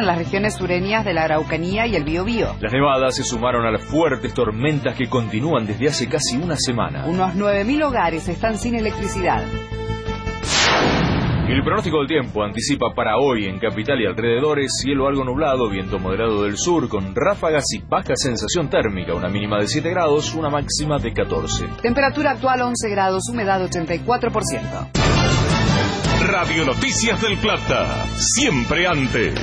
en las regiones sureñas de la Araucanía y el Biobío. Las nevadas se sumaron a las fuertes tormentas que continúan desde hace casi una semana. Unos 9.000 hogares están sin electricidad. El pronóstico del tiempo anticipa para hoy en capital y alrededores cielo algo nublado, viento moderado del sur con ráfagas y baja sensación térmica, una mínima de 7 grados, una máxima de 14. Temperatura actual 11 grados, humedad 84%. Radio Noticias del Plata, siempre antes.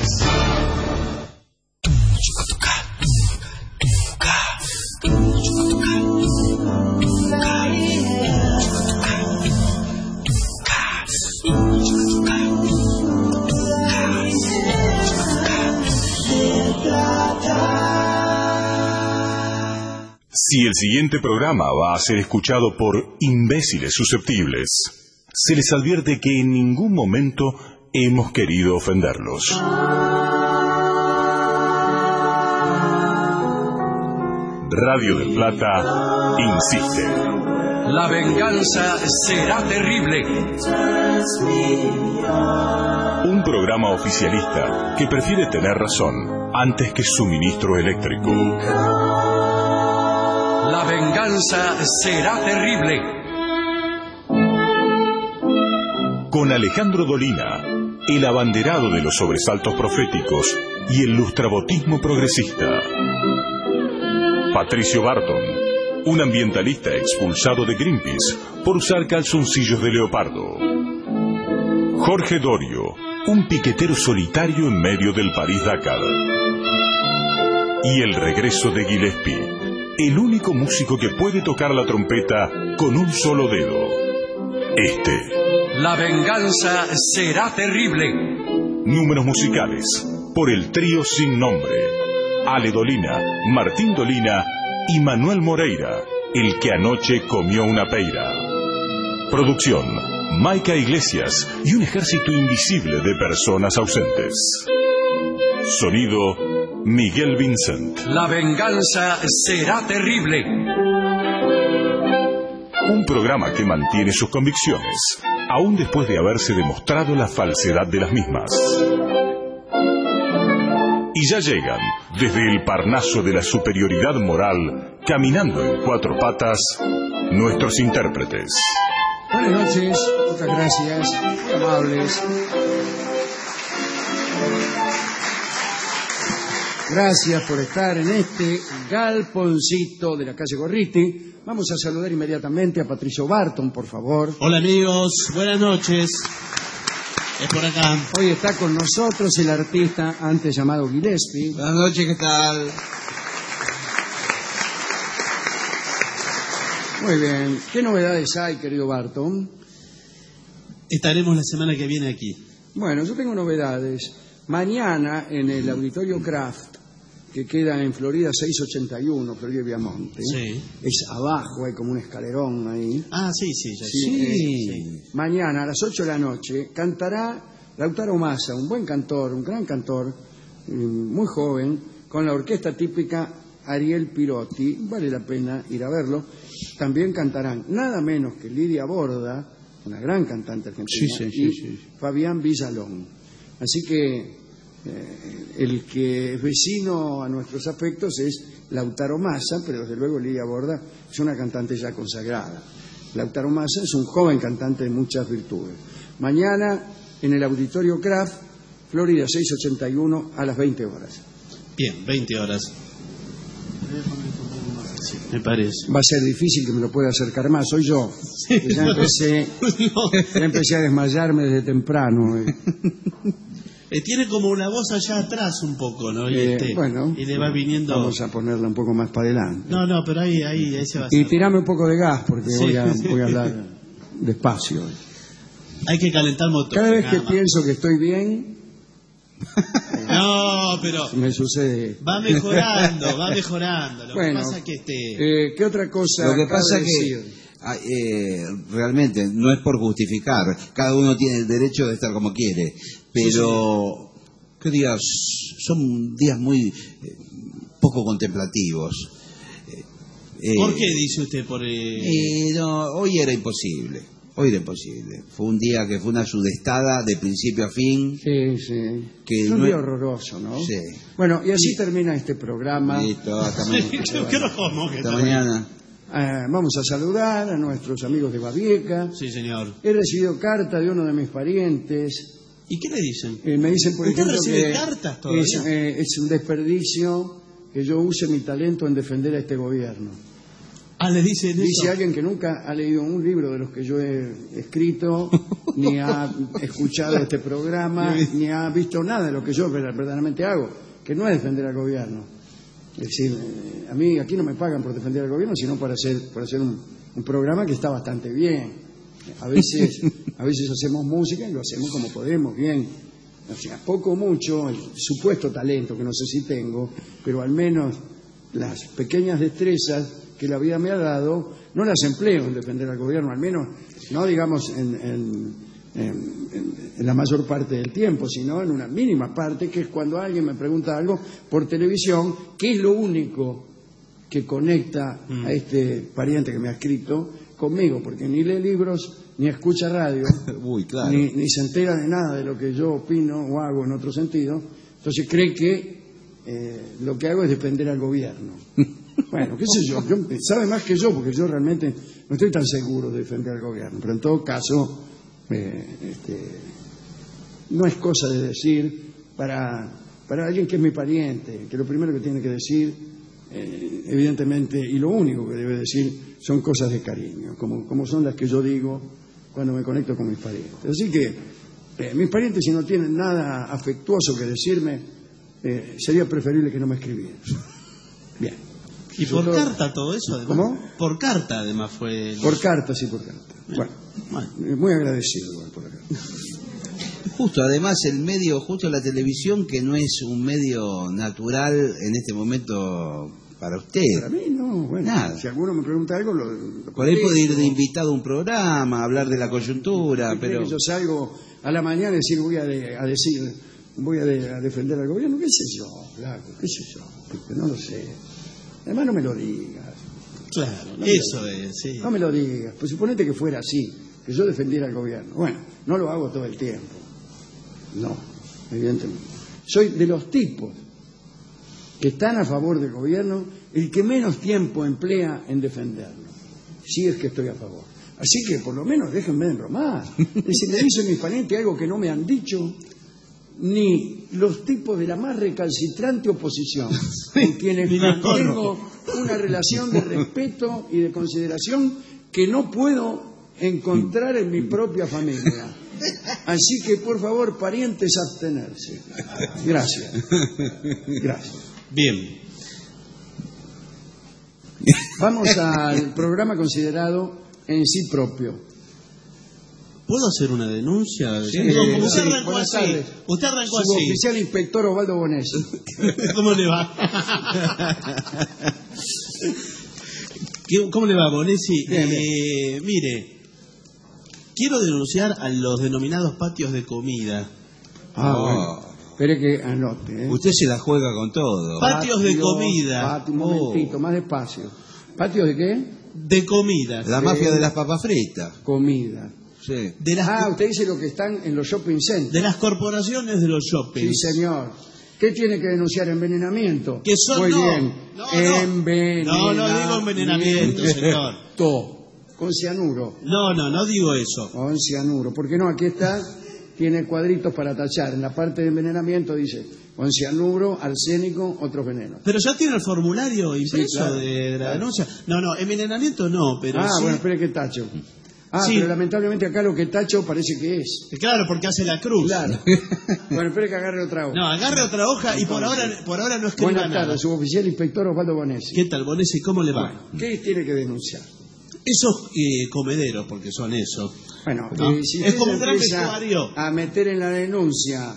Si el siguiente programa va a ser escuchado por imbéciles susceptibles, se les advierte que en ningún momento hemos querido ofenderlos. Radio del Plata insiste. La venganza será terrible. Un programa oficialista que prefiere tener razón antes que suministro eléctrico. La venganza será terrible. Con Alejandro Dolina, el abanderado de los sobresaltos proféticos y el lustrabotismo progresista. Patricio Barton, un ambientalista expulsado de Greenpeace por usar calzoncillos de leopardo. Jorge Dorio, un piquetero solitario en medio del París-Dakar. Y el regreso de Gillespie, el único músico que puede tocar la trompeta con un solo dedo. La venganza será terrible. Números musicales por el trío sin nombre. Ale Dolina, Martín Dolina y Manuel Moreira, el que anoche comió una peira. Producción, Maica Iglesias y un ejército invisible de personas ausentes. Sonido, Miguel Vincent. La venganza será terrible. Un programa que mantiene sus convicciones, aún después de haberse demostrado la falsedad de las mismas. Y ya llegan, desde el Parnaso de la superioridad moral, caminando en 4 patas, nuestros intérpretes. Buenas noches, muchas gracias, muy amables. Gracias por estar en este galponcito de la calle Gorriti. Vamos a saludar inmediatamente a Patricio Barton, por favor. Hola amigos, buenas noches. Es por acá. Hoy está con nosotros el artista antes llamado Gillespie. Buenas noches, ¿qué tal? Muy bien. ¿Qué novedades hay, querido Barton? Estaremos la semana que viene aquí. Bueno, yo tengo novedades. Mañana en el Auditorio Kraft, que queda en Florida 681, Florida Viamonte. Sí. Es abajo, hay como un escalerón ahí. Ah, sí. Sí. Mañana a las 8 de la noche cantará Lautaro Massa, un buen cantor, un gran cantor, muy joven, con la orquesta típica Ariel Pirotti. Vale la pena ir a verlo. También cantarán nada menos que Lidia Borda, una gran cantante argentina, y Fabián Villalón. Así que el que es vecino a nuestros afectos es Lautaro Massa, pero desde luego Lidia Borda es una cantante ya consagrada. Lautaro Massa es un joven cantante de muchas virtudes. Mañana en el Auditorio Kraft, Florida 681 a las 20 horas. Bien, 20 horas. Me parece. Va a ser difícil que me lo pueda acercar más, soy yo. Sí, ya empecé a desmayarme desde temprano. Tiene como una voz allá atrás un poco, ¿no? Bueno, y le va viniendo. Vamos a ponerla un poco más para adelante. No, pero ahí se va a hacer. Y tirame un poco de gas porque voy a hablar despacio. Hay que calentar motor. Cada vez que pienso que estoy bien, no, pero me sucede. Va mejorando. Lo bueno, que pasa que ¿qué otra cosa? Lo que pasa que realmente no es por justificar. Cada uno tiene el derecho de estar como quiere, pero ¿qué días? Son días muy poco contemplativos. ¿Por qué dice usted? No, hoy era imposible. Hoy era imposible. Fue un día que fue una sudestada de principio a fin. Sí, sí. Que Es un no día es- horroroso, ¿no? Sí. Bueno, y así termina este programa. Listo, hasta mañana. ¿Qué no como? Hasta mañana. Vamos a saludar a nuestros amigos de Babieca. Sí, señor. He recibido carta de uno de mis parientes. ¿Y qué le dicen? Me dicen, por ¿Usted ejemplo, recibe que cartas todavía? es un desperdicio que yo use mi talento en defender a este gobierno. Ah, le dicen Dice eso. alguien que nunca ha leído un libro de los que yo he escrito, ni ha escuchado este programa, ni ha visto nada de lo que yo verdaderamente hago, que no es defender al gobierno. Es decir, a mí aquí no me pagan por defender al gobierno, sino por hacer un programa que está bastante bien. A veces hacemos música y lo hacemos como podemos, bien. O sea, poco o mucho, el supuesto talento, que no sé si tengo, pero al menos las pequeñas destrezas que la vida me ha dado, no las empleo en defender al gobierno, al menos no digamos en la mayor parte del tiempo, sino en una mínima parte, que es cuando alguien me pregunta algo por televisión, que es lo único que conecta a este pariente que me ha escrito conmigo, porque ni lee libros, ni escucha radio, Uy, claro. ni se entera de nada de lo que yo opino o hago en otro sentido, entonces cree que lo que hago es defender al gobierno. Bueno, qué sé yo, sabe más que yo, porque yo realmente no estoy tan seguro de defender al gobierno, pero en todo caso, no es cosa de decir para alguien que es mi pariente, que lo primero que tiene que decir, evidentemente, y lo único que debe decir, son cosas de cariño, como son las que yo digo cuando me conecto con mis parientes. Así que, mis parientes, si no tienen nada afectuoso que decirme, sería preferible que no me escribieran. Bien. ¿Y por carta todo eso, además? ¿Cómo? Por carta, además, fue... Por carta, sí, por carta. Bueno, muy agradecido igual por la carta. Justo, además el medio, justo la televisión, que no es un medio natural en este momento para usted. Para mí no, bueno, Nada. si alguno me pregunta algo, lo Por ahí puede ir contesto. de invitado a un programa, hablar de la coyuntura, ¿Usted cree pero... que yo salgo a la mañana y decir voy a defender al gobierno? ¿Qué sé yo, Flaco? ¿Qué sé yo? Porque no lo sé. Además no me lo digas. Claro, No eso es, sí. No me lo digas. Pues suponete que fuera así, que yo defendiera al gobierno. Bueno, no lo hago todo el tiempo. No, evidentemente. Soy de los tipos que están a favor del gobierno, el que menos tiempo emplea en defenderlo. Si es que estoy a favor. Así que por lo menos déjenme de bromar. Si le dicen mis parientes algo que no me han dicho, ni los tipos de la más recalcitrante oposición, con quienes mantengo una relación de respeto y de consideración que no puedo encontrar en mi propia familia. Así que, por favor, parientes, abstenerse. Gracias. Gracias. Bien. Vamos al programa considerado en sí propio. ¿Puedo hacer una denuncia? Sí, Como usted sí, arrancó buenas así. tardes. Usted arrancó así. Suboficial inspector Osvaldo Bonesi. ¿Cómo le va? ¿Cómo le va, Bonesi? Bien, Mire, quiero denunciar a los denominados patios de comida. Bueno. Espere que anote. Usted se la juega con todo. Patios de comida. Un momentito, más despacio. ¿Patios de qué? De comida. La mafia de las papas fritas. Comida. Sí. De las, Usted dice lo que están en los shopping centers. de las corporaciones de los Sí, shoppings. señor. ¿Qué tiene que denunciar? Envenenamiento. Que son- Muy no, bien. no. Envenenamiento. No digo envenenamiento, señor. Con cianuro. No digo eso. Con cianuro. ¿Por qué no? Aquí está. Tiene cuadritos para tachar. En la parte de envenenamiento dice con cianuro, arsénico, otros venenos. Pero ya tiene el formulario impreso claro, de la claro. denuncia. No, envenenamiento no, pero sí. Bueno, espere que tacho. Sí. Pero lamentablemente acá lo que tacho parece que es. Claro, porque hace la cruz. Claro. Bueno, espere que agarre otra hoja. No, agarre otra hoja y por ahora no escriba Buenas nada. tardes, suboficial inspector Osvaldo Bonesi. ¿Qué tal, Bonesi? ¿Cómo le va? Bueno, ¿qué tiene que denunciar? Esos comederos, porque son eso. Bueno, ¿No? si Es usted como un gran empieza vestuario. a meter en la denuncia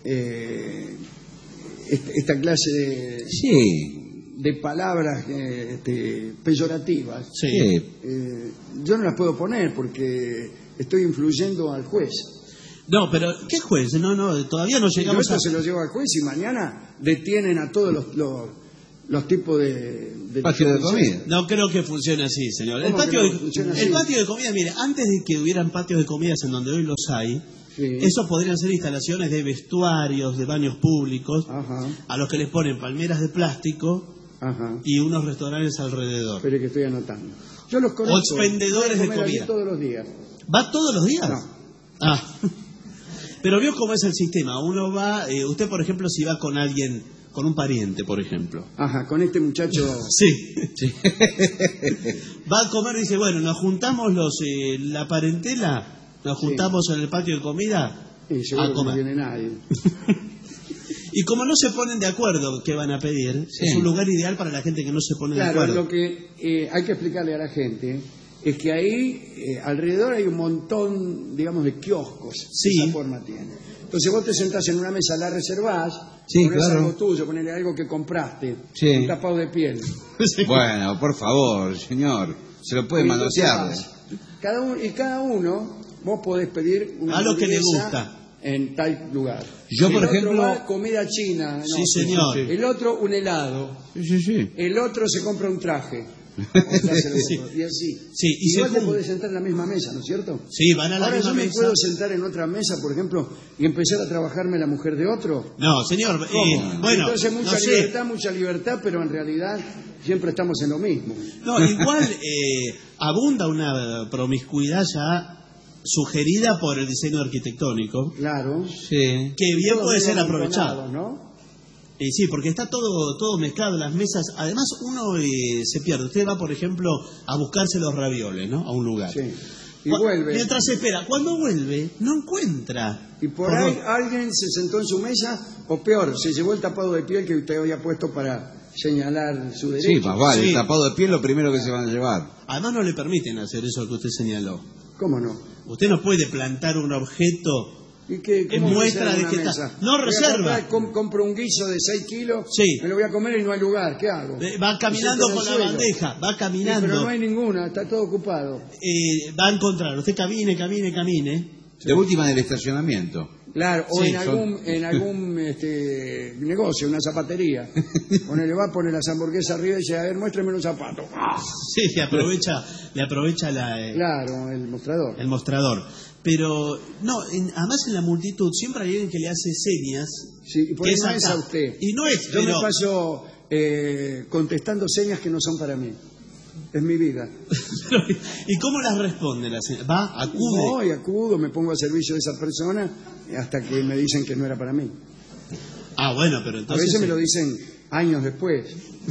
esta clase Sí. de palabras peyorativas, Sí. yo no las puedo poner porque estoy influyendo al juez. No, pero ¿qué juez? No, todavía no Yo llegamos esto a... se lo llevo al juez y mañana detienen a todos los tipos de Patio de comida. No creo que funcione así, señor. El ¿Cómo que patio, no funciona así? el patio de comida, mire, antes de que hubieran patios de comidas en donde hoy los hay, Sí. esos podrían ser instalaciones de vestuarios, de baños públicos, Ajá, a los que les ponen palmeras de plástico ajá. y unos restaurantes alrededor. Espere que estoy anotando. Yo los conozco. O expendedores Voy a de comer allí comida. todos los días. ¿Va todos los días? No. Ah. Pero vio cómo es el sistema. Uno va, usted por ejemplo, si va con alguien, con un pariente, por ejemplo. Ajá, con este muchacho. Sí. Va a comer y dice, bueno, nos juntamos la parentela, nos juntamos en el patio de comida Y seguro a que no comer. viene nadie. Y como no se ponen de acuerdo qué van a pedir, es un lugar ideal para la gente que no se pone de Claro, acuerdo. lo que hay que explicarle a la gente es que ahí alrededor hay un montón, digamos, de kioscos. Sí. De esa forma tiene. Entonces vos te sentás en una mesa, la reservás, Sí, ponés claro. algo tuyo, ponele algo que compraste, Sí. un tapado de piel. Sí. Bueno, por favor, señor. Se lo puede Y entonces manosear. vas. Cada uno, vos podés pedir una A lo que le hamburguesa gusta. en tal lugar. Yo, por El otro ejemplo- va, comida china. Sí, señor. El otro, un helado. Sí. El otro se compra un traje. Y así. Sí, y igual se te juntan. podés sentar en la misma mesa, ¿no es cierto? Sí, van a la Ahora misma yo me mesa. puedo sentar en otra mesa, por ejemplo, y empezar a trabajarme la mujer de otro. No, señor, bueno, Entonces no sé. mucha libertad, pero en realidad siempre estamos en lo mismo. No, igual abunda una promiscuidad ya sugerida por el diseño arquitectónico, Claro. Sí. que bien Todos puede ser medio aprovechado. amontonados, ¿no? Sí, porque está todo mezclado, las mesas. Además, uno se pierde. Usted va, por ejemplo, a buscarse los ravioles, ¿no? A un lugar. Sí. Y vuelve. Mientras espera, cuando vuelve, no encuentra. Y por ahí alguien se sentó en su mesa, o peor, se llevó el tapado de piel que usted había puesto para señalar su derecho. Sí, más vale. Sí. El tapado de piel lo primero que se van a llevar. Además, no le permiten hacer eso que usted señaló. ¿Cómo no? Usted no puede plantar un objeto. ¿Y qué, En cómo muestra reserva de una que está- mesa? no Voy a reserva. compro un guiso de 6 kilos, Sí. me lo voy a comer y no hay lugar, ¿qué hago? Va caminando Me siento en el con la suelo. bandeja, va Sí, caminando. pero no hay ninguna, está todo ocupado. Va a encontrar. Usted camine. De última en el estacionamiento. Claro, o Sí, en algún negocio, una zapatería. Le va a poner las hamburguesas arriba y dice, a ver, muéstrame los zapatos. Sí, le aprovecha Claro, el mostrador. el mostrador. Pero, no, además en la multitud siempre hay alguien que le hace señas. Sí, y por que ahí no es acá. a usted. Y no es, Yo pero... me paso contestando señas que no son para mí. Es mi vida. ¿Y cómo las responde la señora? ¿Va? ¿Acude? No, y acudo, me pongo al servicio de esa persona hasta que me dicen que no era para mí. Ah, bueno, pero A entonces... veces me lo dicen años después,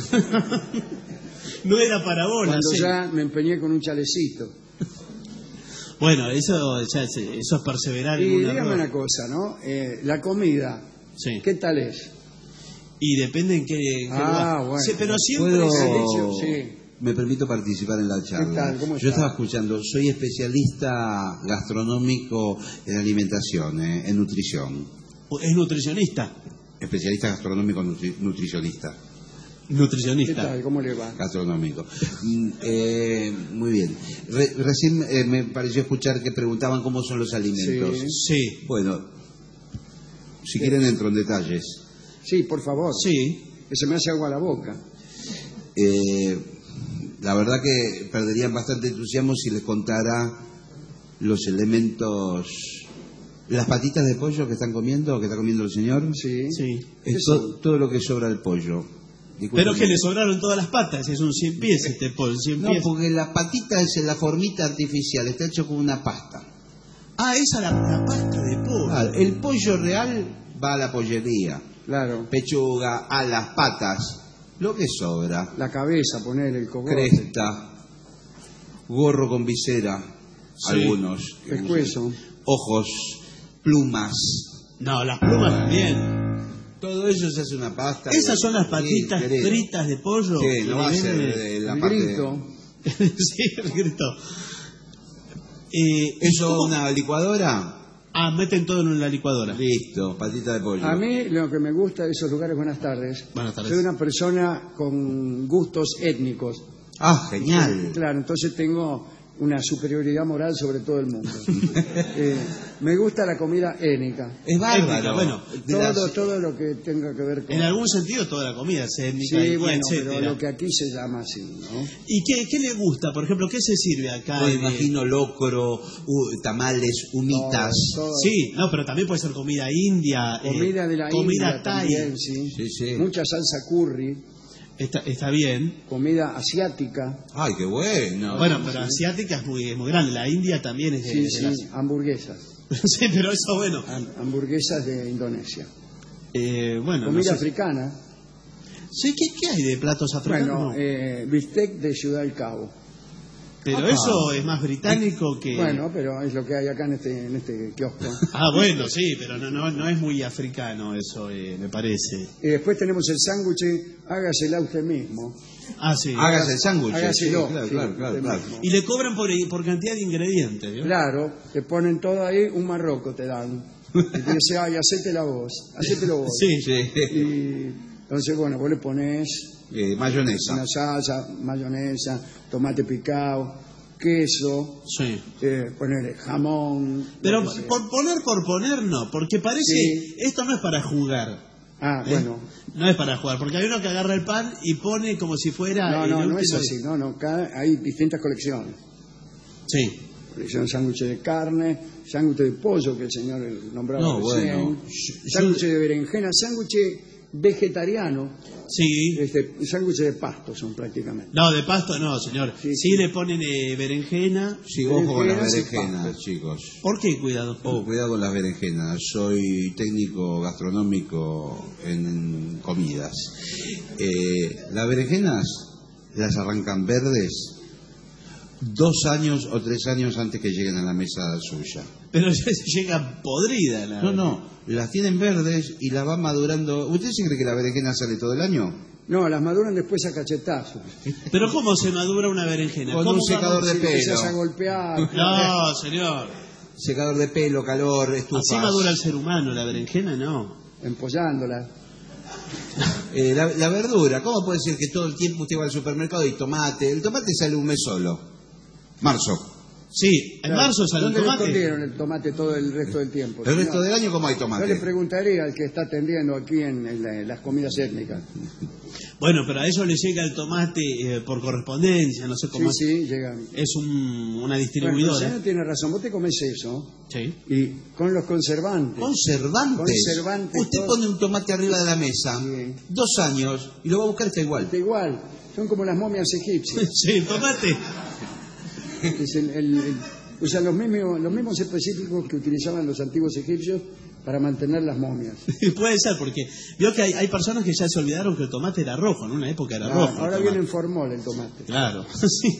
No era para vos la cuando seña. ya me empeñé con un chalecito. Bueno, eso es perseverar en Y un dígame error. una cosa, ¿no? La comida, Sí. ¿qué tal es? Y depende en qué lugar. Bueno. Sí, pero siempre... ¿Puedo- El hecho, sí. Me permito participar en la charla. ¿Qué tal? ¿Cómo Yo está? estaba escuchando, soy especialista gastronómico en alimentación, en nutrición. Es nutricionista. Especialista gastronómico nutricionista. ¿Qué Nutricionista. tal? ¿Cómo le va? Gastronómico. Muy bien. Recién me pareció escuchar que preguntaban cómo son los alimentos. Sí. Bueno, si quieren entro en detalles. Sí, por favor. Sí. Que se me hace agua a la boca. La verdad que perderían bastante entusiasmo si les contara los elementos, las patitas de pollo que están comiendo, que está comiendo el señor. Sí. Sí. Es todo lo que sobra del pollo. Discúlpeme. Pero que le sobraron todas las patas, es un 100 pies este pollo, 100 No, pies. porque la patita es la formita artificial, está hecho con una pasta. Ah, esa la pasta de pollo. Claro, el pollo real va a la pollería. Claro. Pechuga, alas, patas, lo que sobra. La cabeza, poner el cogote. Cresta, gorro con visera, Sí. algunos. Pescuezo. Ojos, plumas. No, las plumas también. Todo eso se hace una pasta. Esas son las patitas Sí, querido. fritas de pollo. Sí, no va a que ser vienen de la El parte de- grito. Sí, el grito. ¿Eso ¿cómo? una licuadora? Ah, meten todo en la licuadora. Listo, patita de pollo. A mí lo que me gusta de esos lugares, buenas tardes. Buenas tardes. Soy una persona con gustos étnicos. Ah, genial. Claro, entonces tengo una superioridad moral sobre todo el mundo. Me gusta la comida étnica. Es bárbaro. Bueno, Todo lo que tenga que ver con... en algún sentido toda la comida es étnica, Sí, y bueno, etcétera. pero lo que aquí se llama así, ¿no? ¿Y qué le gusta? Por ejemplo, ¿qué se sirve acá? Me imagino locro, tamales, humitas. Todo. Sí, no, pero también puede ser comida india, Comida de la comida India thai. también, sí. Sí, sí. Mucha salsa curry, Está bien. comida asiática, Ay, qué bueno. Bueno, pero asiática es muy grande. La India también es de, sí, de sí, las- hamburguesas, Sí, pero eso bueno. hamburguesas de Indonesia. Bueno, Comida no sé. africana, Sí, ¿qué hay de platos africanos? bueno, bistec de Ciudad del Cabo. Pero eso es más británico que... Bueno, pero es lo que hay acá en este kiosco. Ah, bueno, sí, pero no es muy africano eso, me parece. Y después tenemos el sándwich, hágasela usted mismo. Ah, sí. Hágase el sándwich. Hágaselo, Sí, claro, sí, claro, claro, usted claro. mismo. Y le cobran por cantidad de ingredientes, ¿vio? Claro, te ponen todo ahí, un marroco te dan. Y te dice, ay, hacételo vos. Sí. Sí. Y entonces, bueno, vos le pones Mayonesa. una salsa, mayonesa, tomate picado, queso, Sí. ponerle jamón. Pero lo que sea. por poner no, porque parece Sí. esto no es para jugar. Ah, bueno. No es para jugar, porque hay uno que agarra el pan y pone como si fuera... No, el no es último- así. No, hay distintas colecciones. Sí. Colección sándwich de carne, sándwich de pollo que el señor nombraba No, recién, bueno. sándwich de berenjena, sándwich vegetariano, Sí. sándwich de pasto son prácticamente. No, de pasto no, señor. Sí, Sí, sí. le ponen berenjena. Sí, ojo con las Berenjenas y berenjenas, pastas. chicos. ¿Por qué? Cuidado. Oh, cuidado con las berenjenas. Soy técnico gastronómico en comidas. Las berenjenas las arrancan verdes 2 años o 3 años antes que lleguen a la mesa suya. Pero ya llega podrida la... No, las tienen verdes y las van madurando. ¿Usted se cree que la berenjena sale todo el año? No, las maduran después a cachetazos. Pero ¿cómo se madura una berenjena? Con ¿Cómo un secador de Si empiezas a pelo. golpear, No, señor. Secador de pelo, calor, estufas. Así madura el ser humano, la berenjena no. empollándolas. La verdura, ¿cómo puede ser que todo el tiempo usted va al supermercado y tomate? El tomate sale un mes solo. Marzo. Sí, en marzo sale el ¿Dónde le tomate. escondieron el tomate todo el resto del tiempo? El resto señor? del año, ¿cómo hay Yo le tomate? preguntaría al que está atendiendo aquí en las comidas étnicas. Bueno, pero a eso le llega el tomate por correspondencia, no sé cómo Sí, sí, llegan. es una Bueno, el distribuidora. señor tiene razón, vos te comes eso Sí. y con los conservantes. Conservantes. Conservantes, Usted todo. pone un tomate arriba de la mesa, Sí. 2 años, y lo va a buscar está igual. Está igual, son como las momias egipcias. Sí, el tomate. Es usan los mismos específicos que utilizaban los antiguos egipcios para mantener las momias. Puede ser, porque vio que hay personas que ya se olvidaron que el tomate era rojo, en una época era Ah, rojo. el ahora tomate. viene en formol el tomate. Claro, sí.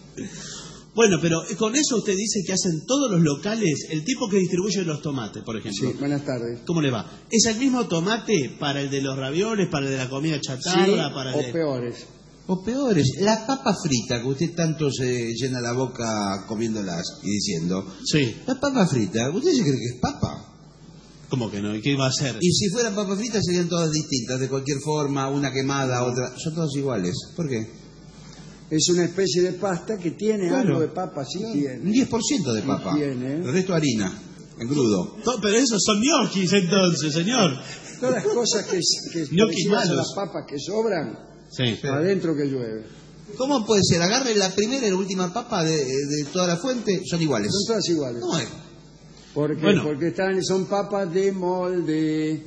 Bueno, pero con eso usted dice que hacen todos los locales, el tipo que distribuye los tomates, por ejemplo. Sí, buenas tardes. ¿Cómo le va? ¿Es el mismo tomate para el de los ravioles, para el de la comida chatarra, Sí, para el o de... peores. O peores, la papa frita, que usted tanto se llena la boca comiéndolas y diciendo, Sí, la papa frita, ¿usted se cree que es papa? ¿cómo que no? ¿Y qué iba a hacer? Y si fueran papas fritas serían todas distintas, de cualquier forma, una quemada, otra, son todas iguales. ¿Por qué? Es una especie de pasta que tiene Claro. algo de papa, sí Un tiene. 10% de papa, tiene. el resto harina, engrudo. Pero esos son ñoquis entonces, señor. Todas las cosas que Ñoquis parecidas a malos. las papas que sobran, Sí. adentro que llueve. ¿Cómo puede ser? Agarre la primera y la última papa de toda la fuente, son iguales. Son todas iguales. No es. Porque, Bueno. porque son papas de molde.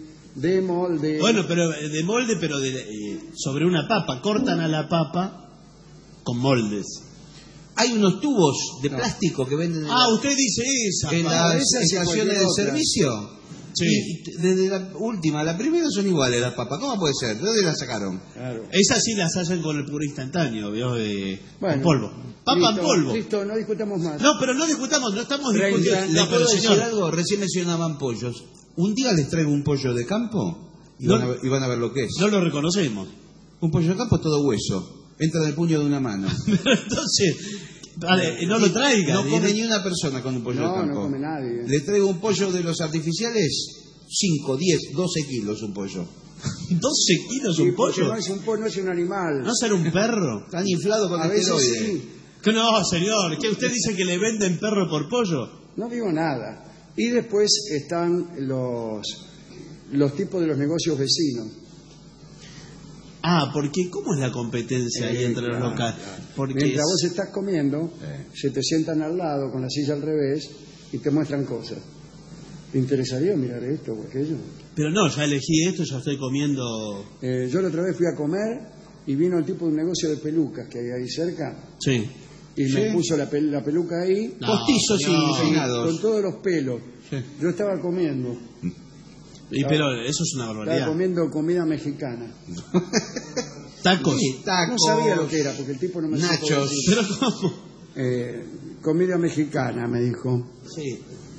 Bueno, pero de molde, pero sobre una papa. Cortan a la papa con moldes. Hay unos tubos de plástico que venden Usted dice esa. en papa. las esa sí, estaciones cualquier de otra. servicio. Sí. Y desde la última a la primera son iguales las papas. ¿Cómo puede ser? ¿De dónde las sacaron? Claro. Esas sí las hacen con el puré instantáneo, ¿vio? Bueno, con polvo. Papa en listo, polvo. Listo, no discutamos más. No, pero no discutamos, no estamos 30. discutiendo. ¿Le No, puedo pero decir señor, algo? Recién mencionaban pollos. Un día les traigo un pollo de campo y, No. y van a ver lo que es. no lo reconocemos. Un pollo de campo es todo hueso. Entra en el puño de una mano. Pero entonces, vale, no lo traiga. No come ni una persona con un pollo de No, campo. no come nadie. Le traigo un pollo de los artificiales, 5, 10, 12 kilos un pollo. 12 kilos Sí, un porque pollo. no es un animal. ¿No será un perro? Tan inflado con A veces esteroides. sí. No, señor, ¿qué usted dice que le venden perro por pollo? No digo nada. Y después están los tipos de los negocios vecinos. Ah, porque ¿cómo es la competencia ahí entre los locales? Porque mientras vos estás comiendo, se te sientan al lado con la silla al revés y te muestran cosas. ¿Te interesaría mirar esto o aquello? Pero no, ya elegí esto, ya estoy comiendo... Yo la otra vez fui a comer y vino el tipo de un negocio de pelucas que hay ahí cerca. Sí. Y me puso la peluca ahí. No, postizos no, y peinados. Con todos los pelos. Sí. Yo estaba comiendo. Pero eso es una Estaba barbaridad. comiendo comida mexicana. Tacos. Sí, tacos. No sabía lo que era, porque el tipo no me supo Nachos. decir. Pero ¿cómo? Comida mexicana, me dijo. Sí.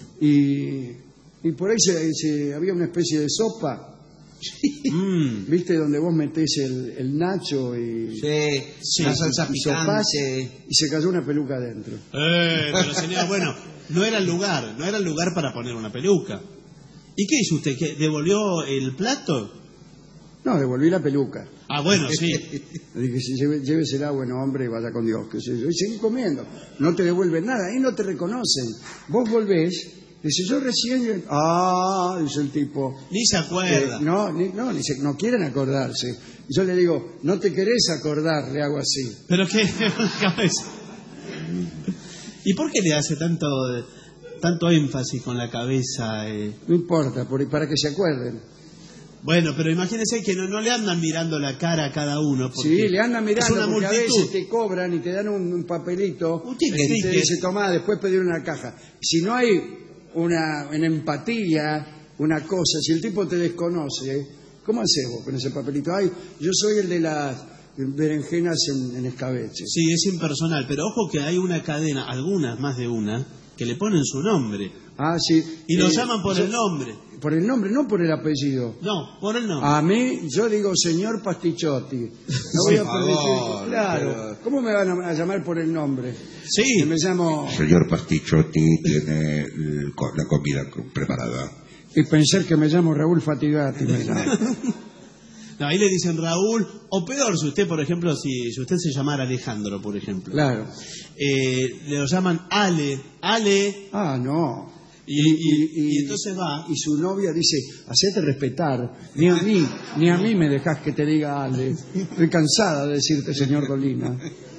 Y por ahí había una especie de sopa. ¿Viste? Donde vos metés el nacho y Sí, la salsa sopás, picante. y se cayó una peluca adentro. Pero señor, bueno, no era el lugar para poner una peluca. ¿Y qué hizo usted? ¿Que devolvió el plato? No, devolví la peluca. Ah, bueno, sí. Le dije, llévesela, bueno hombre, y vaya con Dios. Que sé yo. Y seguí comiendo. No te devuelven nada, ahí no te reconocen. Vos volvés, dice, yo recién... Ah, dice el tipo. Ni se acuerda. No quieren acordarse. Y yo le digo, no te querés acordar, le hago así. ¿Pero qué? Cabeza. ¿Y por qué le hace tanto énfasis con la cabeza? No importa, para que se acuerden. Bueno, pero imagínese que no le andan mirando la cara a cada uno. Sí, le andan mirando, es una porque multitud. a veces te cobran y te dan un papelito. Un ticket. Y te dice, tomá, después pedir una caja. Si no hay una empatía, una cosa, si el tipo te desconoce, ¿cómo haces vos con ese papelito? Ay, yo soy el de las berenjenas en escabeche. Sí, es impersonal, pero ojo que hay una cadena, algunas, más de una, que le ponen su nombre. Ah, sí. Y lo llaman por el nombre. Por el nombre, no por el apellido. No, por el nombre. A mí, yo digo señor Pastichotti. No voy a permitir. Claro. pero- ¿Cómo me van a llamar por el nombre? Sí. Que me llamo... Señor Pastichotti tiene la comida preparada. Y pensar que me llamo Raúl Fatigati. Me llamo. No, ahí le dicen Raúl, o peor, si usted, por ejemplo, si usted se llamara Alejandro, por ejemplo. Claro. Le lo llaman Ale. Ah, no. Y entonces va. Y su novia dice, hacete respetar. Ni a mí me dejás que te diga Ale. Estoy cansada de decirte señor Dolina.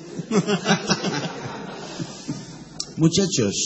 Muchachos,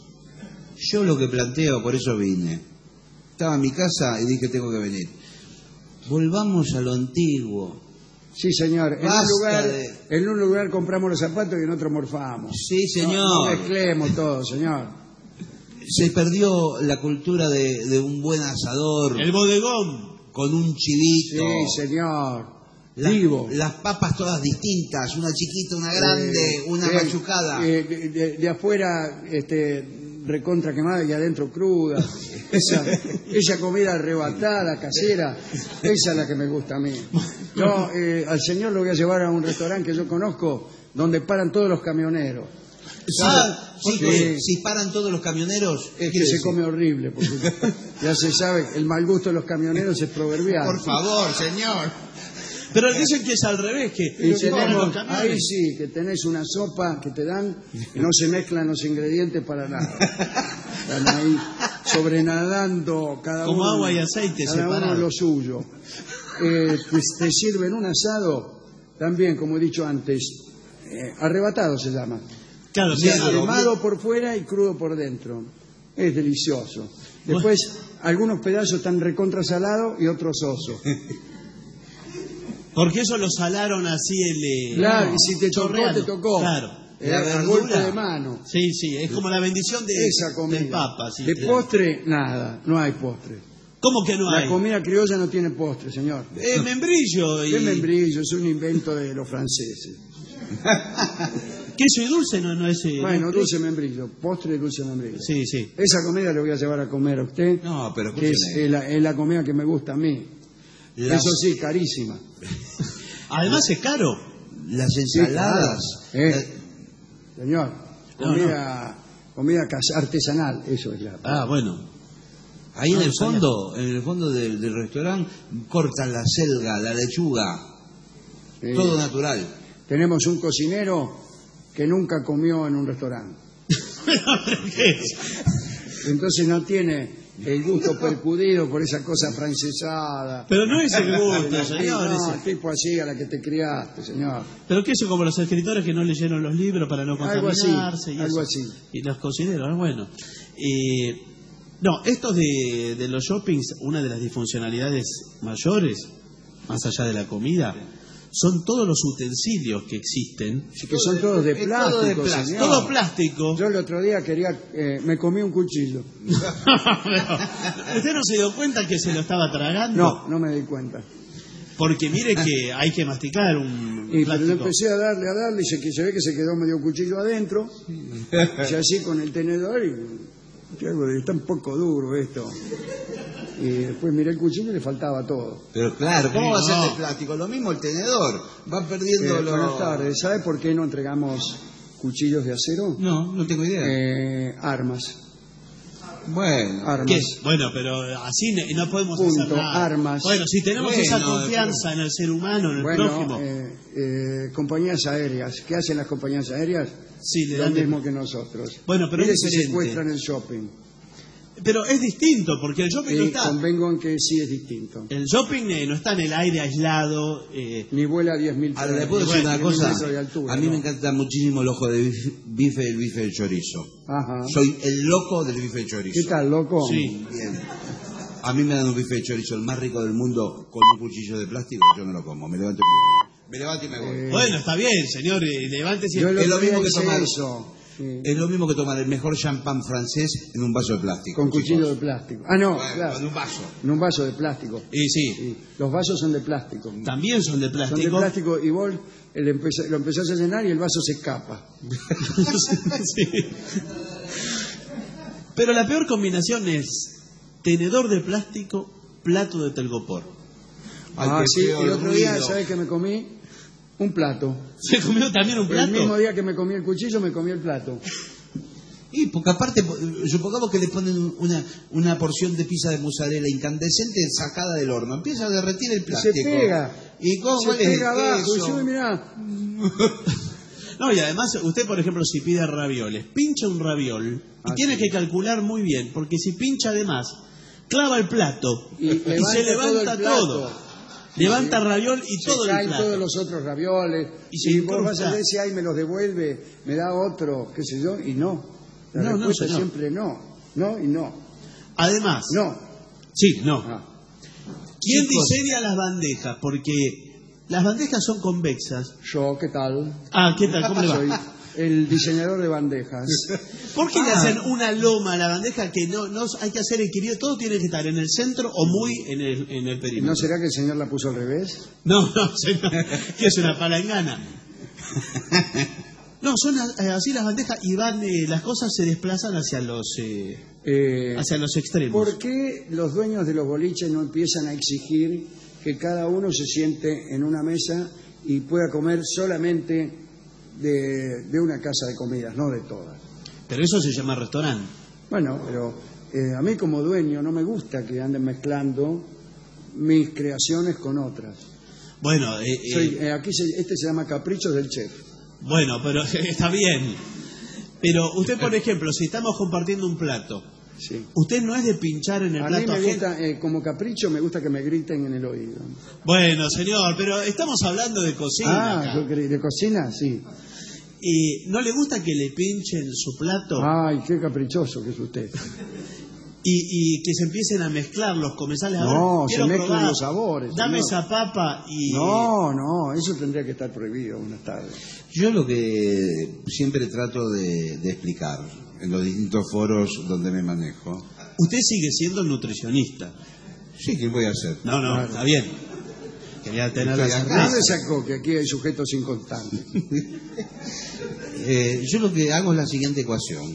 yo lo que planteo, por eso vine. Estaba en mi casa y dije tengo que venir. Volvamos a lo antiguo. Sí, señor. Basta En un lugar compramos los zapatos y en otro morfamos. Sí, señor. No mezclemos todo, señor. Se perdió la cultura de un buen asador El bodegón. con un chivito. Sí, señor. Las- Vivo. Las papas todas distintas, una chiquita, una grande, una machucada. De afuera recontra quemada y adentro cruda. Esa comida arrebatada, casera, esa es la que me gusta a mí. Yo al señor lo voy a llevar a un restaurante que yo conozco donde paran todos los camioneros. Sí, Sí. si paran todos los camioneros, Es ¿qué que se decir? come horrible, porque ya se sabe, el mal gusto de los camioneros es proverbial. Por favor, señor. Pero dicen que es al revés, que Y que ponen los tenemos, camiones. ahí sí, que tenés una sopa que te dan, y no se mezclan los ingredientes para nada. Están ahí sobrenadando cada Como uno. agua y aceite cada uno separado. lo suyo. Te sirven un asado, también, como he dicho antes, arrebatado se llama. Claro, sí, Quemado por fuera y crudo por dentro. Es delicioso. Después, algunos pedazos están recontra salados y otros sosos. porque eso lo salaron así Claro, y si te tocó, chorreado. te tocó. Claro. La A verdura. golpe de mano. Sí, es como la bendición de Esa comida. del Papa. Sí, de claro. postre, nada, no hay postre. ¿Cómo que no La hay? comida criolla no tiene postre, señor. Membrillo y ¿Qué membrillo? Es un invento de los franceses. queso y dulce no es... Bueno, no- dulce membrillo, postre dulce membrillo. Sí, sí. Esa comida le voy a llevar a comer a usted, No, pero que escúcheme. es la comida que me gusta a mí. Las- Eso sí, carísima. Además es caro. Las ensaladas. Señor, comida artesanal, eso es la... Bueno. Ahí en No, el no sabía. fondo del restaurante, cortan la selga, la lechuga, Sí. todo natural. Tenemos un cocinero que nunca comió en un restaurante. ¿Qué es? Entonces no tiene el gusto percudido por esa cosa francesada. Pero no es el gusto, señor. No, tipo así a la que te criaste, señor. Pero que eso como los escritores que no leyeron los libros para no contaminarse. Algo así. Y los cocineros, bueno. No, estos de los shoppings, una de las disfuncionalidades mayores, más allá de la comida, son todos los utensilios que existen. Sí, que son todos de plástico, señor. Todo plástico. Yo el otro día me comí un cuchillo. ¿Usted no se dio cuenta que se lo estaba tragando? No me di cuenta. Porque mire que hay que masticar un Y plástico. pero empecé a darle, y se ve que se quedó medio cuchillo adentro. Y así con el tenedor y... Está un poco duro esto. Y después miré el cuchillo y le faltaba todo. Pero claro, ¿cómo va a ser de plástico? Lo mismo el tenedor. Va perdiendo Buenas tardes. ¿Sabe por qué no entregamos cuchillos de acero? No tengo idea. Armas. Bueno. Armas. ¿Qué? Bueno, pero así no podemos Punto, hacer nada. armas. Bueno, si tenemos esa confianza en el ser humano, en el prójimo. Compañías aéreas. ¿Qué hacen las compañías aéreas? Sí, le lo dan mismo que nosotros. Bueno, pero Mire es si diferente. secuestran el shopping. Pero es distinto, porque el shopping no está... Convengo en que sí es distinto. El shopping no está en el aire aislado. Ni vuela a 10.000 Ahora, ¿le puedo decir una cosa? Altura, a mí me encanta muchísimo el ojo de bife y el bife de chorizo. Ajá. Soy el loco del bife de chorizo. ¿Qué tal, loco? Sí. Bien. A mí me dan un bife de chorizo, el más rico del mundo, con un cuchillo de plástico, yo no lo como. Me levanto y me voy. Bueno, está bien, señor, levántese. Es lo mismo que tomar... eso. Sí. Es lo mismo que tomar el mejor champán francés en un vaso de plástico. Con cuchillo chicos. de plástico. Ah, no, Bueno, claro. en un vaso. En un vaso de plástico. Y sí, Sí. Los vasos son de plástico. también son de Son plástico. de plástico y vos lo empezás a llenar y el vaso se escapa. Sí. Pero la peor combinación es tenedor de plástico, plato de telgopor. Ay, Ah, qué sí, feo el otro día, ruido. ¿sabes qué me comí? Un plato. ¿Se comió también un plato? El mismo día que me comí el cuchillo, me comí el plato. Y porque aparte, supongamos que le ponen una porción de pizza de mozzarella incandescente sacada del horno. Empieza a derretir el plástico. Se pega. ¿Y cómo Se es pega abajo. Y eso? yo, mirá, No, y además usted, por ejemplo, si pide ravioles, pincha un raviol y tiene que calcular muy bien, porque si pincha además, clava el plato Y se levanta levanta todo el plato. Levanta raviol y todo se el caen plato. todos los otros ravioles. Y se Y vos vas incrusta. a ver si ahí me los devuelve, me da otro, qué sé yo, y no. La No, respuesta señor. siempre no. No y no. Además, No. sí, no. Ah. ¿Quién Chicos. diseña las bandejas? Porque las bandejas son convexas. Yo, ¿qué tal? Ah, ¿qué tal? ¿Cómo le Soy va? el diseñador de bandejas. ¿Por qué le hacen una loma a la bandeja que no hay que hacer equilibrio? Todo tiene que estar en el centro o muy en el perímetro. ¿No será que el señor la puso al revés? No, señor, que es una palangana. No, son así las bandejas y van, las cosas se desplazan hacia los extremos. ¿Por qué los dueños de los boliches no empiezan a exigir que cada uno se siente en una mesa y pueda comer solamente de una casa de comidas, no de todas? Pero eso se llama restaurante. Bueno, pero a mí como dueño no me gusta que anden mezclando mis creaciones con otras. Bueno, Este se llama Caprichos del Chef. bueno, pero está bien. Pero usted, por ejemplo, si estamos compartiendo un plato, Sí. usted no es de pinchar en el A mí plato me ajeno. gusta, como capricho, me gusta que me griten en el oído. Bueno, señor, pero estamos hablando de cocina. acá. ¿de cocina? Sí. ¿Y no le gusta que le pinchen su plato Ay, qué caprichoso que es usted. y que se empiecen a mezclar los comensales? A No, ver, se quiero mezclan probar. los sabores, Dame señor. esa papa y... No, eso tendría que estar prohibido. Buenas tardes. Yo lo que siempre trato de explicar en los distintos foros donde me manejo. Usted sigue siendo nutricionista. Sí, ¿qué voy a hacer? No, Claro. está bien. Quería tener la Estoy acá. ¿De certeza. dónde sacó que aquí hay sujetos inconstantes? Yo lo que hago es la siguiente ecuación.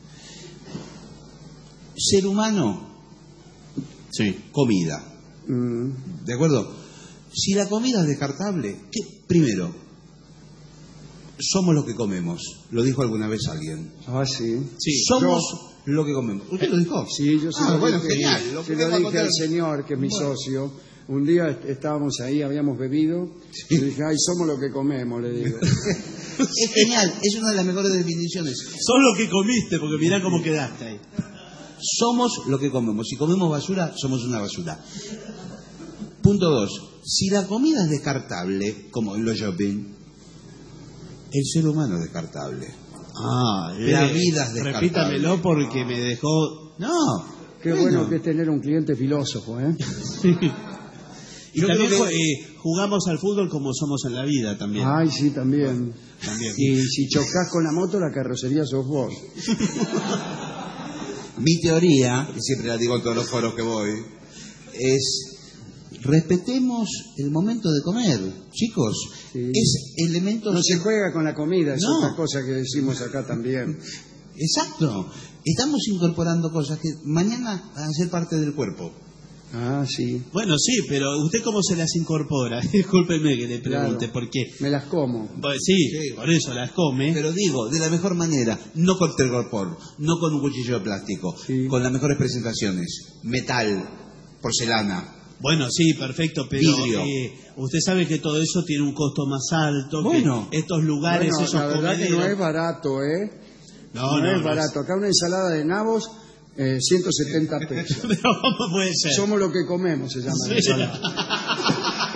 Ser humano, Sí. comida. ¿De acuerdo? Si la comida es descartable, primero, somos lo que comemos. Lo dijo alguna vez alguien. Ah, sí. Sí. Somos lo que comemos. ¿Usted lo dijo? Sí, yo sí Ah, lo bueno, dije, genial. se lo vengo a dije al contar- señor, que es mi socio, Un día estábamos ahí, habíamos bebido, y dije, ay, somos lo que comemos, le digo. Es genial, es una de las mejores definiciones. Sos lo que comiste, porque mirá cómo quedaste ahí. Somos lo que comemos. Si comemos basura, somos una basura. Punto 2. Si la comida es descartable, como en los shopping, el ser humano es descartable. La vida es descartable. Repítamelo porque me dejó... No. Qué bueno que es tener un cliente filósofo, ¿eh? Y Yo también creo que- jugamos al fútbol como somos en la vida también. Ay, sí, también. También. Y si chocas con la moto, la carrocería sos vos. Mi teoría, y siempre la digo en todos los foros que voy, es respetemos el momento de comer, chicos. Sí. Es elementos... No se juega con la comida, es No. otra cosa que decimos acá también. Exacto. Estamos incorporando cosas que mañana van a ser parte del cuerpo. Ah, sí. Bueno, sí, pero ¿usted cómo se las incorpora? Discúlpeme que le pregunte, Claro. porque... Me las como. Pues sí, por eso las come. Pero digo, de la mejor manera, no con tergopor, no con un cuchillo de plástico, Sí. con las mejores presentaciones, metal, porcelana. Bueno, sí, perfecto, pero Vidrio. usted sabe que todo eso tiene un costo más alto. Bueno. Que estos lugares, Bueno, esos la verdad que comederos... no es barato, ¿eh? No, No es barato. Acá una ensalada de nabos, 170 pesos. Pero ¿cómo puede ser? Somos lo que comemos, se llama la Sí. ensalada.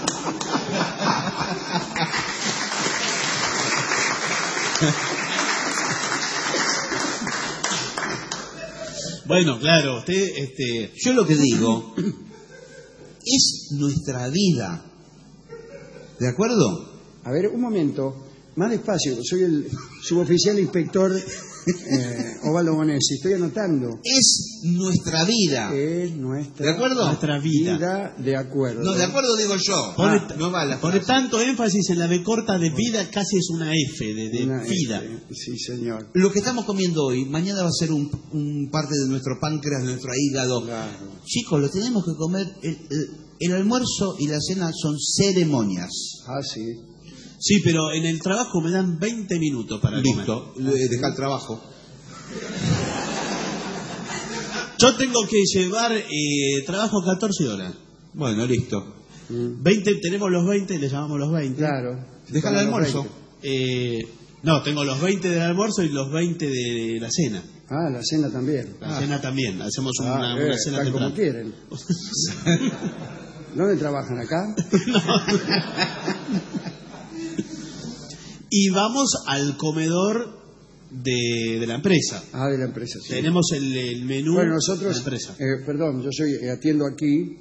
Bueno, claro, usted... Yo lo que digo es nuestra vida. ¿De acuerdo? A ver, un momento. Más despacio. Soy el suboficial inspector Osvaldo Bonesi. Estoy anotando. Es nuestra vida. Es nuestra ¿De acuerdo? Nuestra vida. de acuerdo. No, de acuerdo digo yo. Pone, No va la pone frase. tanto énfasis en la B corta de vida, casi es una F de Una vida. Sí, señor. Lo que estamos comiendo hoy, mañana va a ser un parte de nuestro páncreas, de nuestro hígado. Claro. Chicos, lo tenemos que comer. El almuerzo y la cena son ceremonias. Ah, sí. Sí, pero en el trabajo me dan 20 minutos para Listo, comer. deja el trabajo. Yo tengo que llevar trabajo 14 horas. Bueno, listo. 20, tenemos los 20, le llamamos los 20. Claro. Deja el Con los almuerzo. 20. No, tengo los 20 del almuerzo y los 20 de la cena. Ah, la cena también. La cena también, hacemos una cena están como temprana. quieren. ¿Dónde trabajan acá? Y vamos al comedor de la empresa. Ah, de la empresa, sí. Tenemos el menú Bueno, de nosotros, la empresa. perdón, yo soy atiendo aquí,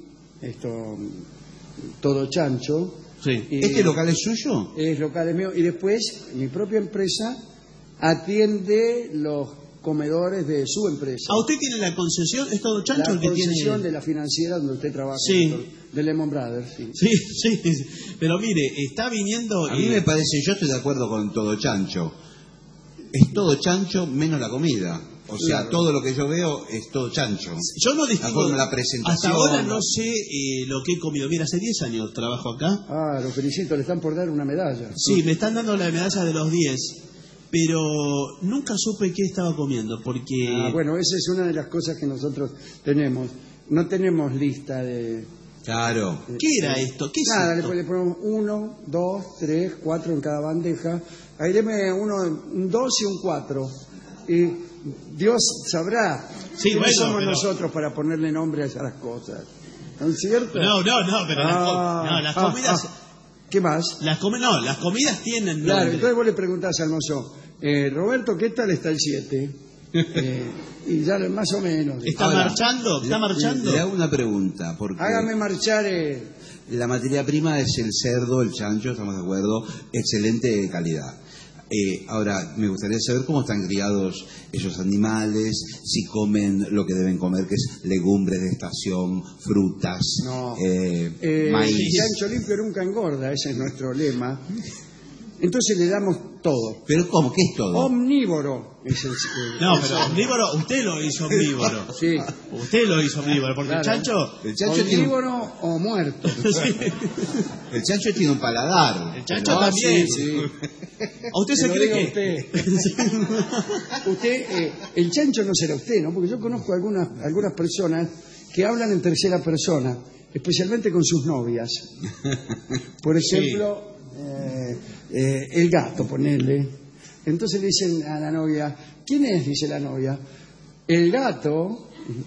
todo chancho. Sí. Y ¿Este local es suyo? es local es mío. Y después, mi propia empresa atiende los comedores de su empresa. ¿A usted tiene la concesión? ¿Es todo chancho La el que concesión tiene? de la financiera donde usted trabaja, Sí. doctor, de Lehman Brothers. Sí. Sí, sí. Pero mire, está viniendo... A mí me parece, yo estoy de acuerdo con todo chancho. Es todo chancho menos la comida. O sea, Claro. todo lo que yo veo es todo chancho. Yo no distingo... forma, la presentación. Hasta ahora no sé lo que he comido. Mira, hace 10 años trabajo acá. Ah, lo felicito, le están por dar una medalla. Sí, me están dando la medalla de los 10. Pero nunca supe qué estaba comiendo, porque... Ah, bueno, esa es una de las cosas que nosotros tenemos. No tenemos lista de... Claro. ¿Qué era esto? ¿Qué es Nada, esto? le ponemos 1, 2, 3, 4 en cada bandeja. Ahí deme un 2 y un 4. Y Dios sabrá Sí, quiénes bueno, somos pero- nosotros para ponerle nombre a esas cosas. ¿No es cierto? No, pero las comidas... ¿Qué más? Las comidas tienen Claro, nombre. entonces vos le preguntás al mozo, Roberto, ¿qué tal está el 7? Y ya más o menos. ¿Está Ahora, marchando? ¿Está marchando? Le hago una pregunta, porque Hágame marchar. la materia prima es el cerdo, el chancho, estamos de acuerdo, excelente calidad. Ahora, me gustaría saber cómo están criados esos animales, si comen lo que deben comer, que es legumbres de estación, frutas, No. maíz. El chancho limpio nunca engorda, ese es nuestro lema. Entonces le damos todo. ¿Pero cómo? ¿Qué es todo? Omnívoro es el... No, pero omnívoro, usted lo hizo omnívoro. Sí. Usted lo hizo omnívoro, porque Claro. El chancho tiene Omnívoro o muerto. el chancho tiene un paladar. El chancho No, también. sí, sí. ¿A usted se Lo cree diga que...? Usted, el chancho no será usted, ¿no? Porque yo conozco algunas personas que hablan en tercera persona. especialmente con sus novias. Por ejemplo, el gato, ponele. Entonces le dicen a la novia, ¿quién es? Dice la novia. El gato.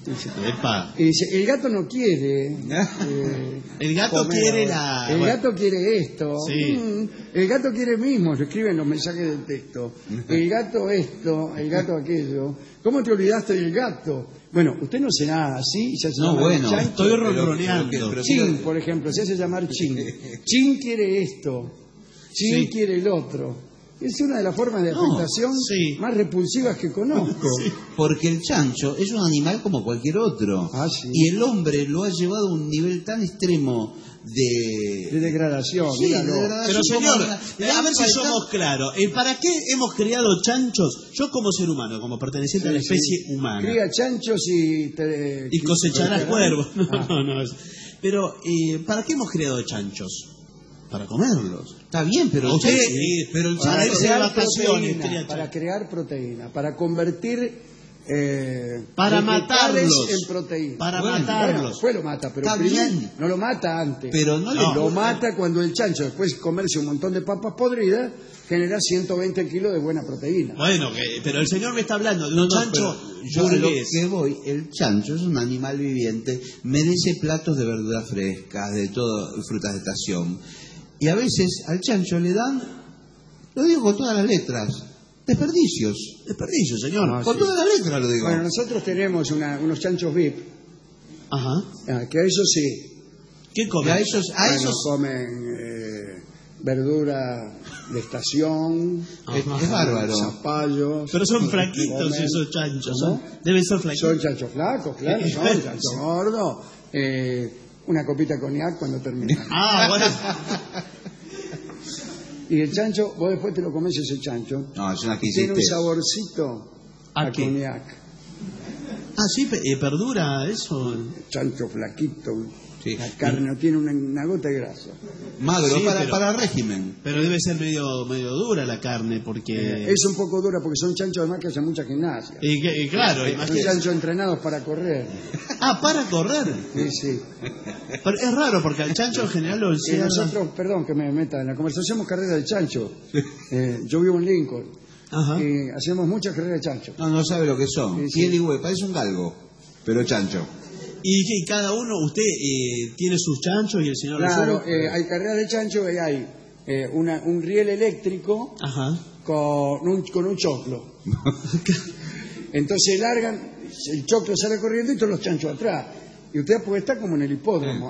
Y dice, el gato no quiere. El gato comer. quiere El gato quiere esto. Sí. El gato quiere mismo, lo escriben los mensajes de texto. El gato esto, el gato aquello. ¿Cómo te olvidaste del gato? Bueno, usted no será así y se hace llamar chancho. Estoy ronroneando. Chin, por ejemplo, se hace llamar Chin. Chin quiere esto. Chin Sí. quiere el otro. Es una de las formas de afectación más repulsivas que conozco. Porque el chancho es un animal como cualquier otro. Sí. Y el hombre lo ha llevado a un nivel tan extremo de degradación. Sí, de degradación. Pero señor, Como a ver si somos claros. ¿Para qué hemos criado chanchos? Yo como ser humano, como perteneciente a la especie humana. Cría chanchos y cosecharás cuervos. No. Pero, ¿para qué hemos criado chanchos? Para comerlos. Está bien, pero usted, el para chancho crear vacaciones, proteína, para crear proteína, para convertir para matarlos en proteína. Para matarlos. Después lo mata, pero Está primero bien. no lo mata antes. Pero no lo mata cuando el chancho, después de comerse un montón de papas podridas, genera 120 kilos de buena proteína. Bueno, pero el señor me está hablando de un chancho yo a lo burgués. que voy, el chancho es un animal viviente, merece platos de verduras frescas, de todo, frutas de estación. Y a veces al chancho le dan, lo digo con todas las letras, desperdicios, señor. Con todas las letras lo digo. Bueno, nosotros tenemos unos chanchos VIP. Ajá. Que a esos sí. ¿Qué comen? A esos comen verdura de estación. Es bárbaro. Zapallos. Pero son flaquitos esos chanchos. Deben ser flaquitos. Son chanchos flacos, claro. Son chanchos gordos. Una copita de cognac cuando termina. Bueno. Y el chancho, vos después te lo comes ese chancho. No, es una que tiene un hiciste. saborcito a cognac. Sí, perdura eso. Chancho flaquito. Sí. La carne no tiene una gota de grasa. Magro, Sí, para régimen. Pero debe ser medio dura la carne porque... Es un poco dura porque son chanchos además que hacen mucha gimnasia. Y claro, son chanchos entrenados para correr. ¿Para correr? Sí. Pero es raro porque al chancho en general lo encierran... Nosotros, perdón que me meta en la conversación, hacemos carrera de chancho. Yo vivo en Lincoln. Ajá. Y hacemos muchas carreras de chancho. No sabe lo que son. Sí. Piel y huevo, parece un galgo, pero chancho. Y cada uno, usted tiene sus chanchos y el señor... Claro, hay carreras de chancho y hay un riel eléctrico con un choclo. Entonces largan, el choclo sale corriendo y todos los chanchos atrás. Y usted puede estar como en el hipódromo.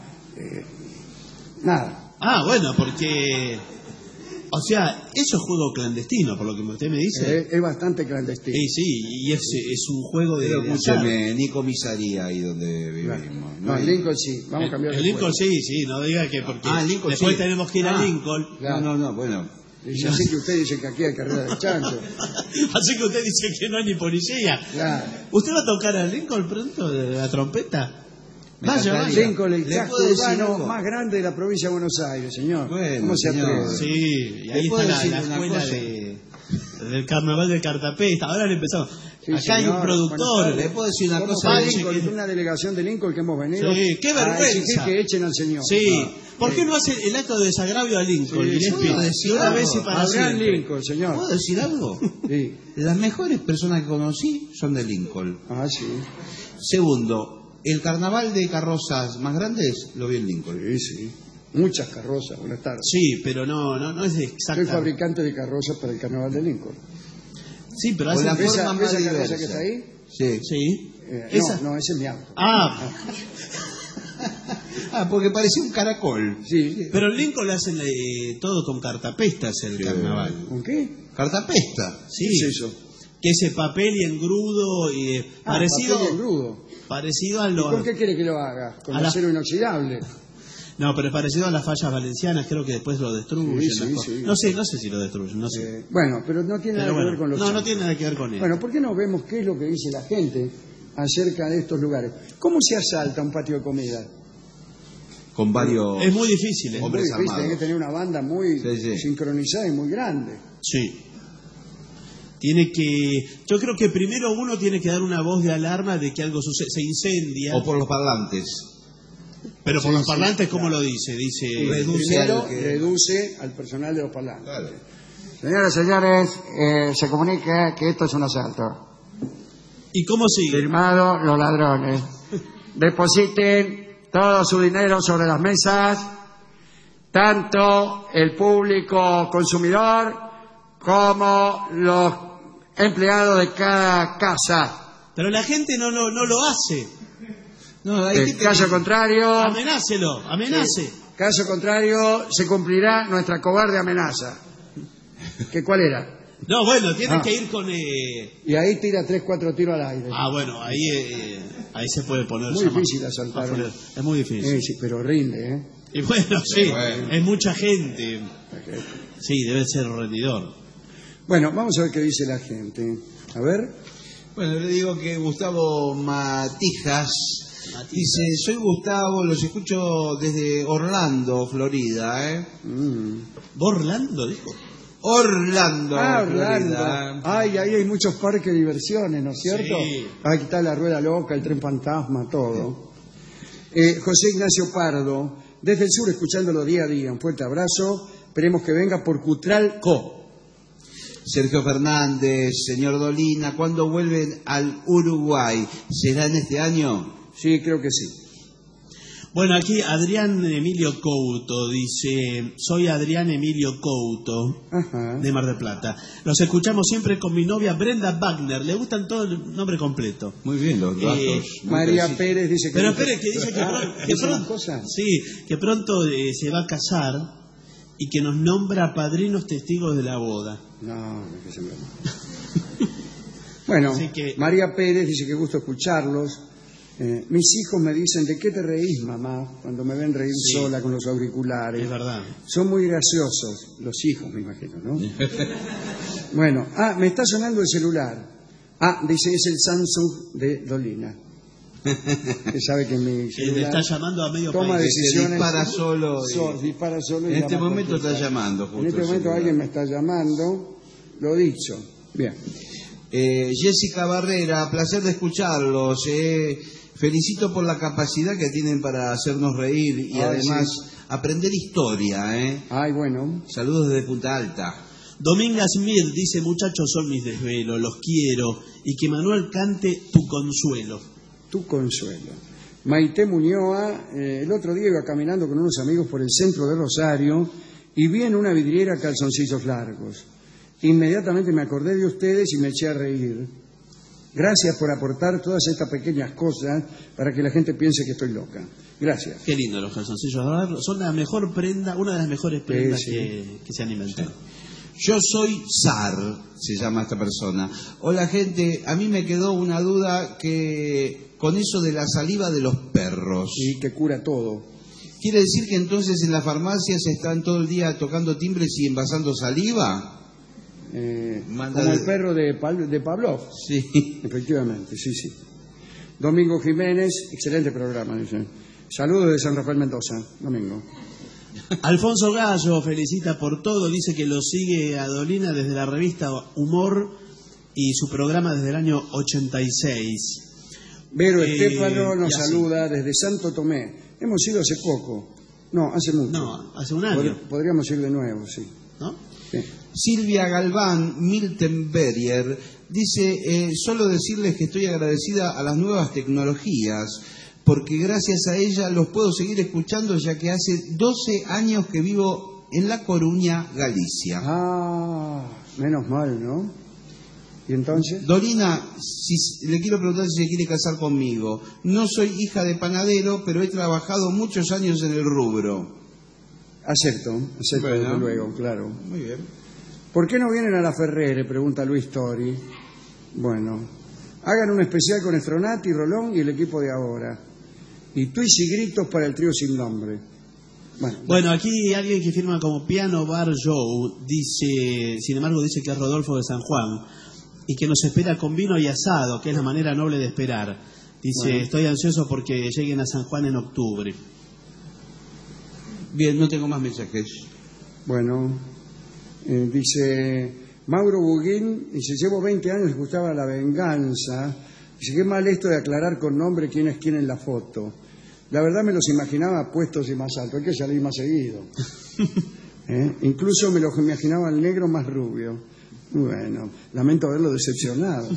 Nada. Bueno, porque... O sea, eso es juego clandestino, por lo que usted me dice. Es bastante clandestino. Sí, y es un juego de... Pero escúcheme, ni comisaría ahí donde vivimos. No, en Lincoln sí. Vamos a cambiar de Lincoln juego. sí, no diga que porque Lincoln después sí. tenemos que ir a Lincoln. Claro. No, bueno. Y así que usted dice que aquí hay carrera de chancho. Así que usted dice que no hay ni policía. Claro. ¿Usted va a tocar a Lincoln pronto, la trompeta? Vaya. Lincoln, el casco puedo decir urbano algo? más grande de la provincia de Buenos Aires, señor. Bueno, ¿Cómo se señor. atreve? Sí, y ahí ¿Le puedo está decir la una escuela cosa? del carnaval de Cartapesta. Ahora le empezamos. Sí, Acá hay un señor. productor. Buenas ¿Le puedo decir una Somos cosa? Lincoln, una delegación de Lincoln que hemos venido Sí, qué a vergüenza. exigir que echen al señor. Sí. ¿Por qué no hace el acto de desagravio a Lincoln? Sí, Gillespie? ¿puedo decir Una algo? vez y para Abraham siempre. Lincoln, señor. ¿Puedo decir algo? Sí. Las mejores personas que conocí son de Lincoln. Sí. Segundo, el carnaval de carrozas más grandes lo vi en Lincoln. Sí. Muchas carrozas, buenas tardes. Sí, pero no es Soy exacta. fabricante de carrozas para el carnaval de Lincoln. Sí, pero Con hace... la ¿Esa forma más carroza diversa. que está ahí? Sí. Sí. No, no, ese es mi auto. Porque parecía un caracol. Sí. Pero en Lincoln le hacen todo con cartapestas el carnaval. ¿Con qué? Cartapesta. Sí. ¿Qué es eso? Que ese papel y engrudo y parecido papel engrudo. parecido a ¿Y los con qué quiere que lo haga? ¿Con A la- acero inoxidable? no, pero es parecido a las fallas valencianas, creo que después lo destruyen. Sí, las cosas. sí. No sé si lo destruyen, no sé. Bueno, pero no tiene Pero nada que bueno, ver con los no chanchos. tiene nada que ver con él. Bueno, ¿por qué no vemos qué es lo que dice la gente acerca de estos lugares? ¿Cómo se asalta un patio de comida? Con varios Es muy difícil, ¿eh? Muy hombres difícil, armados. hay que tener una banda muy Sí. sincronizada y muy grande. Sí. Yo creo que primero uno tiene que dar una voz de alarma de que algo sucede, se incendia. O por los parlantes. Pero por Sí, los sí, parlantes, ¿cómo claro. lo dice? Dice, Sí, reduce primero al que- reduce al personal de los parlantes. Claro. Señoras y señores, se comunica que esto es un asalto. ¿y cómo sigue? Firmado los ladrones. Depositen todo su dinero sobre las mesas, tanto el público consumidor como los empleados de cada casa. Pero la gente no lo hace. No, hay En gente caso que- contrario, Amenácelo, amenace. caso contrario, se cumplirá nuestra cobarde amenaza. ¿Qué cuál era? No, bueno, tiene Ah. que ir con... Y ahí tira 3, 4 tiros al aire. bueno, ahí se puede poner... Muy llama- difícil asaltar. Es muy difícil. Sí, pero rinde, ¿eh? Y bueno, sí, Bueno. es mucha gente. Sí, debe ser rendidor. Bueno, vamos a ver qué dice la gente. A ver. Bueno, le digo que Gustavo Matijas dice, soy Gustavo, los escucho desde Orlando, Florida, ¿eh? ¿Borlando, dijo? Orlando, Orlando. Florida. Ay, ahí hay muchos parques de diversiones, ¿no es cierto? Sí. Aquí está la rueda loca, el tren fantasma, todo. José Ignacio Pardo, desde el sur, escuchándolo día a día. Un fuerte abrazo. Esperemos que venga por Cutralco. Sergio Fernández, señor Dolina, ¿cuándo vuelven al Uruguay? ¿Será en este año? Sí, creo que sí. Bueno, aquí Adrián Emilio Couto dice, soy Adrián Emilio Couto, Ajá. de Mar del Plata. Los escuchamos siempre con mi novia Brenda Wagner. Le gustan todo el nombre completo. Muy bien, los datos. muy María precisos. Pérez dice que... Pero espere, que dice que, que ¿dice pronto, más cosas? sí, que pronto se va a casar y que nos nombra padrinos testigos de la boda. No, que se me... Bueno, Así que- María Pérez dice que gusto escucharlos. Mis hijos me dicen, ¿de qué te reís, mamá? Cuando me ven reír Sí. sola con los auriculares. Es verdad. Son muy graciosos, los hijos, me imagino, ¿no? Bueno, me está sonando el celular. Dice, es el Samsung de Dolina. Usted sabe que mi Le celular está llamando a medio toma país. decisiones... dispara solo y- dispara solo y En este llama momento por tu está casa. llamando, justo En este el momento celular. alguien me está llamando. Lo dicho. Bien. Jessica Barrera, placer de escucharlos. Felicito por la capacidad que tienen para hacernos reír y además aprender historia. Ay, bueno. Saludos desde Punta Alta. Dominga Smith dice, muchachos, son mis desvelos, los quiero, y que Manuel cante Tu Consuelo. Tu consuelo. Maite Muñoa, el otro día iba caminando con unos amigos por el centro de Rosario y vi en una vidriera calzoncillos largos. Inmediatamente me acordé de ustedes y me eché a reír. Gracias por aportar todas estas pequeñas cosas para que la gente piense que estoy loca. Gracias. Qué lindo los calzoncillos, la verdad, son la mejor prenda, una de las mejores prendas Sí. que se han inventado. Yo soy Zar, se llama esta persona. Hola gente, a mí me quedó una duda que con eso de la saliva de los perros. Y que cura todo. ¿Quiere decir que entonces en las farmacias están todo el día tocando timbres y envasando saliva? Manda Como el de- perro de Pavlov. Sí. Efectivamente, sí, sí. Domingo Jiménez, excelente programa, dice. Saludos de San Rafael Mendoza, Domingo. Alfonso Gallo felicita por todo, dice que lo sigue a Dolina desde la revista Humor y su programa desde el año 86. Vero Estefano nos y así. saluda desde Santo Tomé. Hemos ido hace poco. No, hace mucho. No, hace un año, Podríamos ir de nuevo, sí. ¿no? Sí. Silvia Galván Miltenberger dice, solo decirles que estoy agradecida a las nuevas tecnologías, porque gracias a ella los puedo seguir escuchando, ya que hace 12 años que vivo en La Coruña, Galicia. Menos mal, ¿no? ¿Y entonces? Dolina, le quiero preguntar si se quiere casar conmigo. No soy hija de panadero, pero he trabajado muchos años en el rubro. Acepto, Bueno. desde luego, claro. Muy bien. ¿Por qué no vienen a la Ferrere? Pregunta Luis Tori. Bueno, hagan un especial con Estronati, Rolón y el equipo de ahora. Y tuits y gritos para el trío sin nombre. Bueno, aquí alguien que firma como Piano Bar Joe dice, sin embargo, dice que es Rodolfo de San Juan y que nos espera con vino y asado, que es la manera noble de esperar. Dice, Bueno. estoy ansioso porque lleguen a San Juan en octubre. Bien, no tengo más mensajes. Bueno, dice Mauro Buguín, dice, llevo 20 años, les gustaba La Venganza. Dice, qué mal esto de aclarar con nombre quién es quién en la foto. La verdad me los imaginaba puestos y más altos. Hay que salir más seguido. Incluso me los imaginaba el negro más rubio. Bueno, lamento haberlo decepcionado.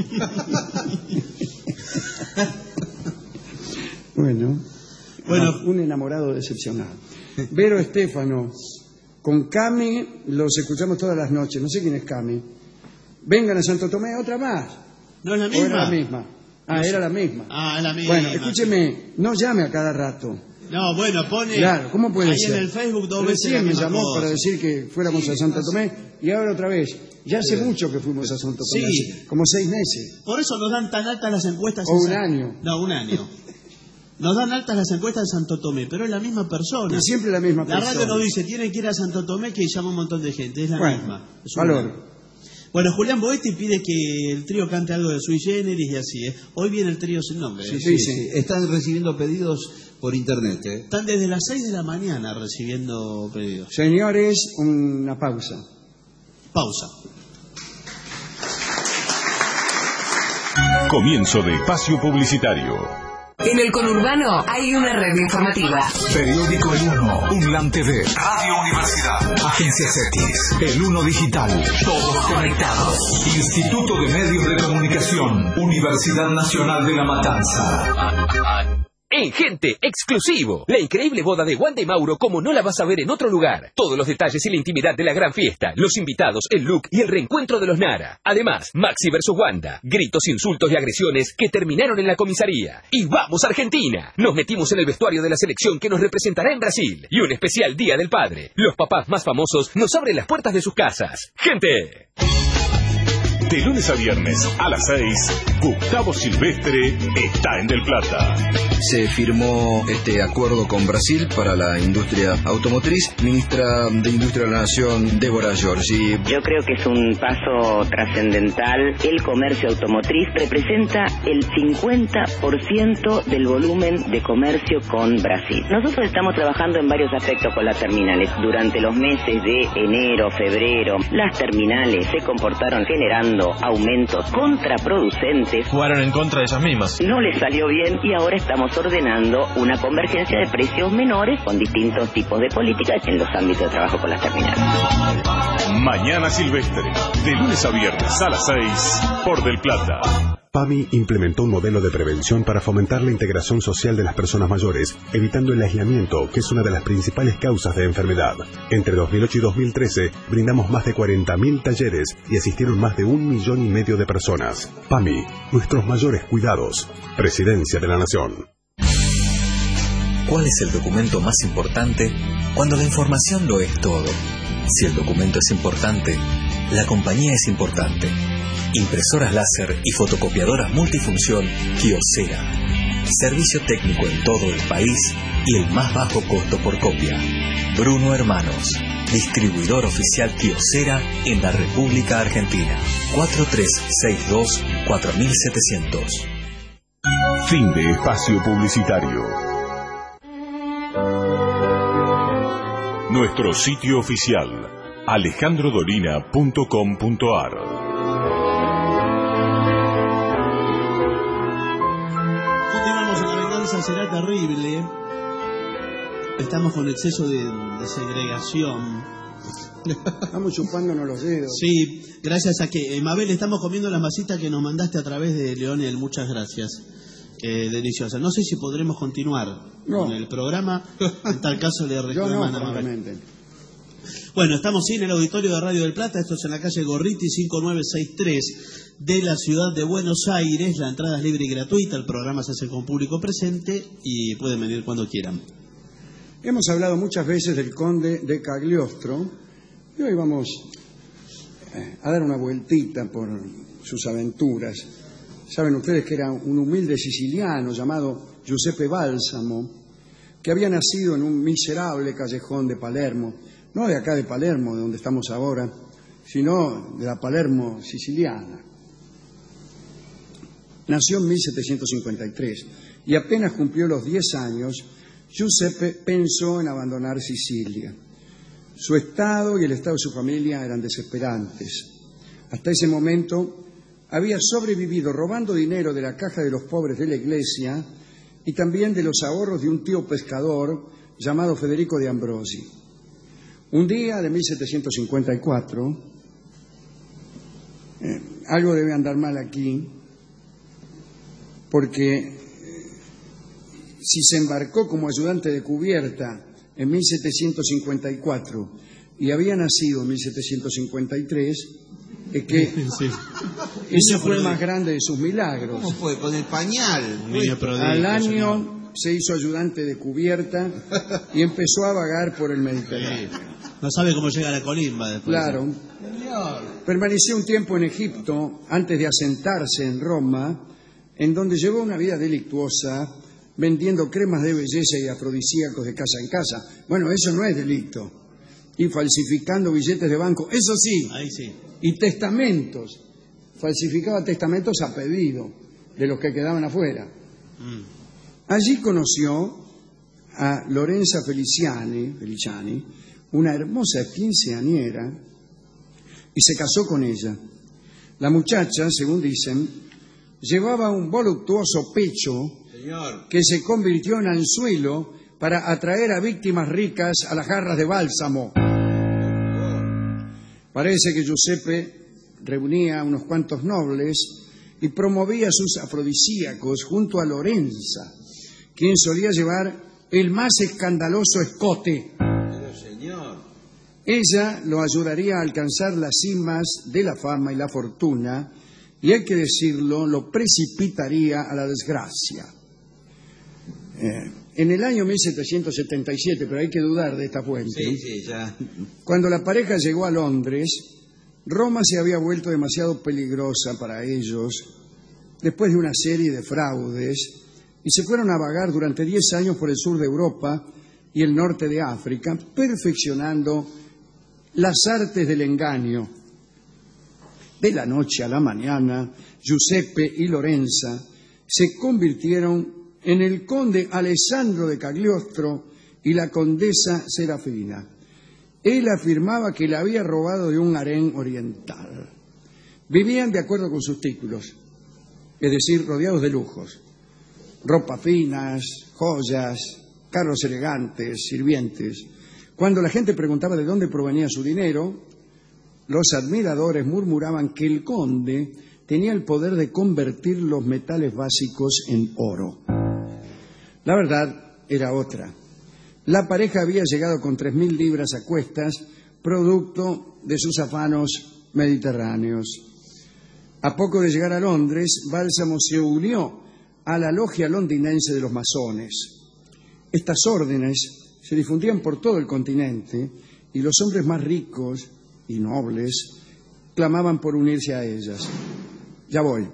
Bueno, un enamorado decepcionado. Vero Estefano, con Cami los escuchamos todas las noches. No sé quién es Cami. Vengan a Santo Tomé, otra más. ¿No es la misma? ¿O era la misma? Era la misma. La misma. Bueno, escúcheme, no llame a cada rato. No, bueno, pone... Claro, ¿cómo puede ahí ser? en el Facebook 2 veces Recién la me misma llamó cosa. para decir que fuéramos a Santo Tomé y ahora otra vez. Ya hace mucho que fuimos a Santo Tomé, hace como 6 meses. Por eso nos dan tan altas las encuestas. O un año. No, un año. Nos dan altas las encuestas de Santo Tomé, pero es la misma persona. Es siempre la misma persona. La radio nos dice, tienen que ir a Santo Tomé, que llama un montón de gente. Es la misma. Es valor. Bueno, Julián Boetti pide que el trío cante algo de Sui Generis y así, Hoy viene el trío sin nombre. Sí. Están recibiendo pedidos por internet. Están desde las 6 de la mañana recibiendo pedidos. Señores, una pausa. Pausa. Comienzo de espacio publicitario. En el conurbano hay una red informativa. Periódico El Uno, Unlan TV, Radio Universidad, Agencia CETIS, El Uno Digital, todos conectados. Instituto de Medios de Comunicación, Universidad Nacional de La Matanza. En Gente, exclusivo. La increíble boda de Wanda y Mauro como no la vas a ver en otro lugar. Todos los detalles y la intimidad de la gran fiesta, los invitados, el look y el reencuentro de los Nara. Además, Maxi vs Wanda. Gritos, insultos y agresiones que terminaron en la comisaría. Y vamos a Argentina. Nos metimos en el vestuario de la selección que nos representará en Brasil. Y un especial Día del Padre. Los papás más famosos nos abren las puertas de sus casas. ¡Gente! De lunes a viernes a las 6, Gustavo Silvestre está en Del Plata. Se firmó este acuerdo con Brasil para la industria automotriz. Ministra de Industria de la Nación, Débora Giorgi. Yo creo que es un paso trascendental. El comercio automotriz representa el 50% del volumen de comercio con Brasil. Nosotros estamos trabajando en varios aspectos con las terminales. Durante los meses de enero, febrero, las terminales se comportaron generando aumentos contraproducentes. Jugaron en contra de ellas mismas. No les salió bien y ahora estamos ordenando una convergencia de precios menores con distintos tipos de políticas en los ámbitos de trabajo con las terminales. Mañana Silvestre, de lunes a viernes a las 6, por Del Plata. PAMI implementó un modelo de prevención para fomentar la integración social de las personas mayores, evitando el aislamiento, que es una de las principales causas de enfermedad. Entre 2008 y 2013, brindamos más de 40.000 talleres y asistieron más de 1,5 millones de personas. PAMI, nuestros mayores cuidados. Presidencia de la Nación. ¿Cuál es el documento más importante cuando la información lo es todo? Si el documento es importante, la compañía es importante. Impresoras láser y fotocopiadoras multifunción Kyocera. Servicio técnico en todo el país y el más bajo costo por copia. Bruno Hermanos, distribuidor oficial Kyocera en la República Argentina. 4362-4700. Fin de espacio publicitario. Nuestro sitio oficial, alejandrodolina.com.ar. Será terrible. Estamos con exceso de segregación. Estamos chupándonos los dedos. Sí, gracias a que, Mabel, estamos comiendo las masitas que nos mandaste a través de Leonel. Muchas gracias. Deliciosa. No sé si podremos continuar con el programa. En tal caso le reclaman a Mabel. Bueno, estamos en el auditorio de Radio del Plata. Esto es en la calle Gorriti 5963 de la ciudad de Buenos Aires. La entrada es libre y gratuita. El programa se hace con público presente y pueden venir cuando quieran. Hemos hablado muchas veces del conde de Cagliostro y hoy vamos a dar una vueltita por sus aventuras. Saben ustedes que era un humilde siciliano llamado Giuseppe Balsamo, que había nacido en un miserable callejón de Palermo. No de acá de Palermo, de donde estamos ahora, sino de la Palermo siciliana. Nació en 1753 y apenas cumplió los 10 años, Giuseppe pensó en abandonar Sicilia. Su estado y el estado de su familia eran desesperantes. Hasta ese momento había sobrevivido robando dinero de la caja de los pobres de la iglesia y también de los ahorros de un tío pescador llamado Federico de Ambrosi. Un día de 1754, algo debe andar mal aquí, porque si se embarcó como ayudante de cubierta en 1754 y había nacido en 1753, es que ese fue el más grande de sus milagros. ¿Cómo fue? Con el pañal. Al año se hizo ayudante de cubierta y empezó a vagar por el Mediterráneo. No sabe cómo llega a la colimba después. Claro. Permaneció un tiempo en Egipto antes de asentarse en Roma, en donde llevó una vida delictuosa, vendiendo cremas de belleza y afrodisíacos de casa en casa. Bueno, eso no es delito. Y falsificando billetes de banco, eso sí. Ahí sí. Y testamentos. Falsificaba testamentos a pedido de los que quedaban afuera. Allí conoció a Lorenza Feliciani, una hermosa quinceañera, y se casó con ella. La muchacha, según dicen, llevaba un voluptuoso pecho que se convirtió en anzuelo para atraer a víctimas ricas a las jarras de bálsamo. Parece que Giuseppe reunía unos cuantos nobles y promovía sus afrodisíacos junto a Lorenza, quien solía llevar el más escandaloso escote. Pero señor. Ella lo ayudaría a alcanzar las cimas de la fama y la fortuna, y hay que decirlo, lo precipitaría a la desgracia. En el año 1777, pero hay que dudar de esta fuente, Sí, ya. cuando la pareja llegó a Londres, Roma se había vuelto demasiado peligrosa para ellos después de una serie de fraudes, y se fueron a vagar durante 10 años por el sur de Europa y el norte de África, perfeccionando las artes del engaño. De la noche a la mañana, Giuseppe y Lorenza se convirtieron en el conde Alessandro de Cagliostro y la condesa Serafina. Él afirmaba que la había robado de un harén oriental. Vivían de acuerdo con sus títulos, es decir, rodeados de lujos, ropas finas, joyas, carros elegantes, sirvientes. Cuando la gente preguntaba de dónde provenía su dinero, los admiradores murmuraban que el conde tenía el poder de convertir los metales básicos en oro. La verdad era otra. La pareja había llegado con 3.000 libras a cuestas, producto de sus afanos mediterráneos. A poco de llegar a Londres, Bálsamo se unió a la logia londinense de los masones. Estas órdenes se difundían por todo el continente y los hombres más ricos y nobles clamaban por unirse a ellas. Ya voy.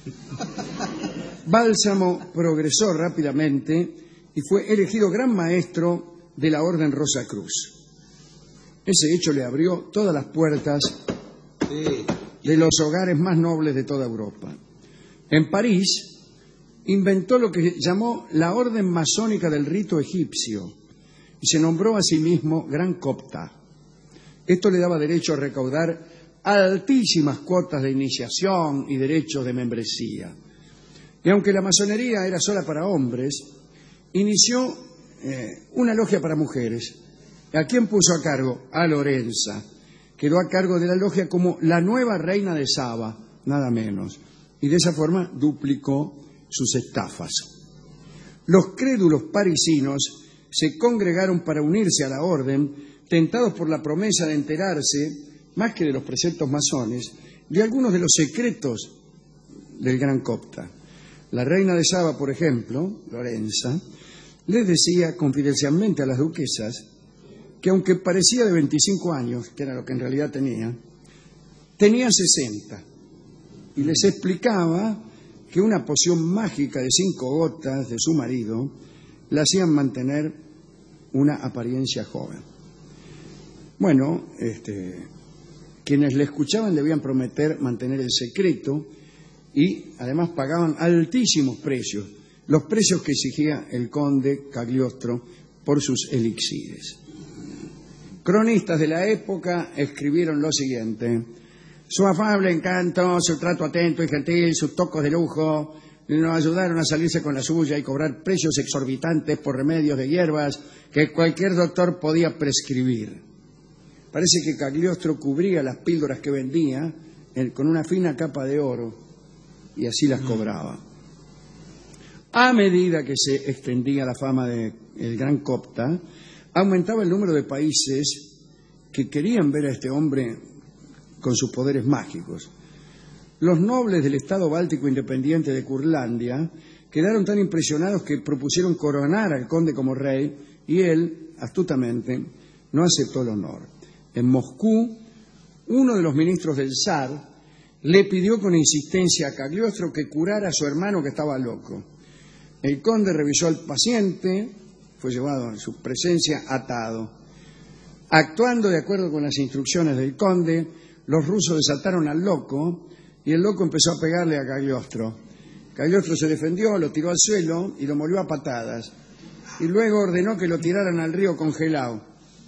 Bálsamo progresó rápidamente y fue elegido gran maestro de la Orden Rosacruz. Ese hecho le abrió todas las puertas de los hogares más nobles de toda Europa. En París inventó lo que llamó la Orden Masónica del Rito Egipcio y se nombró a sí mismo Gran Copta. Esto le daba derecho a recaudar altísimas cuotas de iniciación y derechos de membresía. Y aunque la masonería era sola para hombres, inició una logia para mujeres. ¿A quién puso a cargo? A Lorenza. Quedó a cargo de la logia como la nueva reina de Saba, nada menos. Y de esa forma duplicó sus estafas. Los crédulos parisinos se congregaron para unirse a la orden, tentados por la promesa de enterarse, más que de los preceptos masones, de algunos de los secretos del Gran Copta. La reina de Saba, por ejemplo, Lorenza, les decía confidencialmente a las duquesas que aunque parecía de 25 años, que era lo que en realidad tenía 60. Y les explicaba que una poción mágica de 5 gotas de su marido la hacían mantener una apariencia joven. Bueno, quienes le escuchaban debían prometer mantener el secreto y además pagaban altísimos precios, los precios que exigía el conde Cagliostro por sus elixires. Cronistas de la época escribieron lo siguiente: su afable encanto, su trato atento y gentil, sus tocos de lujo, nos ayudaron a salirse con la suya y cobrar precios exorbitantes por remedios de hierbas que cualquier doctor podía prescribir. Parece que Cagliostro cubría las píldoras que vendía con una fina capa de oro y así las cobraba. A medida que se extendía la fama del gran Copta, aumentaba el número de países que querían ver a este hombre con sus poderes mágicos. Los nobles del Estado báltico independiente de Curlandia quedaron tan impresionados que propusieron coronar al conde como rey y él, astutamente, no aceptó el honor. En Moscú, uno de los ministros del zar le pidió con insistencia a Cagliostro que curara a su hermano que estaba loco. El conde revisó al paciente, fue llevado en su presencia atado. Actuando de acuerdo con las instrucciones del conde, los rusos desataron al loco y el loco empezó a pegarle a Cagliostro. Cagliostro se defendió, lo tiró al suelo y lo molió a patadas. Y luego ordenó que lo tiraran al río congelado.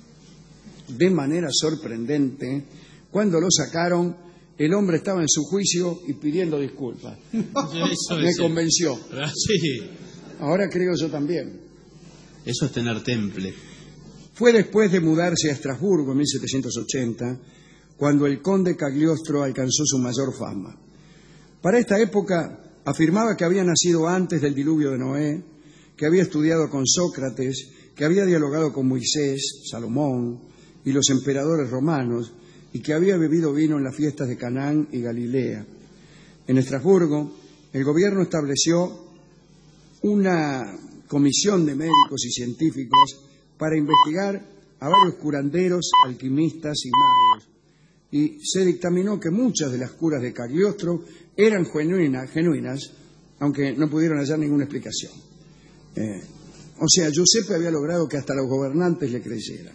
De manera sorprendente, cuando lo sacaron, el hombre estaba en su juicio y pidiendo disculpas. Me convenció. Sí. Ahora creo yo también. Eso es tener temple. Fue después de mudarse a Estrasburgo en 1780 cuando el conde Cagliostro alcanzó su mayor fama. Para esta época afirmaba que había nacido antes del diluvio de Noé, que había estudiado con Sócrates, que había dialogado con Moisés, Salomón y los emperadores romanos, y que había bebido vino en las fiestas de Canaán y Galilea. En Estrasburgo, el gobierno estableció una comisión de médicos y científicos para investigar a varios curanderos, alquimistas y magos, y se dictaminó que muchas de las curas de Cagliostro eran genuinas, aunque no pudieron hallar ninguna explicación. O sea, Giuseppe había logrado que hasta los gobernantes le creyeran.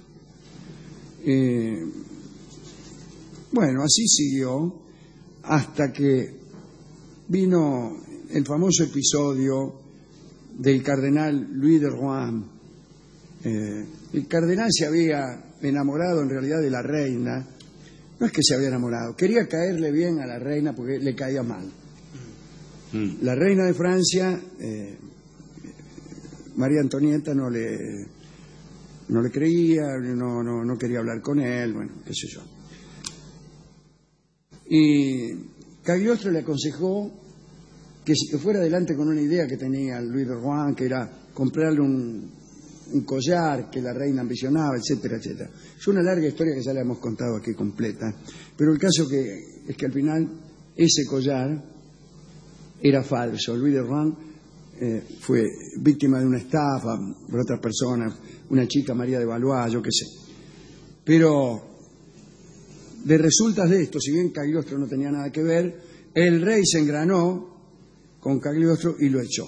Bueno, así siguió hasta que vino el famoso episodio del cardenal Louis de Rohan. El cardenal se había enamorado en realidad de la reina. No es que se había enamorado, quería caerle bien a la reina porque le caía mal. La reina de Francia, María Antonieta, no le creía, no quería hablar con él, bueno, qué sé yo. Y Cagliostro le aconsejó que fuera adelante con una idea que tenía Louis de Rohan, que era comprarle un collar que la reina ambicionaba, etcétera, etcétera. Es una larga historia que ya la hemos contado aquí completa, pero el caso es que al final ese collar era falso. Louis de Rohan fue víctima de una estafa por otra persona, una chica, María de Valois, yo qué sé. Pero de resultas de esto, si bien Cagliostro no tenía nada que ver, el rey se engranó con Cagliostro y lo echó.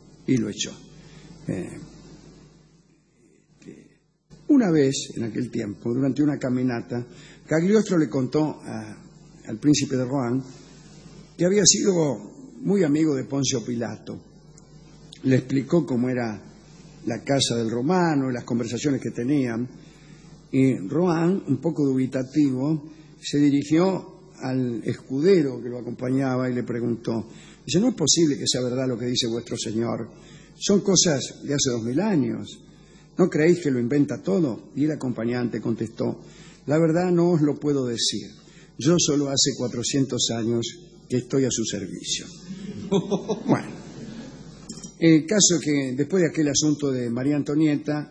Una vez, en aquel tiempo, durante una caminata, Cagliostro le contó al príncipe de Rohan que había sido muy amigo de Poncio Pilato. Le explicó cómo era la casa del romano, las conversaciones que tenían, y Rohan, un poco dubitativo, se dirigió al escudero que lo acompañaba y le preguntó, dice, no es posible que sea verdad lo que dice vuestro señor, son cosas de hace 2000 años. ¿No creéis que lo inventa todo? Y el acompañante contestó, la verdad no os lo puedo decir. Yo solo hace 400 años que estoy a su servicio. Bueno, el caso es que después de aquel asunto de María Antonieta,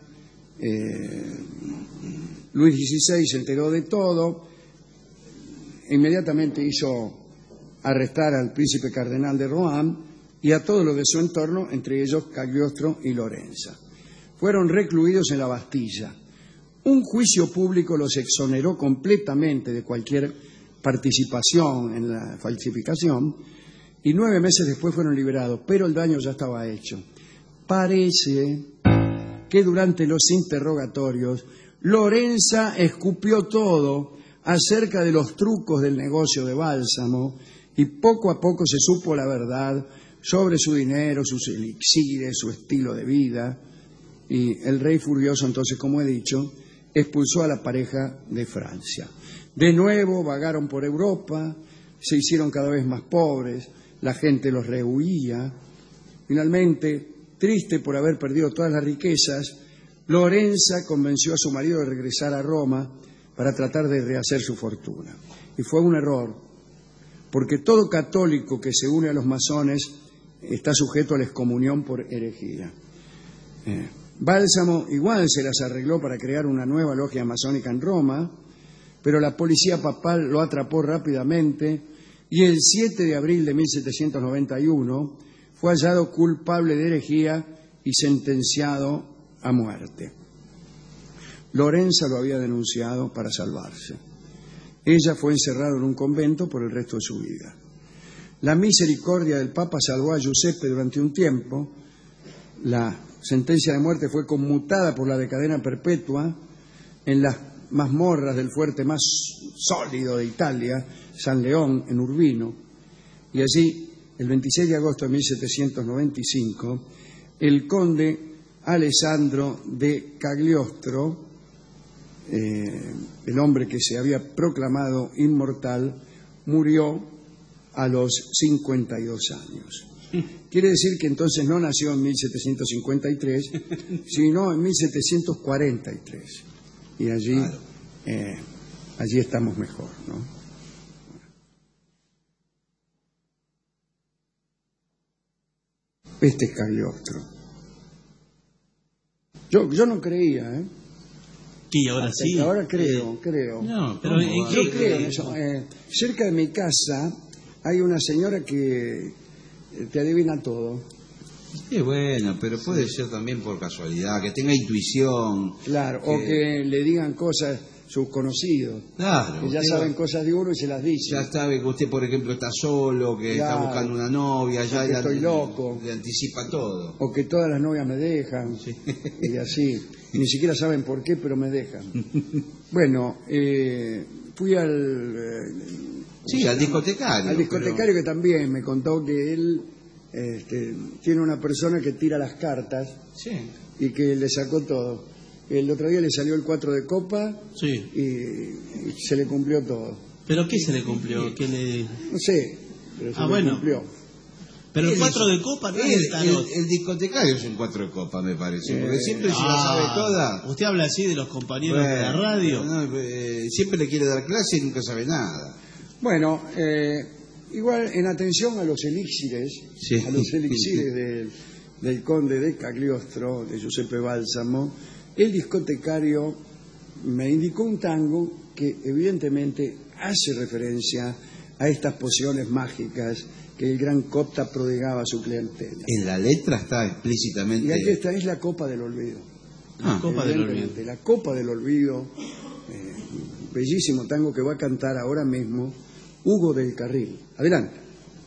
Luis XVI se enteró de todo, e inmediatamente hizo arrestar al príncipe cardenal de Rohan y a todos los de su entorno, entre ellos Cagliostro y Lorenza. Fueron recluidos en la Bastilla. Un juicio público los exoneró completamente de cualquier participación en la falsificación y 9 meses después fueron liberados, pero el daño ya estaba hecho. Parece que durante los interrogatorios Lorenza escupió todo acerca de los trucos del negocio de bálsamo y poco a poco se supo la verdad sobre su dinero, sus elixires, su estilo de vida. Y el rey furioso, entonces, como he dicho, expulsó a la pareja de Francia. De nuevo vagaron por Europa, se hicieron cada vez más pobres, la gente los rehuía Finalmente, triste por haber perdido todas las riquezas, Lorenza convenció a su marido de regresar a Roma para tratar de rehacer su fortuna. Y fue un error, porque todo católico que se une a los masones está sujeto a la excomunión por herejía. Bálsamo igual se las arregló para crear una nueva logia masónica en Roma, pero la policía papal lo atrapó rápidamente y el 7 de abril de 1791 fue hallado culpable de herejía y sentenciado a muerte. Lorenza lo había denunciado para salvarse. Ella fue encerrada en un convento por el resto de su vida. La misericordia del Papa salvó a Giuseppe durante un tiempo. La sentencia de muerte fue conmutada por la de cadena perpetua en las mazmorras del fuerte más sólido de Italia, San León, en Urbino. Y allí, el 26 de agosto de 1795, el conde Alessandro de Cagliostro, el hombre que se había proclamado inmortal, murió a los 52 años. Quiere decir que entonces no nació en 1753, sino en 1743. Y allí, claro, allí estamos mejor, ¿no? Este es Cagliostro. Yo no creía, ¿eh? Sí, ahora sí. Ahora creo. No, pero yo creo en eso. Cerca de mi casa hay una señora que te adivina todo. Sí, bueno, pero puede ser también por casualidad, que tenga intuición. Claro, o que le digan cosas sus conocidos. Claro. Que ya saben cosas de uno y se las dicen. Ya sabe que usted, por ejemplo, está solo, que está buscando una novia, ya estoy loco. Le anticipa todo. O que todas las novias me dejan, sí. Y así. Y ni siquiera saben por qué, pero me dejan. Bueno, fui al discotecario. Al discotecario, que también me contó que él tiene una persona que tira las cartas, sí, y que le sacó todo. El otro día le salió el 4 de copa, sí, y se le cumplió todo. ¿Pero qué se le cumplió? ¿Qué le... No sé, pero se le cumplió. Pero el 4 de copa no es el tarot. El discotecario es un 4 de copa, me parece. Porque siempre se la sabe toda. Usted habla así de los compañeros de la radio. Siempre le quiere dar clase y nunca sabe nada. Bueno, igual en atención a los elixires, sí, a los elixires del conde de Cagliostro, de Giuseppe Bálsamo, el discotecario me indicó un tango que evidentemente hace referencia a estas pociones mágicas que el gran Copta prodigaba a su clientela. En la letra está explícitamente... Y aquí está, es la Copa del Olvido. La Copa del Olvido. La Copa del Olvido, bellísimo tango que va a cantar ahora mismo Hugo del Carril. Adelante.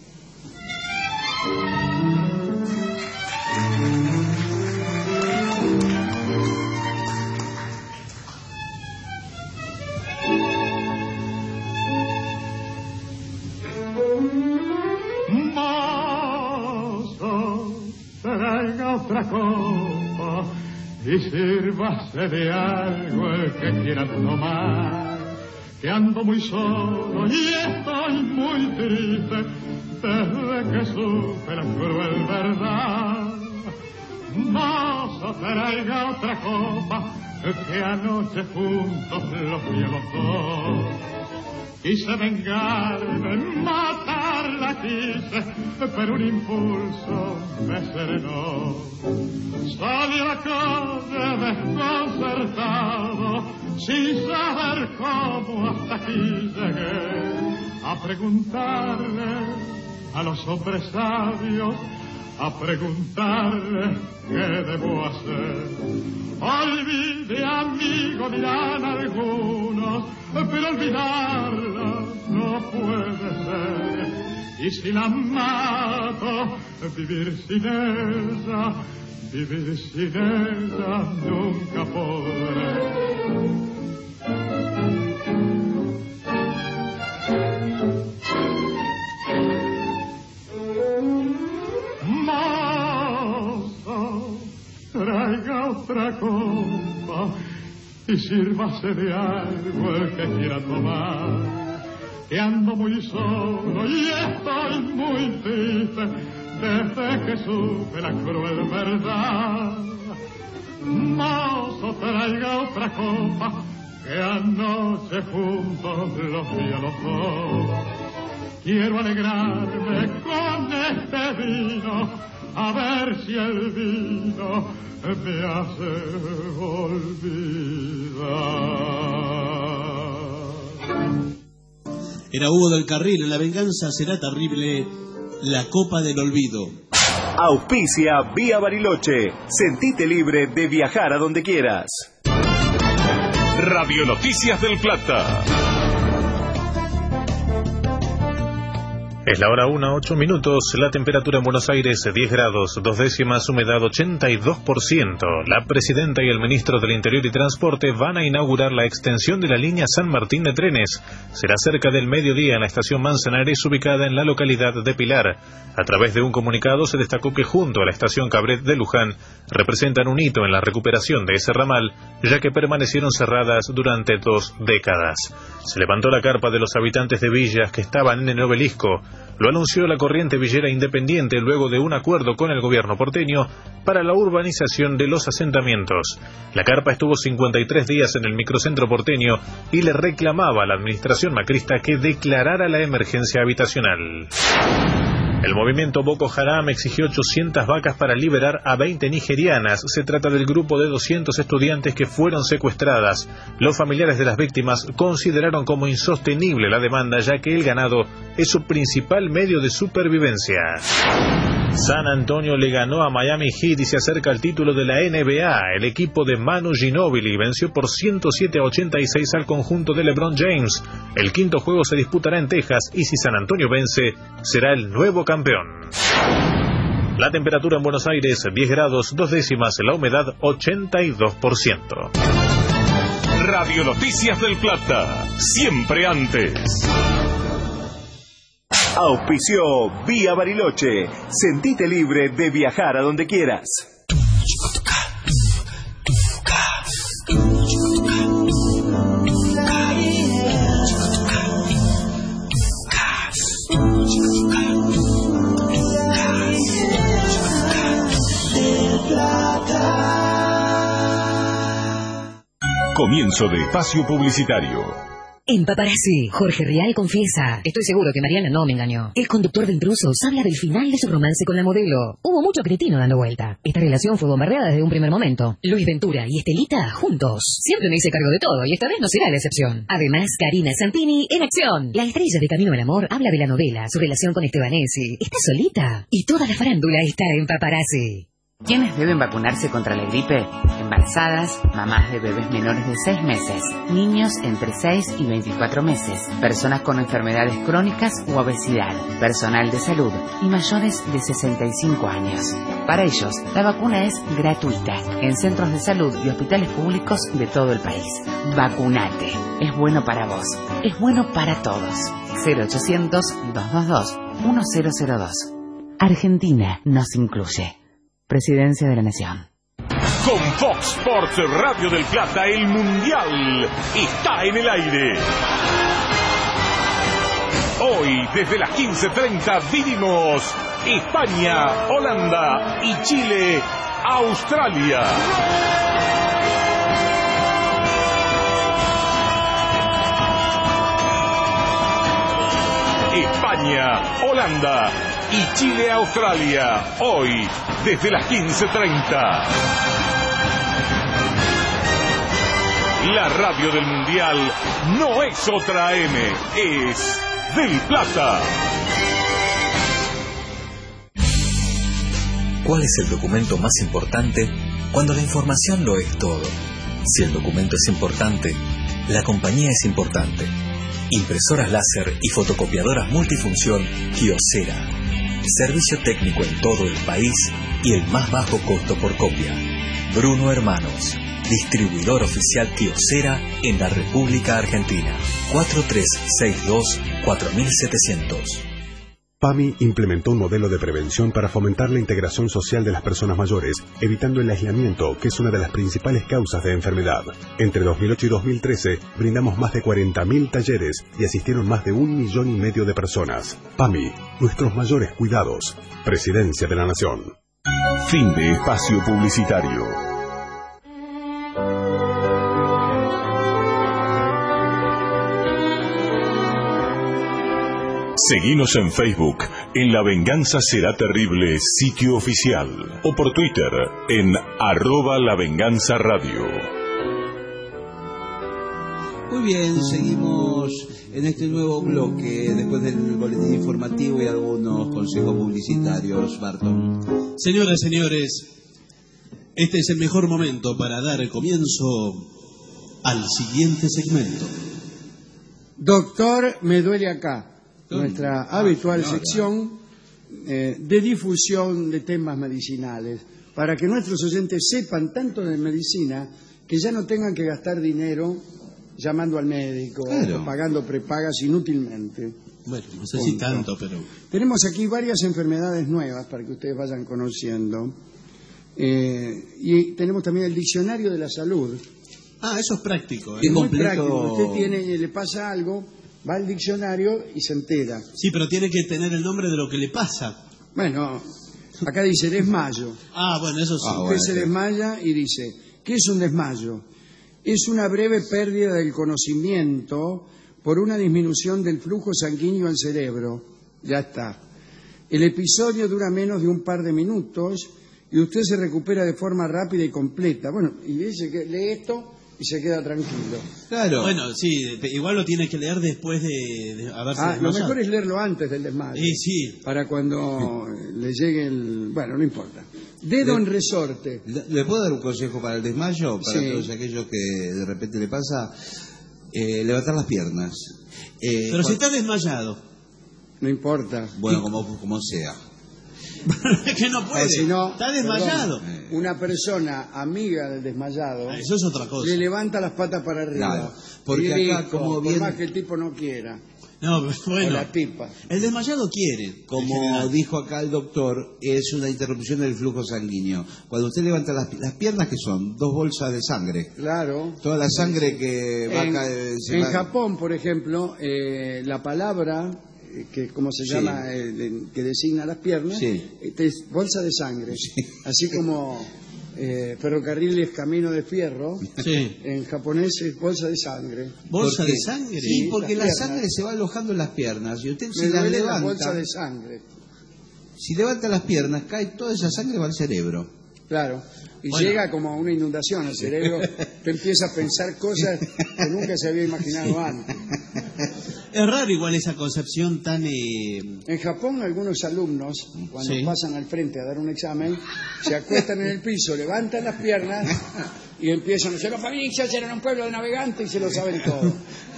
Otra copa y sírvase de algo el que quiera tomar, que ando muy solo y estoy muy triste desde que supe la cruel verdad. Mozo, traiga otra copa, que anoche juntos los vi a los dos. Quise vengarme, matarla quise, pero un impulso me serenó. Salí a la calle desconcertado, sin saber cómo hasta aquí llegué, a preguntarle a los hombres sabios, a preguntarle qué debo hacer. Olvide, amigo, dirán algunos, pero olvidarla no puede ser. Y si la mato, vivir sin ella nunca podré. Traiga otra copa y sírvase de algo el que quiera tomar, que ando muy solo y estoy muy triste desde que supe la cruel verdad. Mozo, traiga otra copa, que anoche juntos los vi a los dos. Quiero alegrarme con este vino, a ver si el vino me hace olvidar. Era Hugo del Carril, La venganza será terrible, la copa del olvido. Auspicia Vía Bariloche. Sentite libre de viajar a donde quieras. Radio Noticias del Plata. Es la hora 1:08. La temperatura en Buenos Aires 10 grados, 2 décimas, humedad 82%. La presidenta y el ministro del Interior y Transporte van a inaugurar la extensión de la línea San Martín de trenes. Será cerca del mediodía en la estación Manzanares, ubicada en la localidad de Pilar. A través de un comunicado se destacó que junto a la estación Cabret de Luján representan un hito en la recuperación de ese ramal, ya que permanecieron cerradas durante 2 décadas. Se levantó la carpa de los habitantes de villas que estaban en el obelisco. Lo anunció la Corriente Villera Independiente luego de un acuerdo con el gobierno porteño para la urbanización de los asentamientos. La carpa estuvo 53 días en el microcentro porteño y le reclamaba a la administración macrista que declarara la emergencia habitacional. El movimiento Boko Haram exigió 800 vacas para liberar a 20 nigerianas. Se trata del grupo de 200 estudiantes que fueron secuestradas. Los familiares de las víctimas consideraron como insostenible la demanda, ya que el ganado es su principal medio de supervivencia. San Antonio le ganó a Miami Heat y se acerca al título de la NBA. El equipo de Manu Ginóbili venció por 107-86 al conjunto de LeBron James. El quinto juego se disputará en Texas y si San Antonio vence, será el nuevo campeón. La temperatura en Buenos Aires 10 grados, 2 décimas, la humedad 82%. Radio Noticias del Plata, siempre antes. Auspició Vía Bariloche. Sentite libre de viajar a donde quieras. Comienzo de espacio publicitario. En Paparazzi, Jorge Rial confiesa: estoy seguro que Mariana no me engañó. El conductor de Intrusos habla del final de su romance con la modelo. Hubo mucho cretino dando vuelta. Esta relación fue bombardeada desde un primer momento. Luis Ventura y Estelita juntos. Siempre me hice cargo de todo y esta vez no será la excepción. Además, Karina Santini en acción. La estrella de Camino al Amor habla de la novela, su relación con Estebanesi. Está solita y toda la farándula está en Paparazzi. ¿Quiénes deben vacunarse contra la gripe? Embarazadas, mamás de bebés menores de 6 meses, niños entre 6 y 24 meses, personas con enfermedades crónicas u obesidad, personal de salud y mayores de 65 años. Para ellos, la vacuna es gratuita en centros de salud y hospitales públicos de todo el país. Vacunate. Es bueno para vos. Es bueno para todos. 0800-222-1002. Argentina nos incluye. Presidencia de la Nación. Con Fox Sports Radio del Plata, el Mundial está en el aire. Hoy, desde las 15:30, vivimos España, Holanda y Chile, Australia. España, Holanda y Chile, Australia. Hoy, desde las 15:30. La radio del Mundial no es otra AM, es del Plata. ¿Cuál es el documento más importante cuando la información lo es todo? Si el documento es importante, la compañía es importante. Impresoras láser y fotocopiadoras multifunción Kyocera. Servicio técnico en todo el país y el más bajo costo por copia. Bruno Hermanos, distribuidor oficial Kyocera en la República Argentina. 4362-4700. PAMI implementó un modelo de prevención para fomentar la integración social de las personas mayores, evitando el aislamiento, que es una de las principales causas de enfermedad. Entre 2008 y 2013, brindamos más de 40.000 talleres y asistieron más de 1,5 millones de personas. PAMI, nuestros mayores cuidados. Presidencia de la Nación. Fin de espacio publicitario. Seguinos en Facebook, en La Venganza Será Terrible, sitio oficial, o por Twitter, en @lavenganzaradio. Muy bien, seguimos en este nuevo bloque, después del boletín informativo y algunos consejos publicitarios. Barton. Señoras, señores, este es el mejor momento para dar comienzo al siguiente segmento. Doctor, me duele acá. Nuestra habitual sección de difusión de temas medicinales, para que nuestros oyentes sepan tanto de medicina que ya no tengan que gastar dinero llamando al médico, o pagando prepagas inútilmente. Bueno, no sé si tanto, pero... Tenemos aquí varias enfermedades nuevas para que ustedes vayan conociendo. Y tenemos también el diccionario de la salud. Ah, eso es práctico. Es muy práctico. Usted le pasa algo, va al diccionario y se entera. Sí, pero tiene que tener el nombre de lo que le pasa. Bueno, acá dice desmayo. Ah, bueno, eso sí. Usted se desmaya y dice, ¿qué es un desmayo? Es una breve pérdida del conocimiento por una disminución del flujo sanguíneo al cerebro. Ya está. El episodio dura menos de un par de minutos y usted se recupera de forma rápida y completa. Bueno, y dice que lee esto y se queda tranquilo. Claro. Bueno, sí, igual lo tiene que leer después de haberse desmayado. Lo mejor es leerlo antes del desmayo. Sí. Para cuando le llegue el... Bueno, no importa. Dedo en resorte. ¿Le puedo dar un consejo para el desmayo? Para Sí. todos aquellos que de repente le pasa, levantar las piernas. Pero si está desmayado. No importa. Bueno, como sea. Es que no puede. Si no, está desmayado. Perdón, una persona amiga del desmayado... Eso es otra cosa. Le levanta las patas para arriba. Claro, porque y acá, listo, como por bien... más que el tipo no quiera. No, bueno. O la tipa. El desmayado quiere. Como dijo acá el doctor, es una interrupción del flujo sanguíneo. Cuando usted levanta las piernas, ¿qué son? 2 bolsas de sangre. Claro. Toda la sangre que va a caer... En Japón, por ejemplo, la palabra... que como se llama, que designa las piernas, es bolsa de sangre. Así como ferrocarril es camino de fierro, en japonés es bolsa de sangre. ¿Bolsa de sangre? Sí, porque la sangre se va alojando en las piernas. Y usted si la levanta, la bolsa de sangre. Si levanta las piernas, cae toda esa sangre va al cerebro. Claro. Y llega como una inundación al cerebro. Te empieza a pensar cosas que nunca se había imaginado antes. Es raro igual esa concepción tan... En Japón algunos alumnos, cuando pasan al frente a dar un examen, se acuestan en el piso, levantan las piernas y empiezan a decir, los fenicios eran un pueblo de navegantes y se lo saben todo.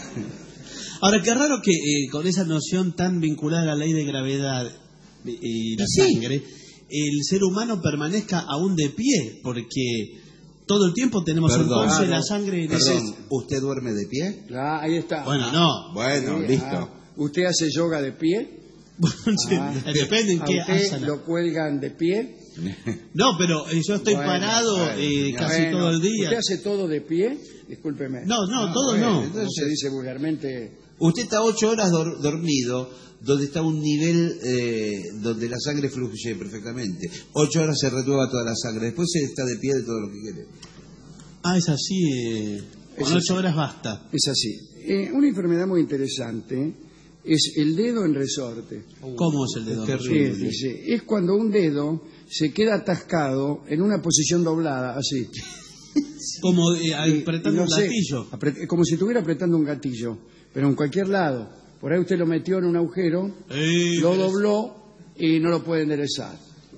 Ahora, qué raro que con esa noción tan vinculada a la ley de gravedad y la sangre, el ser humano permanezca aún de pie, porque... Todo el tiempo tenemos entonces la sangre... ¿Usted duerme de pie? Ahí está. Bueno, no. Bueno, listo. ¿Usted hace yoga de pie? Depende en qué ¿Usted lo cuelgan de pie? No, pero yo estoy parado casi todo el día. ¿Usted hace todo de pie? Discúlpeme. No, todo no. Entonces se dice vulgarmente... Usted está 8 horas dormido, donde está un nivel donde la sangre fluye perfectamente. 8 horas se renueva toda la sangre, después se está de pie de todo lo que quiere. Ah, es así. Con 8 horas basta. Es así. Una enfermedad muy interesante es el dedo en resorte. ¿Cómo es el dedo en resorte? Es cuando un dedo se queda atascado en una posición doblada, así. Como apretando un gatillo. Como si estuviera apretando un gatillo, pero en cualquier lado. Por ahí usted lo metió en un agujero, lo dobló y no lo puede enderezar.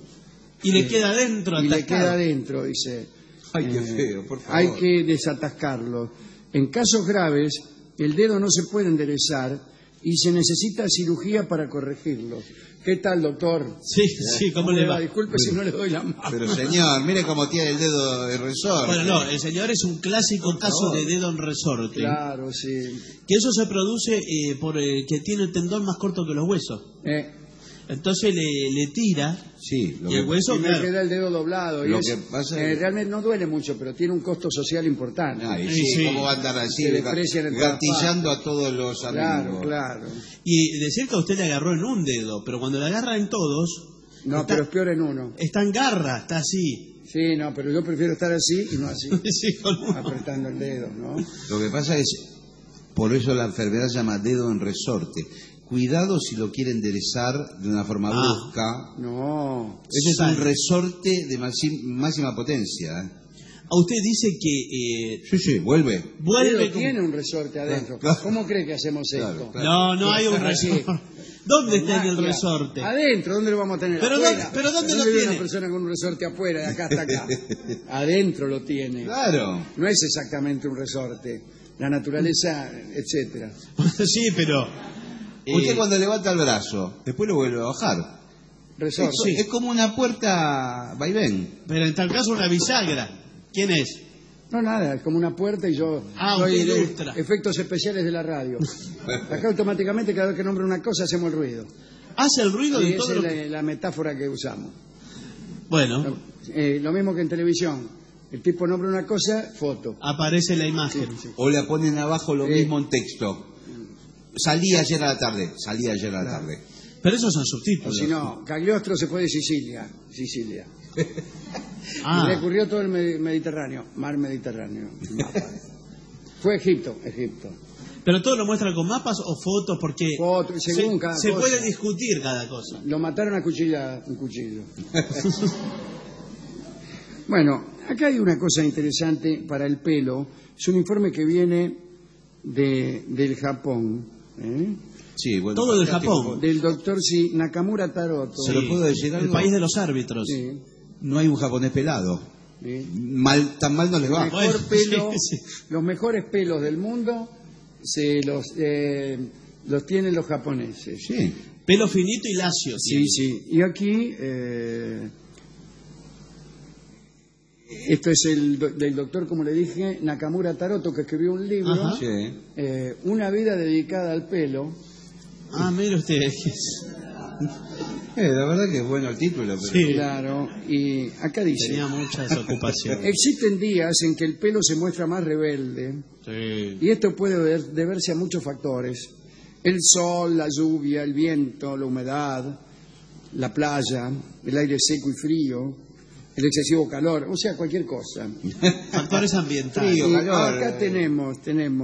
Y le queda adentro atascado. Y le queda adentro, dice. Ay, qué feo, por favor. Hay que desatascarlo. En casos graves, el dedo no se puede enderezar y se necesita cirugía para corregirlo. ¿Qué tal, doctor? Sí, ¿cómo le va? Disculpe si no le doy la mano. Pero señor, mire cómo tiene el dedo de resorte. Bueno, no, el señor es un clásico caso de dedo en resorte. Claro, sí. Que eso se produce por el que tiene el tendón más corto que los huesos. Entonces le tira Sí, y el hueso Y me queda el dedo doblado. Lo y que pasa es- realmente no duele mucho, pero tiene un costo social importante. Ay, sí, ¿cómo va a andar así? Se desprecian en todas Gatillando partes. a todos los amigos. Claro, claro. Y decir que a usted le agarró en un dedo, pero cuando le agarra en todos, No, pero es peor en uno. está en garra, está así. Sí, no, pero yo prefiero estar así y no así. Sí, con uno. Apretando el dedo, ¿no? Lo que pasa es, por eso la enfermedad se llama dedo en resorte. Cuidado si lo quiere enderezar de una forma brusca. No. Eso es un resorte de máxima potencia. A usted dice que... Sí, vuelve. Vuelve Pero tiene un resorte adentro. Claro. ¿Cómo cree que hacemos esto? No, no hay un Así. resorte. ¿Dónde está en el Magia. resorte? Adentro, ¿dónde lo vamos a tener? Pero Afuera. pero ¿dónde lo vive tiene? una persona con un resorte afuera, de acá hasta acá? Adentro lo tiene. Claro. No es exactamente un resorte. La naturaleza, etcétera. Sí, pero... Usted cuando levanta el brazo, después lo vuelve a bajar. Resorte. Es como una puerta vaivén. Pero en tal caso una bisagra. ¿Quién es? No, nada, es como una puerta y yo usted de ilustra. efectos especiales de la radio. Acá automáticamente cada vez que nombro una cosa hacemos el ruido. ¿Hace el ruido Y de esa todo es lo la, que... la metáfora que usamos. Bueno, Lo mismo que en televisión. El tipo nombra una cosa, foto. aparece la imagen. O le ponen abajo lo mismo en texto. Salí ayer a la tarde. Salí ayer a la tarde. Pero esos son O subtítulos. si no, Cagliostro se fue de Sicilia. Ah. Y recorrió todo el Mediterráneo, mar Mediterráneo. Mapa. Fue Egipto. Pero todo lo muestra con mapas o fotos porque Fotos, según cada se cosa. puede discutir cada cosa. Lo mataron a un cuchillo. Bueno, acá hay una cosa interesante para el pelo. Es un informe que viene del Japón. Sí, bueno, Todo del Japón. Del doctor Nakamura Taroto. ¿Se lo puedo decir El algo? país de los árbitros. Sí, No hay un japonés pelado. sí. Tan mal no les va. Mejor pelo, sí. Los mejores pelos del mundo los tienen los japoneses. Sí. Pelo finito y lacio. Sí. Y aquí, esto es del doctor, como le dije, Nakamura Taroto, que escribió un libro, Ajá. Sí. Una vida dedicada al pelo. Ah, mire usted. La verdad que es bueno el título. Pero... Sí. Claro, y acá dice: Tenía mucha desocupación. existen días en que el pelo se muestra más rebelde, Sí. y esto puede deberse a muchos factores: el sol, la lluvia, el viento, la humedad, la playa, el aire seco y frío, el excesivo calor, o sea, cualquier cosa. Factores ambientales. Frío, Y calor. acá tenemos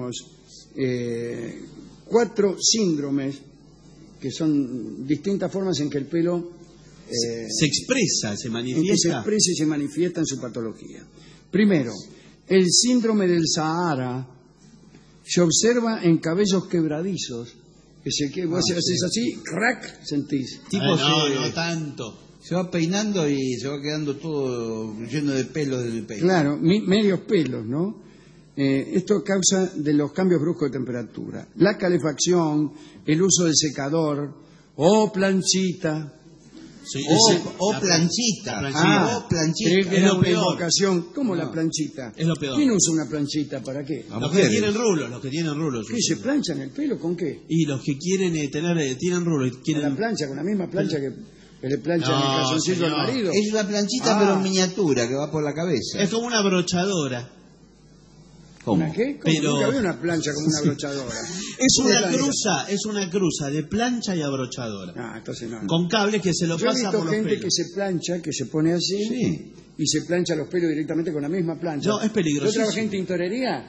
4 síndromes que son distintas formas en que el pelo Se expresa, se en que se manifiesta. expresa y se manifiesta en su patología. Primero, el síndrome del Sahara se observa en cabellos quebradizos. Es el que vos haces así, crack, sentís. No tanto. Se va peinando y se va quedando todo lleno de pelos del pelo. Claro, medios pelos, ¿no? Esto causa de los cambios bruscos de temperatura. La calefacción, el uso del secador, o planchita. Sí, O planchita. planchita. Planchita. Cree que Es era lo una peor. invocación. ¿Cómo No. la planchita? Es lo peor. ¿Quién usa una planchita para qué? Las Los que mujeres. tienen rulos, los que tienen rulos. ¿Qué, se planchan el pelo con qué? Y los que quieren tienen rulos y Con quieren... la plancha, con la misma plancha que le planchan No, el calzoncillo al señor. marido. Es una planchita, Ah. pero en miniatura, que va por la cabeza. Es como una brochadora. ¿Cómo? ¿Una qué? ¿Cómo? Pero- Nunca vi una plancha como una abrochadora. Es una plancha. cruza de plancha y abrochadora. Ah, entonces no. Con cable que se lo Yo he pasa visto por los gente pelos. que se plancha, que se pone así Sí. y se plancha los pelos directamente con la misma plancha. No, es peligrosísimo. Yo trabajé en tintorería.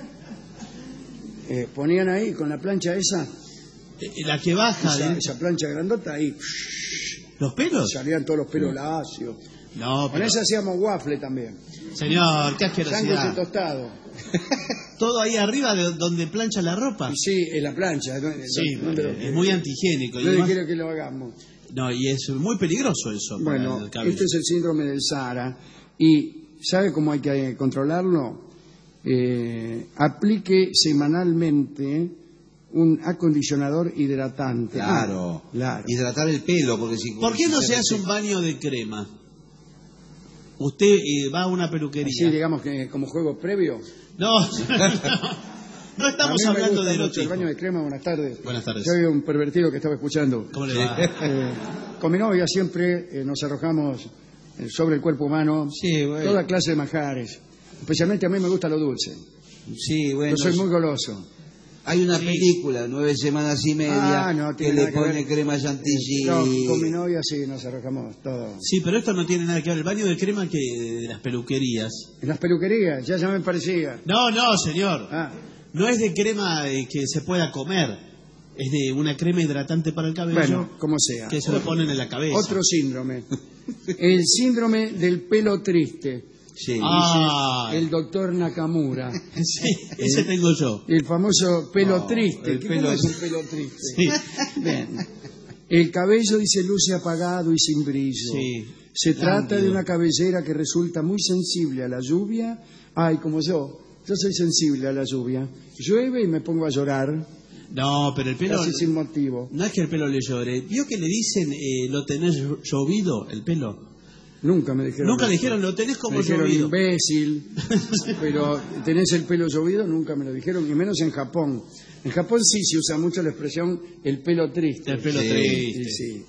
Ponían ahí con la plancha esa, La que baja esa plancha grandota, ahí ¿Los pelos? salían todos los pelos lacios. No, Con pero... esa hacíamos waffle también. Señor, qué Sándwich asquerosidad. tostado. Todo ahí arriba de donde plancha la ropa. Y sí, en la plancha. Sí, ¿Dónde lo- es muy antihigiénico. Y ¿Dónde además- quiero que lo hagamos? No, y es muy peligroso eso. para Bueno, el cabello. este es el síndrome del Sahara. ¿Y sabe cómo hay que controlarlo? Aplique semanalmente un acondicionador hidratante. Claro. Claro. Hidratar el pelo, porque si... ¿Por qué no se hace un baño de crema? Usted va a una peluquería. Sí, digamos que como juego previo. No, No estamos A mí me hablando gusta de mucho el erotismo. baño de crema. Buenas tardes. Buenas tardes. Soy un pervertido que estaba escuchando. ¿Cómo le va? Con mi novia siempre nos arrojamos sobre el cuerpo humano toda clase de manjares. Especialmente a mí me gusta lo dulce. Sí, bueno. Yo soy muy goloso. Hay una película, 9 semanas y media, que le pone crema chantilly. No, con mi novia sí nos arrojamos todo. Sí, pero esto no tiene nada que ver. El baño de crema que de las peluquerías. En las peluquerías, ya me parecía. No, señor. No es de crema que se pueda comer. Es de una crema hidratante para el cabello. Bueno, como sea. Que se lo ponen en la cabeza. Otro síndrome. El síndrome del pelo triste. Sí. Dice el doctor Nakamura. Sí, ese tengo yo. El famoso pelo triste. ¿Cómo es un pelo triste? Sí. Bien. El cabello, dice, luce apagado y sin brillo. Sí. Se trata de una cabellera que resulta muy sensible a la lluvia. Ay, como yo. Yo soy sensible a la lluvia. Llueve y me pongo a llorar. No, pero el pelo... Casi sin motivo. No es que el pelo le llore. ¿Vio que le dicen lo tenés llovido, el pelo? Nunca me dijeron. Nunca le dijeron, lo tenés como me dijeron llovido. Imbécil, pero tenés el pelo llovido, nunca me lo dijeron, y menos en Japón. En Japón sí se usa mucho la expresión el pelo triste. El pelo triste. Sí.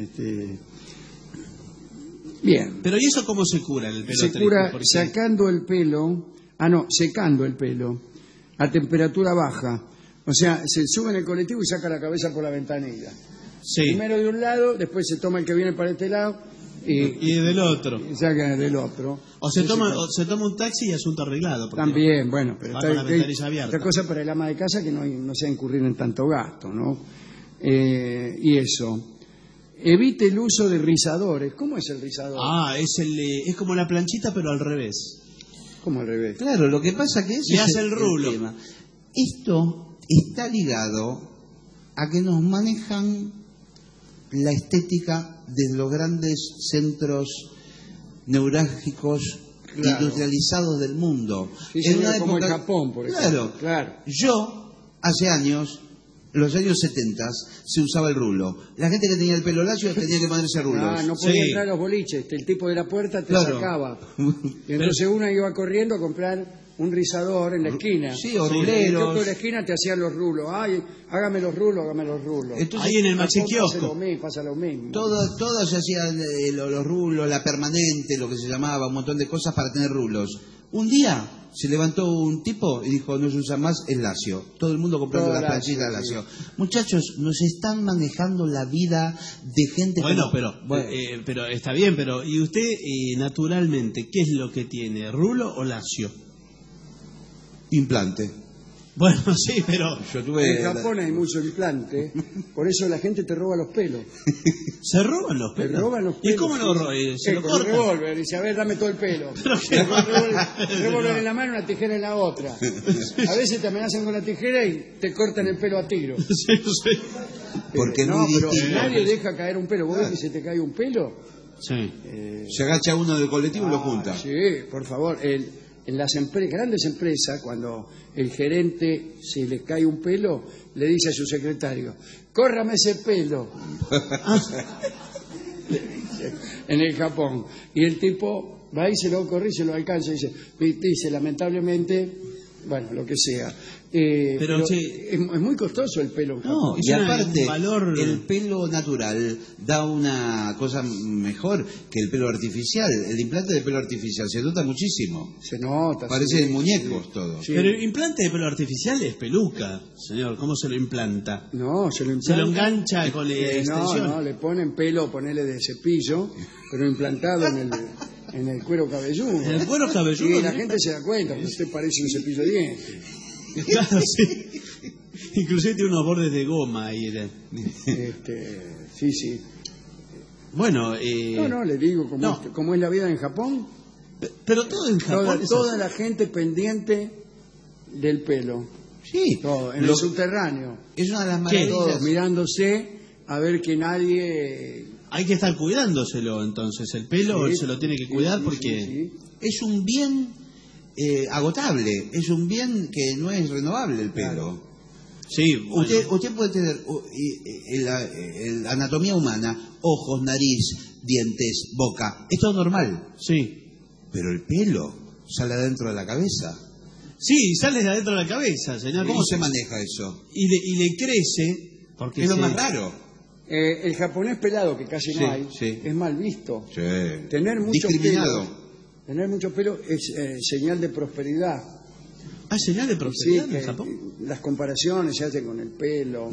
Bien. Pero ¿y eso cómo se cura el pelo triste? Se cura sacando el pelo, secando el pelo a temperatura baja. O sea, se sube en el colectivo y saca la cabeza por la ventanilla. Sí. Primero de un lado, después se toma el que viene para este lado. Y del otro. Y saca del otro. O se toma un taxi y asunto arreglado. También, bueno, pero está otra cosa para el ama de casa que no sea incurrir en tanto gasto, ¿no? Y eso. Evite el uso de rizadores. ¿Cómo es el rizador? Es como la planchita, pero al revés. ¿Cómo al revés? Claro, lo que pasa que y hace el rulo. Tema. Esto está ligado a que nos manejan la estética de los grandes centros neurálgicos industrializados del mundo. Sí, en una como época, el Japón, por ejemplo. Claro. Yo, hace años, los años 70, se usaba el rulo. La gente que tenía el pelo lacio tenía que ponerse rulos. No podía entrar a los boliches. El tipo de la puerta te sacaba. Y entonces uno iba corriendo a comprar un rizador en la esquina. Sí, o ruleros. El de la esquina te hacían los rulos. Ay, hágame los rulos. Entonces, ahí en el machiquiosco. Pasa lo mismo. Todos se hacían los rulos, la permanente, lo que se llamaba, un montón de cosas para tener rulos. Un día se levantó un tipo y dijo, no se usa más el lacio. Todo el mundo comprando las planchitas lacio. Muchachos, nos están manejando la vida de gente... Pero está bien, pero ¿y usted naturalmente qué es lo que tiene? ¿Rulo o lacio? Implante. Bueno, sí, pero... En Japón hay mucho implante, por eso la gente te roba los pelos. ¿Se roban los pelos? Te roban los pelos. ¿Y cómo lo roban? ¿Se lo cortan? Con el revólver, dice, a ver, dame todo el pelo. Un revólver en la mano, una tijera en la otra. A veces te amenazan con la tijera y te cortan el pelo a tiro. Sí. Porque pero nadie deja caer un pelo. ¿Vos ves que se te cae un pelo? Sí. Se agacha uno del colectivo y lo junta. Sí, por favor. En las grandes empresas, cuando el gerente se le cae un pelo, le dice a su secretario, córrame ese pelo. En el Japón. Y el tipo va y se lo corre y se lo alcanza y dice, lamentablemente, bueno, lo que sea. Pero es muy costoso el pelo. No, y aparte, el pelo natural da una cosa mejor que el pelo artificial. El implante de pelo artificial se nota muchísimo. Se nota. Parecen muñecos todos. Sí. Pero el implante de pelo artificial es peluca, señor. ¿Cómo se lo implanta? No, se lo implanta. Se lo engancha con la extensión. No, le ponen pelo, ponele de cepillo, pero implantado en el cuero cabelludo. ¿En el cuero cabelludo? Y la gente se da cuenta, que usted parece un cepillo de dientes. Claro, sí. Inclusive tiene unos bordes de goma ahí. Sí. Bueno, No, le digo cómo es la vida en Japón. Pero todo en Japón. Toda la gente pendiente del pelo. Sí. Todo, en el subterráneo. Es una de las maravillas. Todos mirándose a ver que nadie... Hay que estar cuidándoselo, entonces. El pelo se lo tiene que cuidar porque... Es un bien... agotable, es un bien que no es renovable el pelo. Claro. Sí, bueno. Usted puede tener la anatomía humana, ojos, nariz, dientes, boca, es todo normal. Sí. Pero el pelo sale adentro de la cabeza. Sí, sale de adentro de la cabeza, señor. ¿Cómo se maneja eso? Y le crece, porque es lo más raro. El japonés pelado, que casi no hay, es mal visto. Sí. Tener mucho discriminado. Tener mucho pelo es señal de prosperidad. ¿Ah, señal de prosperidad en Japón? Las comparaciones se hacen con el pelo.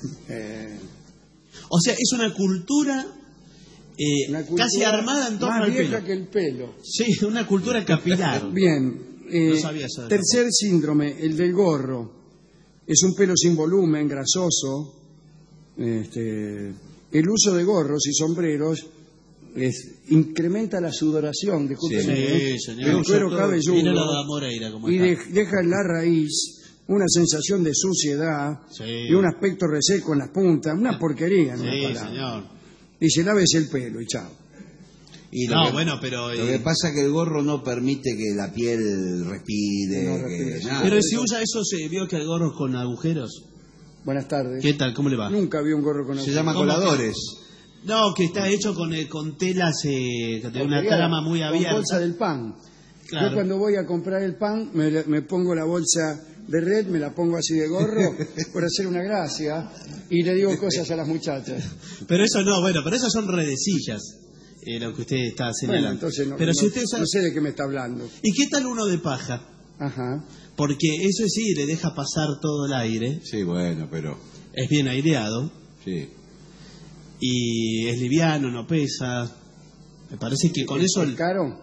O sea, es una cultura, casi armada en torno al pelo. Más vieja que el pelo. Sí, una cultura capilar. Bien. No sabía eso. Tercer síndrome, el del gorro. Es un pelo sin volumen, grasoso. El uso de gorros y sombreros incrementa la sudoración, discúlpeme, del cuero cabelludo y deja en la raíz una sensación de suciedad y un aspecto reseco en las puntas, una porquería, en una palabra. Señor. Dice, lávese el pelo y chao. Y lo que pasa es que el gorro no permite que la piel respire. Pero si usa eso, se vio que el gorro con agujeros. Buenas tardes. ¿Qué tal? ¿Cómo le va? Nunca vi un gorro con agujeros. Se llama coladores. No, que está hecho con telas de una trama muy abierta. Con bolsa del pan. Claro. Yo cuando voy a comprar el pan me pongo la bolsa de red, me la pongo así de gorro por hacer una gracia y le digo cosas a las muchachas. Pero eso no, pero esas son redecillas, lo que usted está señalando. Bueno, entonces pero si usted no sé de qué me está hablando. ¿Y qué tal uno de paja? Ajá. Porque eso sí, le deja pasar todo el aire. Sí, bueno, pero... Es bien aireado. Sí. Y es liviano, no pesa. Me parece que con eso... ¿Es caro?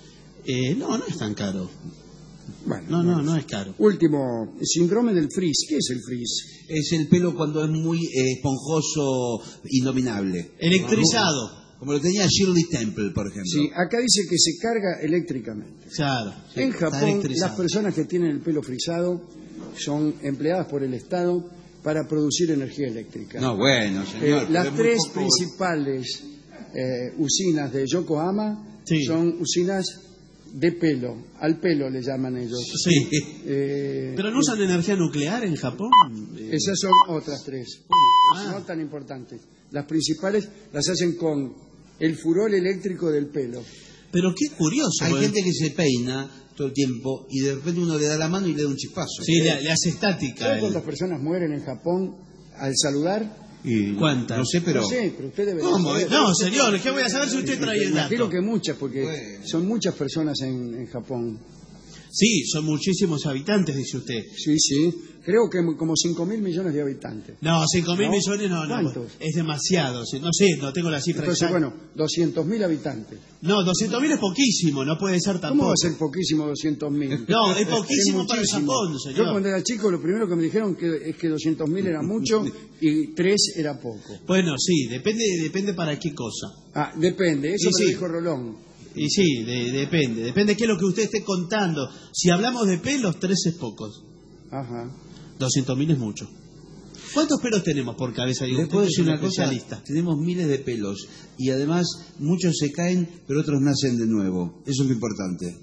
No es tan caro. Bueno, no es caro. Último, síndrome del frizz. ¿Qué es el frizz? Es el pelo cuando es muy esponjoso, indominable. Electrizado. Como lo tenía Shirley Temple, por ejemplo. Sí, acá dice que se carga eléctricamente. Claro. En Japón, las personas que tienen el pelo frizado son empleadas por el Estado para producir energía eléctrica. No, bueno, señor. Las tres principales usinas de Yokohama son usinas de pelo. Al pelo le llaman ellos. Sí. ¿Pero no usan energía nuclear en Japón? Esas son otras tres. No tan importantes. Las principales las hacen con el furor eléctrico del pelo. Pero qué curioso. Hay gente que se peina todo el tiempo y de repente uno le da la mano y le da un chispazo. Sí, le hace estática. ¿Sabe cuántas personas mueren en Japón al saludar? ¿Cuántas? No sé, pero usted debe ¿Cómo? saber. No, señor, ¿qué voy a saber si usted trae el dato? Imagino que muchas, porque son muchas personas en Japón. Sí, son muchísimos habitantes, dice usted. Sí. Creo que como 5.000 millones de habitantes. No, 5.000 millones no. ¿Cuántos? Es demasiado. No sé, no tengo la cifra exacta. Bueno, 200.000 habitantes. No, 200.000 es poquísimo, no puede ser tampoco. ¿Cómo va a ser poquísimo 200.000? No, es poquísimo para Japón, señor. Yo cuando era chico lo primero que me dijeron es que 200.000 era mucho y 3 era poco. Bueno, sí, depende para qué cosa. Depende, eso me dijo Rolón. Y sí, depende de qué es lo que usted esté contando. Si hablamos de pelos, 3 es pocos. Ajá. 200.000 es mucho. ¿Cuántos pelos tenemos por cabeza? Les puedo decir una cosa, tenemos miles de pelos y además muchos se caen, pero otros nacen de nuevo. Eso es lo importante.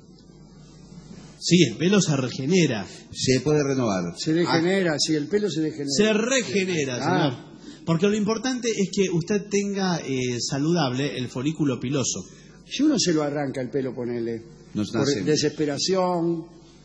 Sí, el pelo se regenera. Se puede renovar. Se degenera, sí, el pelo se degenera. Se regenera, señor. Porque lo importante es que usted tenga saludable el folículo piloso. Si uno se lo arranca el pelo, ponele, por desesperación,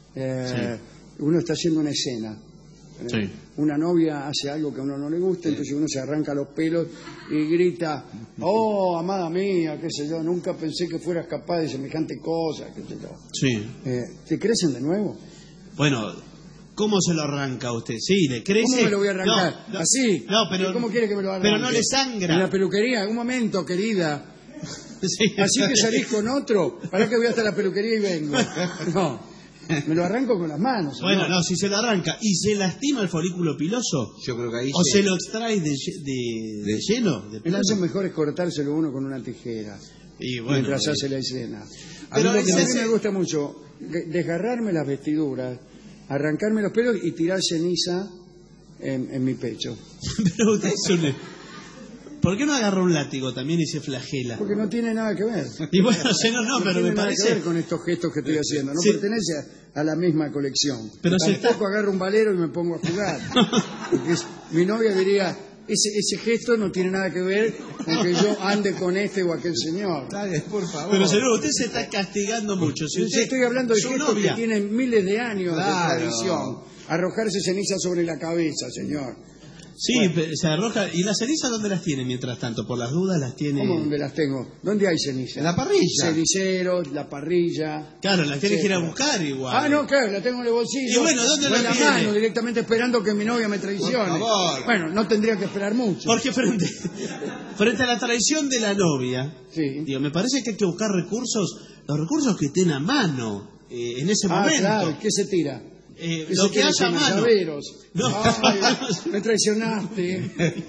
uno está haciendo una escena. Sí. Una novia hace algo que a uno no le gusta, entonces uno se arranca los pelos y grita, oh, amada mía, qué sé yo, nunca pensé que fueras capaz de semejante cosa, qué sé yo. Sí. ¿Te crecen de nuevo? Bueno, ¿cómo se lo arranca usted? Sí, le crece. ¿Cómo me lo voy a arrancar? No, así. No, pero ¿cómo quiere que me lo arranque? Pero no le sangra. En la peluquería, un momento, querida. Sí. Así que salís con otro, para que voy hasta la peluquería y vengo. No. Me lo arranco con las manos. Bueno, no, si se lo arranca y se lastima el folículo piloso, yo creo que ahí se lo extrae de lleno. Entonces mejor es cortárselo uno con una tijera mientras hace la escena. Pero a mí me gusta mucho desgarrarme las vestiduras, arrancarme los pelos y tirar ceniza en mi pecho. Pero usted es un... ¿Por qué no agarra un látigo también y se flagela? Porque no tiene nada que ver. Y bueno, no, pero me parece... nada que ver con estos gestos que estoy haciendo. No pertenece a la misma colección. Pero tampoco agarro un valero y me pongo a jugar. Porque mi novia diría, ese gesto no tiene nada que ver con que yo ande con este o aquel señor. Dale, por favor. Pero señor, usted se está castigando mucho. Si usted, estoy hablando de gestos novia que tienen miles de años Claro. de tradición. Arrojarse ceniza sobre la cabeza, señor. Sí, se arroja. ¿Y las cenizas dónde las tiene mientras tanto? Por las dudas las tiene. ¿Cómo dónde las tengo? ¿Dónde hay ceniza? En la parrilla. Ceniceros, la parrilla. Claro, las tiene que ir a buscar igual. Ah, no, claro, la tengo en el bolsillo. Y bueno, ¿dónde o la en la tiene? mano, directamente esperando que mi novia me traicione. Por favor. Bueno, no tendría que esperar mucho. Porque frente a la traición de la novia, Sí. digo, me parece que hay que buscar recursos, los recursos que estén a mano en ese momento. Claro, ¿qué se tira? Lo que haya a mano. Llaveros. No. Ay, me traicionaste.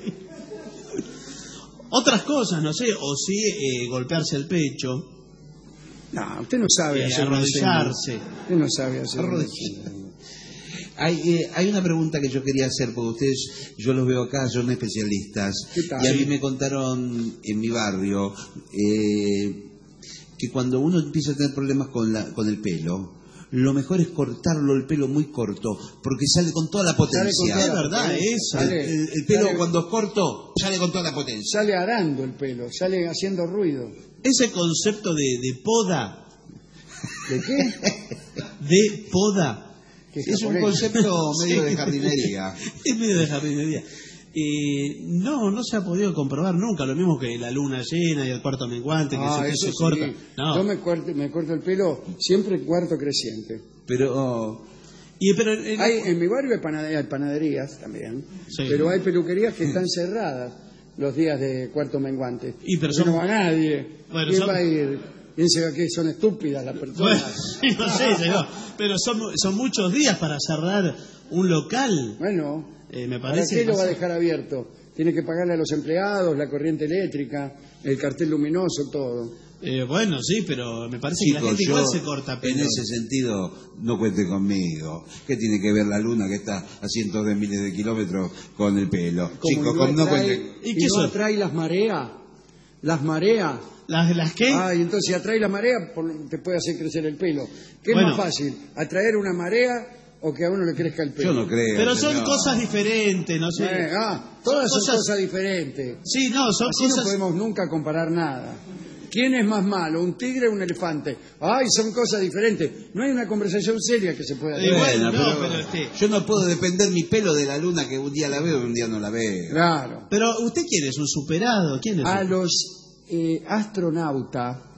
Otras cosas, no sé, o sí golpearse el pecho, No, usted no sabe hacer arrodillarse. Usted no sabe hacer Hay una pregunta que yo quería hacer, porque ustedes, yo los veo acá, son especialistas. ¿Qué tal? Y a mí me contaron en mi barrio que cuando uno empieza a tener problemas con el pelo, lo mejor es cortarlo el pelo muy corto, porque sale con toda la potencia. Es verdad, eso. El pelo cuando es corto sale con toda la potencia. Sale arando el pelo, sale haciendo ruido. Ese concepto de poda. ¿De qué? De poda. Es un concepto medio de jardinería. Es medio de jardinería. No se ha podido comprobar nunca. Lo mismo que la luna llena y el cuarto menguante, que se corta. Sí. No. Yo me corto el pelo siempre cuarto creciente. Pero en mi barrio hay panaderías también, Sí. pero hay peluquerías que están cerradas los días de cuarto menguante. Pero no va nadie. Bueno, ¿Quién va a ir? Piensa que son estúpidas las personas. Bueno, no sé, señor. Pero son muchos días para cerrar un local. Bueno, me ¿para parece qué lo va a dejar abierto? Tiene que pagarle a los empleados, la corriente eléctrica, el cartel luminoso, todo. Bueno, sí, pero me parece chicos, que la gente yo, igual se corta pelo. en ese sentido, no cuente conmigo. ¿Qué tiene que ver la luna, que está a cientos de miles de kilómetros, con el pelo? Chicos, no cuente. ¿Y qué atrae las mareas? ¿Las mareas? ¿Las qué? Y entonces si atrae la marea, te puede hacer crecer el pelo. ¿Qué es Bueno. más fácil? ¿Atraer una marea o que a uno le crezca el pelo? Yo no creo. Pero son señor. cosas diferentes, no sé. Todas son cosas diferentes. Sí, no, son Así cosas. no podemos nunca comparar nada. ¿Quién es más malo, un tigre o un elefante? Son cosas diferentes. No hay una conversación seria que se pueda tener. Bueno, pero yo no puedo depender mi pelo de la luna, que un día la veo y un día no la veo. Claro. Pero usted quién es, un superado, ¿quién es? A los astronautas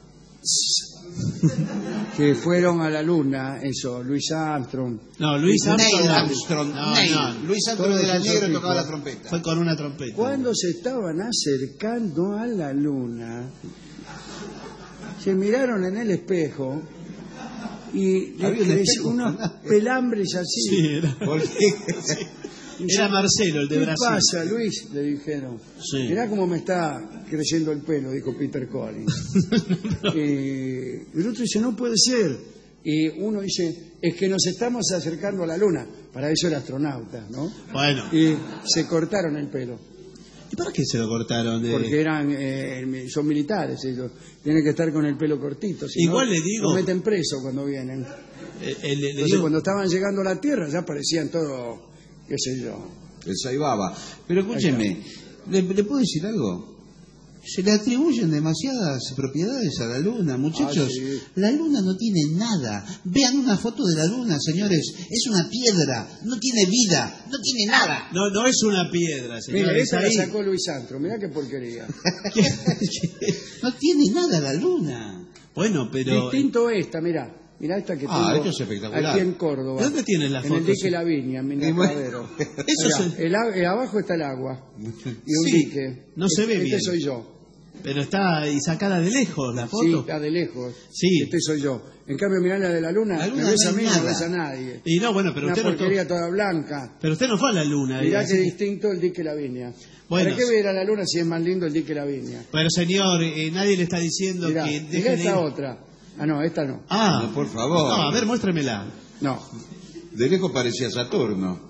que fueron a la luna, eso, Louis Armstrong. No, Louis Armstrong. Neil Armstrong. No. Luis Armstrong Todos era esos negro y tipos. tocaba la trompeta. Fue con una trompeta. Cuando se estaban acercando a la luna, se miraron en el espejo y le Había un creció espejo. unos pelambres así. Sí, era. ¿Por qué? Era Marcelo, el de ¿Qué Brasil. pasa, Luis? Le dijeron. Sí. Mirá cómo me está creciendo el pelo, dijo Peter Collins. Y el otro dice, no puede ser. Y uno dice, es que nos estamos acercando a la luna. Para eso era astronauta, ¿no? Bueno. Y se cortaron el pelo. ¿Y para qué se lo cortaron? Porque son militares ellos. Tienen que estar con el pelo cortito. Si Igual no, le digo- los meten preso cuando vienen. Le Entonces digo- cuando estaban llegando a la Tierra ya parecían todo, qué sé yo. El Saibaba. Pero escúcheme, ¿le puedo decir algo? Se le atribuyen demasiadas propiedades a la luna, muchachos. Sí. La luna no tiene nada. Vean una foto de la luna, señores. Es una piedra, no tiene vida, no tiene nada. No es una piedra, señor. Mira, es esta la ahí. sacó Luis Armstrong. Mirá qué porquería. No tiene nada la luna. Bueno, pero... Distinto esta, mirá. Mirá esta que tengo esto es espectacular. aquí en Córdoba. ¿Dónde tienes la En el foto? dique La Viña, en Minacadero. Eso Mirá, abajo está el agua y un Sí, dique. no se ve Este bien. soy yo. Pero está ahí sacada de lejos la Sí, foto. está de lejos. Sí. Este soy yo. En cambio, mirá la de la luna. La luna me ves no a hay mí, no nada. ves a nadie. Y no, bueno, pero Una usted no, porquería toda blanca. pero usted no fue a la luna. Mirá así qué que- distinto el dique La Viña. Bueno, ¿Para qué ver a la luna si es más lindo el dique La Viña? Pero señor, nadie le está diciendo Mirá, que mirá deje de ir. esta otra. No, esta no. Ah, No, por favor. no, a ver, muéstremela. No. De lejos parecía Saturno.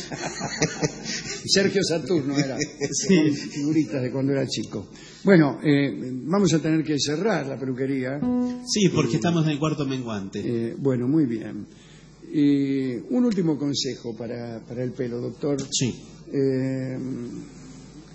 Sergio Saturno era. Sí. Con figuritas de cuando era chico. Bueno, vamos a tener que cerrar la peluquería. Sí, porque estamos en el cuarto menguante. Bueno, muy bien. Un último consejo para el pelo, doctor. Sí.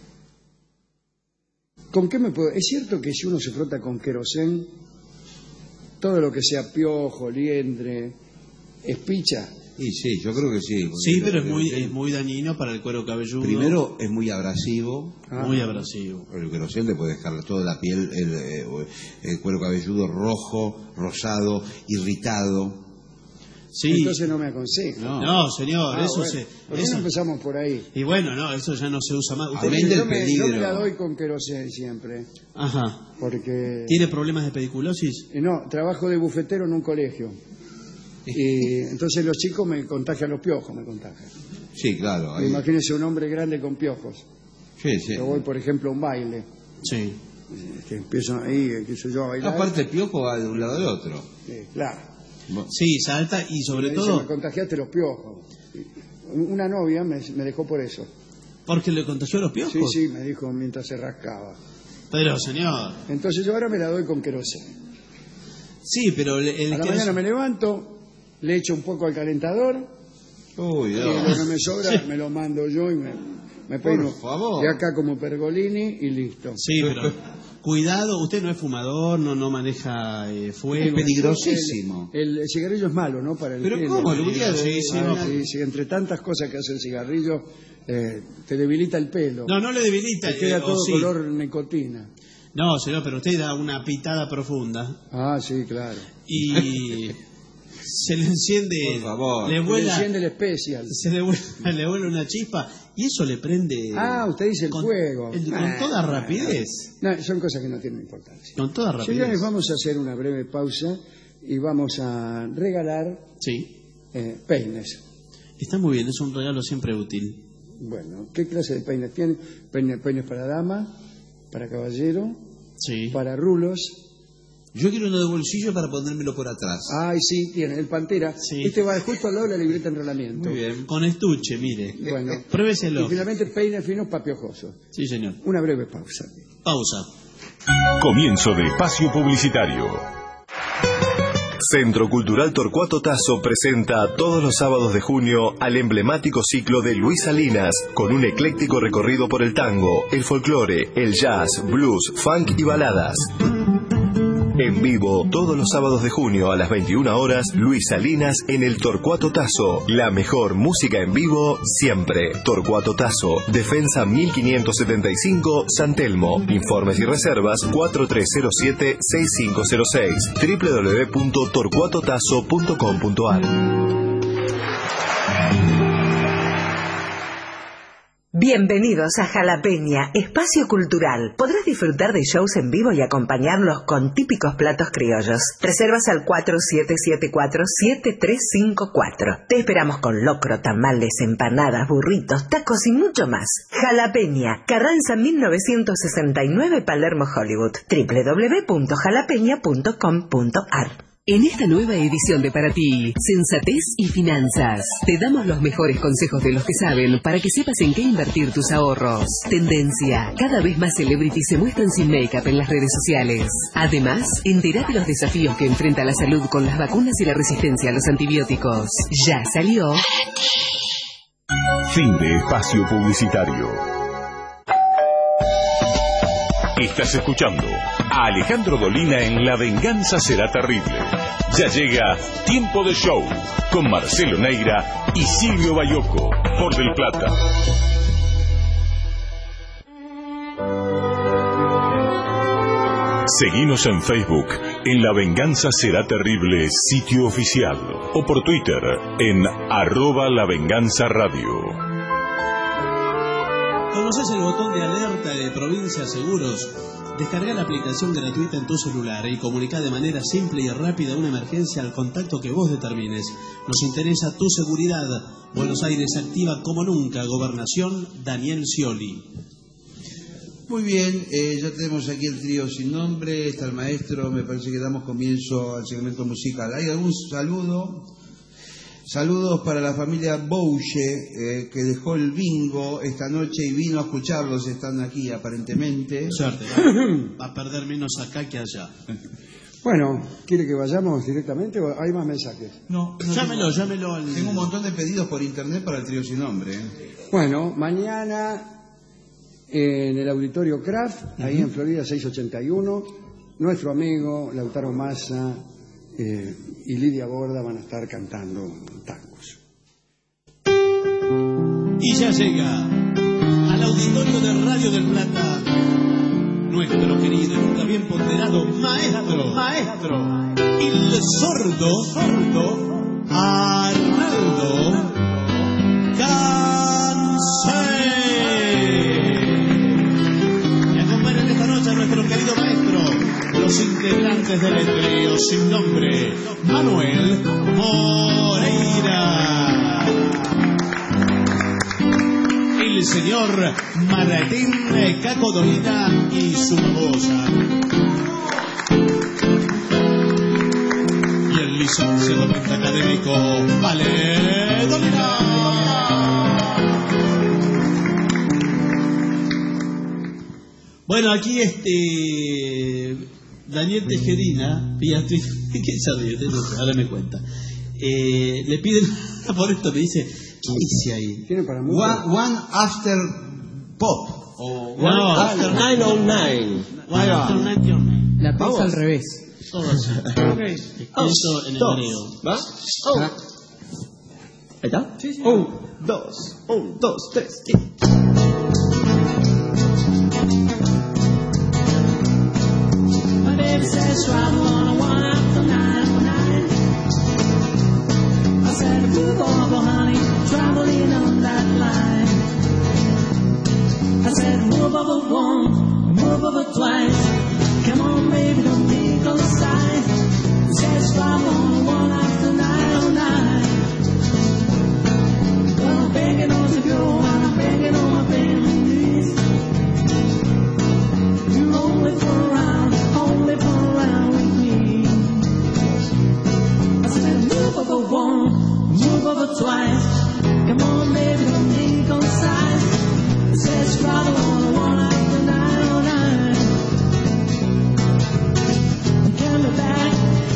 ¿Con qué me puedo...? ¿Es cierto que si uno se frota con querosén, todo lo que sea piojo, liendre, espicha? Y sí, yo creo que sí. Sí, pero es muy dañino para el cuero cabelludo. Primero, es muy abrasivo. Muy abrasivo. El querosén le puede dejar toda la piel, el cuero cabelludo rojo, rosado, irritado. Sí. Entonces no me aconseja. No, señor, eso bueno, se... ¿por qué no empezamos por ahí? Y bueno, no, eso ya no se usa más. Yo me la doy con querosén siempre. Ajá. Porque... ¿Tiene problemas de pediculosis? No, trabajo de bufetero en un colegio. Y entonces los chicos me contagian los piojos, me contagian. Sí, claro. Ahí... Imagínense un hombre grande con piojos. Sí, sí. Yo voy, por ejemplo, a un baile. Sí. Que empiezo ahí, empiezo yo a bailar. Aparte el piojo va de un lado al otro. Sí, claro. Sí, salta y sobre todo... Me contagiaste los piojos. Una novia me dejó por eso. ¿Porque le contagió los piojos? Sí, me dijo mientras se rascaba. Pero, señor... Entonces yo ahora me la doy con querosén. Sí, pero... A la mañana me levanto, le echo un poco al calentador. Uy, y lo que me sobra me lo mando yo y me peino de acá como Pergolini y listo. Sí, pero... Cuidado, usted no es fumador, no maneja fuego. Es peligrosísimo. El cigarrillo es malo, ¿no? Para el ¿Pero pelo. cómo? Sí, entre tantas cosas que hace el cigarrillo, te debilita el pelo. No le debilita. Te queda todo color nicotina. No, señor, pero usted da una pitada profunda. Ah, sí, claro. Y... se le enciende, por favor, le enciende el especial, se le vuela una chispa y eso le prende. Usted dice el fuego. Con toda rapidez. No, son cosas que no tienen importancia. Con toda rapidez. Señores, vamos a hacer una breve pausa y vamos a regalar peines. Está muy bien, es un regalo siempre útil. Bueno, ¿qué clase de peines tiene? Peines para dama, para caballero, para rulos. Yo quiero uno de bolsillo para ponérmelo por atrás. Ay, sí, tiene, el Pantera. Sí. Este va justo al lado de la libreta de enrolamiento. Muy bien. Con estuche, mire. Bueno. Pruébeselo. Y finalmente peines finos para piojosos. Sí, señor. Una breve pausa. Pausa. Comienzo de espacio publicitario. Centro Cultural Torcuato Tasso presenta todos los sábados de junio al emblemático ciclo de Luis Salinas, con un ecléctico recorrido por el tango, el folclore, el jazz, blues, funk y baladas. En vivo, todos los sábados de junio a las 21 horas, Luis Salinas en el Torcuato Tasso. La mejor música en vivo siempre. Torcuato Tasso, Defensa 1575, San Telmo. Informes y reservas 4307-6506. www.torcuatotasso.com.ar. Bienvenidos a Jalapeña, espacio cultural. Podrás disfrutar de shows en vivo y acompañarlos con típicos platos criollos. Reservas al 4774-7354. Te esperamos con locro, tamales, empanadas, burritos, tacos y mucho más. Jalapeña, Carranza 1969, Palermo, Hollywood. www.jalapeña.com.ar. En esta nueva edición de Para Ti, Sensatez y Finanzas, te damos los mejores consejos de los que saben para que sepas en qué invertir tus ahorros. Tendencia, cada vez más celebrities se muestran sin make-up en las redes sociales. Además, entérate los desafíos que enfrenta la salud con las vacunas y la resistencia a los antibióticos. Ya salió. Fin de espacio publicitario. Estás escuchando a Alejandro Dolina en La Venganza Será Terrible. Ya llega Tiempo de Show con Marcelo Neira y Silvio Bayoco por Del Plata. Seguinos en Facebook en La Venganza Será Terrible sitio oficial o por Twitter en @lavenganzaradio. ¿Conoces el botón de alerta de Provincia Seguros? Descarga la aplicación gratuita en tu celular y comunica de manera simple y rápida una emergencia al contacto que vos determines. Nos interesa tu seguridad. Buenos Aires activa como nunca. Gobernación, Daniel Scioli. Muy bien, ya tenemos aquí el trío sin nombre, está el maestro, me parece que damos comienzo al segmento musical. ¿Hay algún saludo? Saludos para la familia Bouche, que dejó el bingo esta noche y vino a escucharlos, están aquí aparentemente. Suerte, va a perder menos acá que allá. Bueno, ¿quiere que vayamos directamente o hay más mensajes? No, llámelo. Tengo un montón de pedidos por internet para el trío sin nombre. Bueno, mañana en el Auditorio Kraft, ahí en Florida 681. Nuestro amigo Lautaro Massa y Lidia Borda van a estar cantando tangos. Y ya llega al Auditorio de Radio del Plata nuestro querido y nunca bien ponderado maestro, el sordo Arnaldo Cancé. Y acompañan esta noche a nuestro querido maestro, los integrantes del trío sin nombre, Manuel Moreira, el señor Martín Caco Dolina y su babosa, y el licenciado pentacadémico Vale Dolina. Bueno, aquí Daniel Tejerina, ¿quién sabe? Ahora me cuenta. Le piden por esto, me dice, ¿qué dice ahí? ¿Tiene para mucho? One After Pop. No, After 909. After 909. La pausa al revés. Todo así. Escrito en hebreo. ¿Va? ¿Ahí está? Sí. 1, 2, 3. My baby says travel on a one after 909. I said move over, honey, traveling on that line. I said move over once, move over twice. Come on, baby, don't think on the side. It says travel on a one after 909. Well, I'm begging on to go, and I'm begging on my babies. You only for around with me. I said move over once, move over twice. Come on, baby, don't think on the side. It says travel on a one after 909. We came back,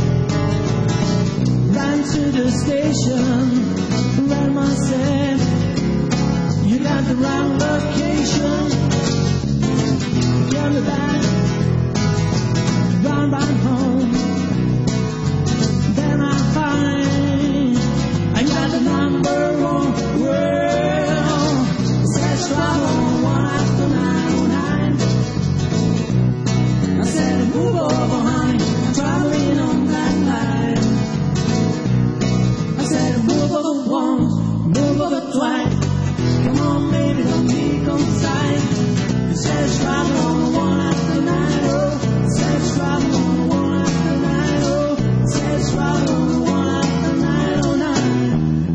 ran to the station. Grandma said, you got the wrong location. We came back, run back home. Then I find I got the number wrong. Well, it says travel one after 909. I said move over, honey, I'm traveling on that line. I said move over once, move over twice. Come on, baby, don't be on side. It says travel on one after 90. It says travel on one after 90. It says travel on one after 909.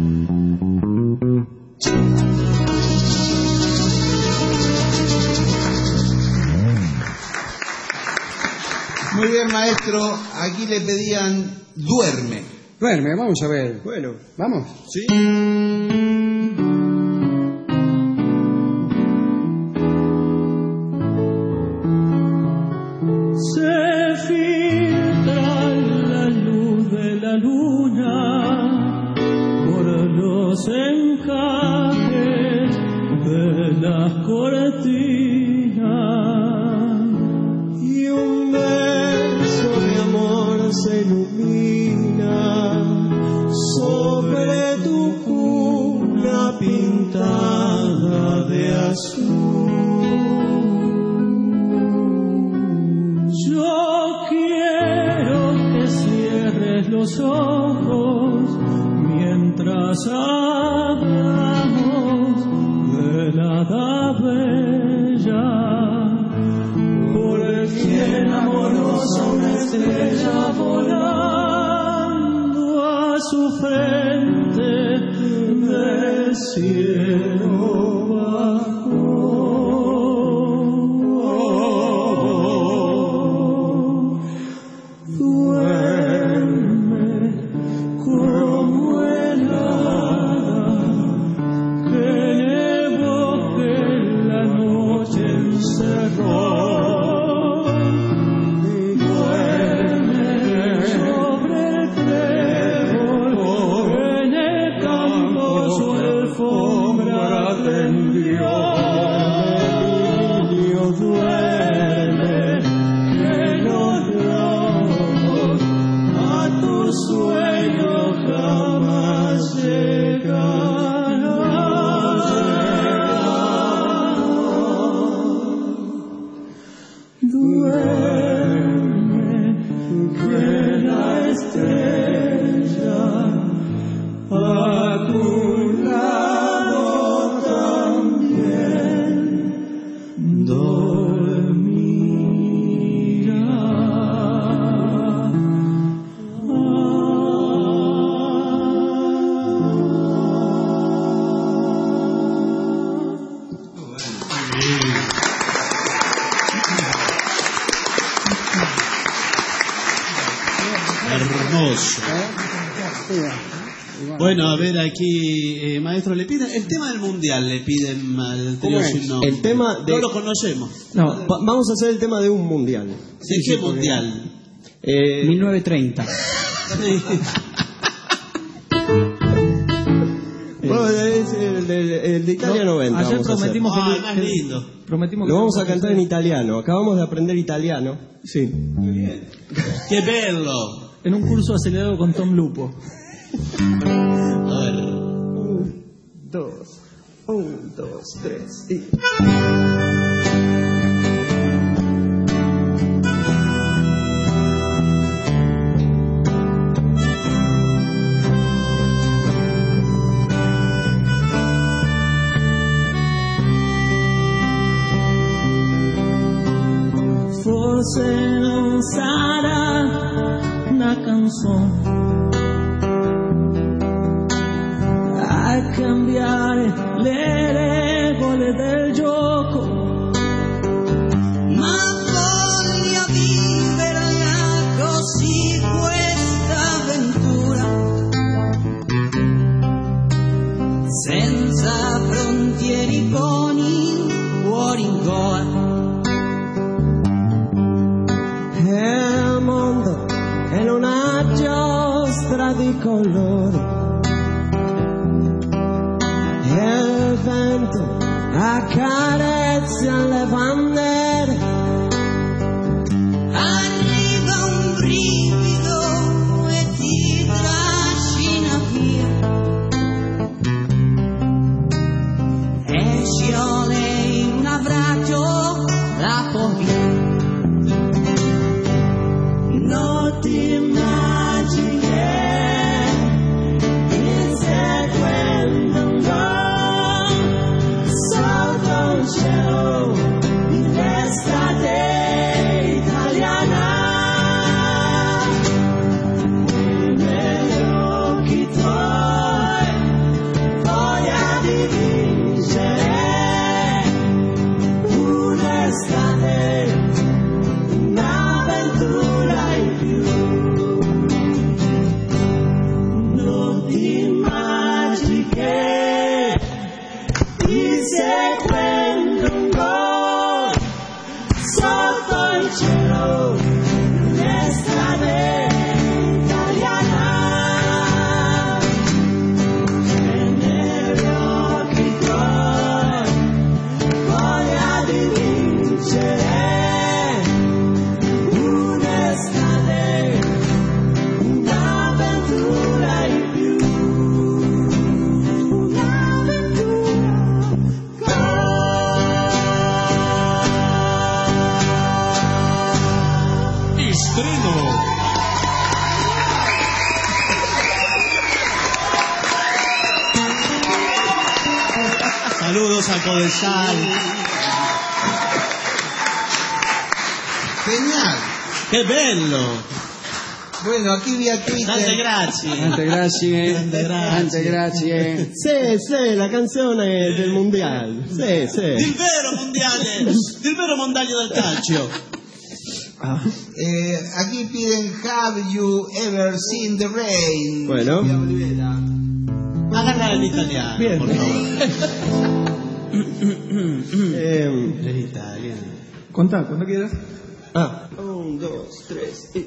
Muy bien, maestro. Aquí le pedían duerme. Duerme, vamos a ver. Bueno, ¿Vamos? sí. Se filtra la luz de la luna por los encajes de las cortinas y un beso de amor se ilumina sobre tu cuna pintada de azul. Yo quiero que cierres los ojos mientras hablamos de la edad bella, porque enamorosa una estrella volando a su frente del cielo bajo. Duerme como el hada que en el bosque la noche encerró. Duerme sobre el trébol, en el campo su alfombra tendió. hermoso. Bueno, a ver aquí, maestro, le piden el tema del mundial, le piden al trío sin nombre. El tema de... No lo conocemos. No, vamos a hacer el tema de un mundial. ¿De qué mundial? 1930. Bueno, el de Italia 90. Ayer prometimos más lindo. Prometimos lo vamos a cantar en italiano. Acabamos de aprender italiano. Sí. Muy bien. ¡Qué bello! En un curso acelerado con Tom Lupo. A ver. 1, 2, 3 y... Forse non sarà una canzone a cambiare le regole del gioco, ma voglio viverla così questa avventura, senza frontiere, poni, cuori in gola. È un mondo che non ha giostra di colori, e il vento accarezza le bandere. Arriva un brivido e ti trascina via, e sciole in un abbraccio la povera. Notti magiche, inseguendo un gol sotto il cielo di l'estate italiana. Negli occhi tuoi voglia di vincere un'estate, un'avventura in più. Notti magiche, inseguendo un gol sotto il cielo, l'estate italiana. E negli occhi tuoi voglia di vincere un'estate, un'avventura in più, Estreno. Saludos a Codesal. Genial. ¡Qué bello! Bueno, aquí vi a Cristian. Tante grazie. Tante grazie. Tante grazie. Tante grazie. Sì, la canzone del mondiale. Sì. Il vero mondiale del calcio. Aquí piden Have You Ever Seen the Rain? Bueno. Háganla en italiano, Bien. por favor. En italiano. Contá, cuando quieras. 1, 2, 3 y...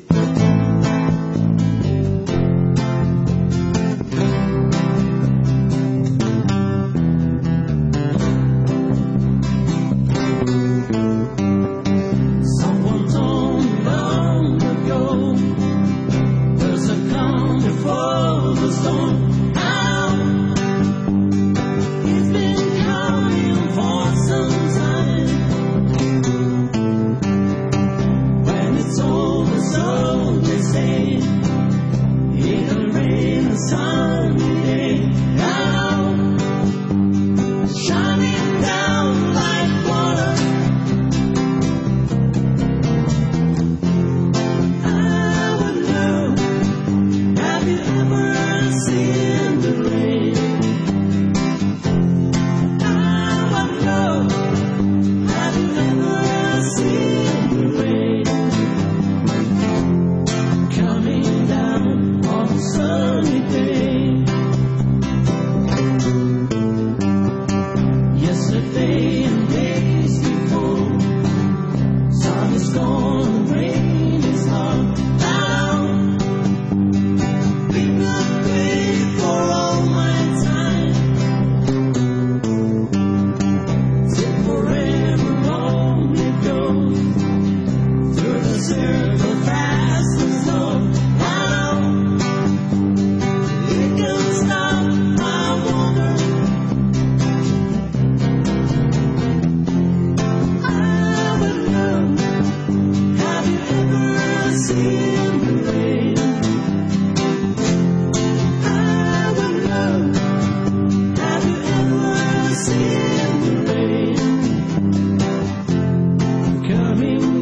Someone told me long ago, there's a calm before the storm. It's been coming for some time. When it's over, so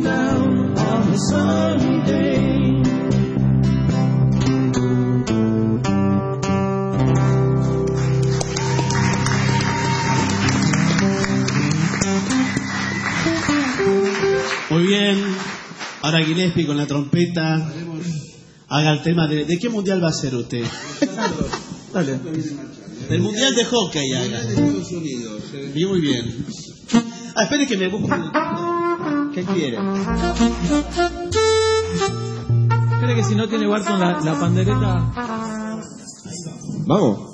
down on a sunny day. Muy bien, ahora Gillespie con la trompeta haga el tema de qué mundial va a ser usted. Dale. Del mundial de hockey haga. Y muy bien. Espere que me busque. ¿Qué quiere? Espere que si no tiene Barton la pandereta. Vamos.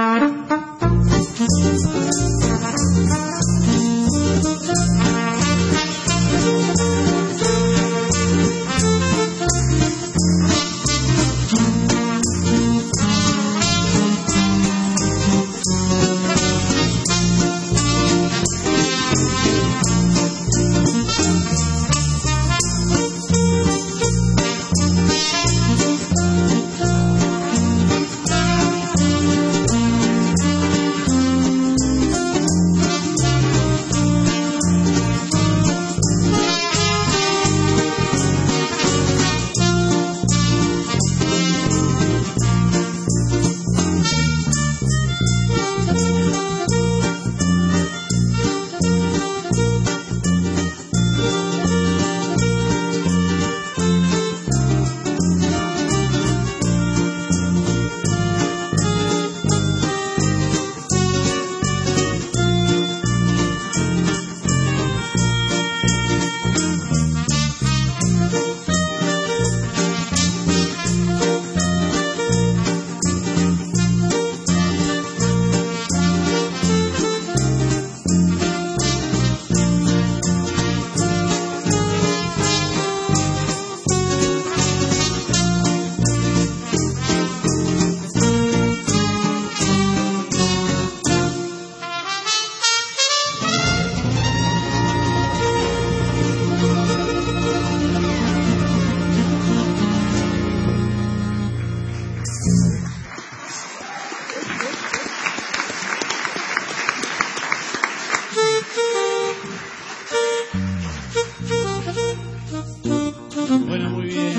Bueno, muy bien.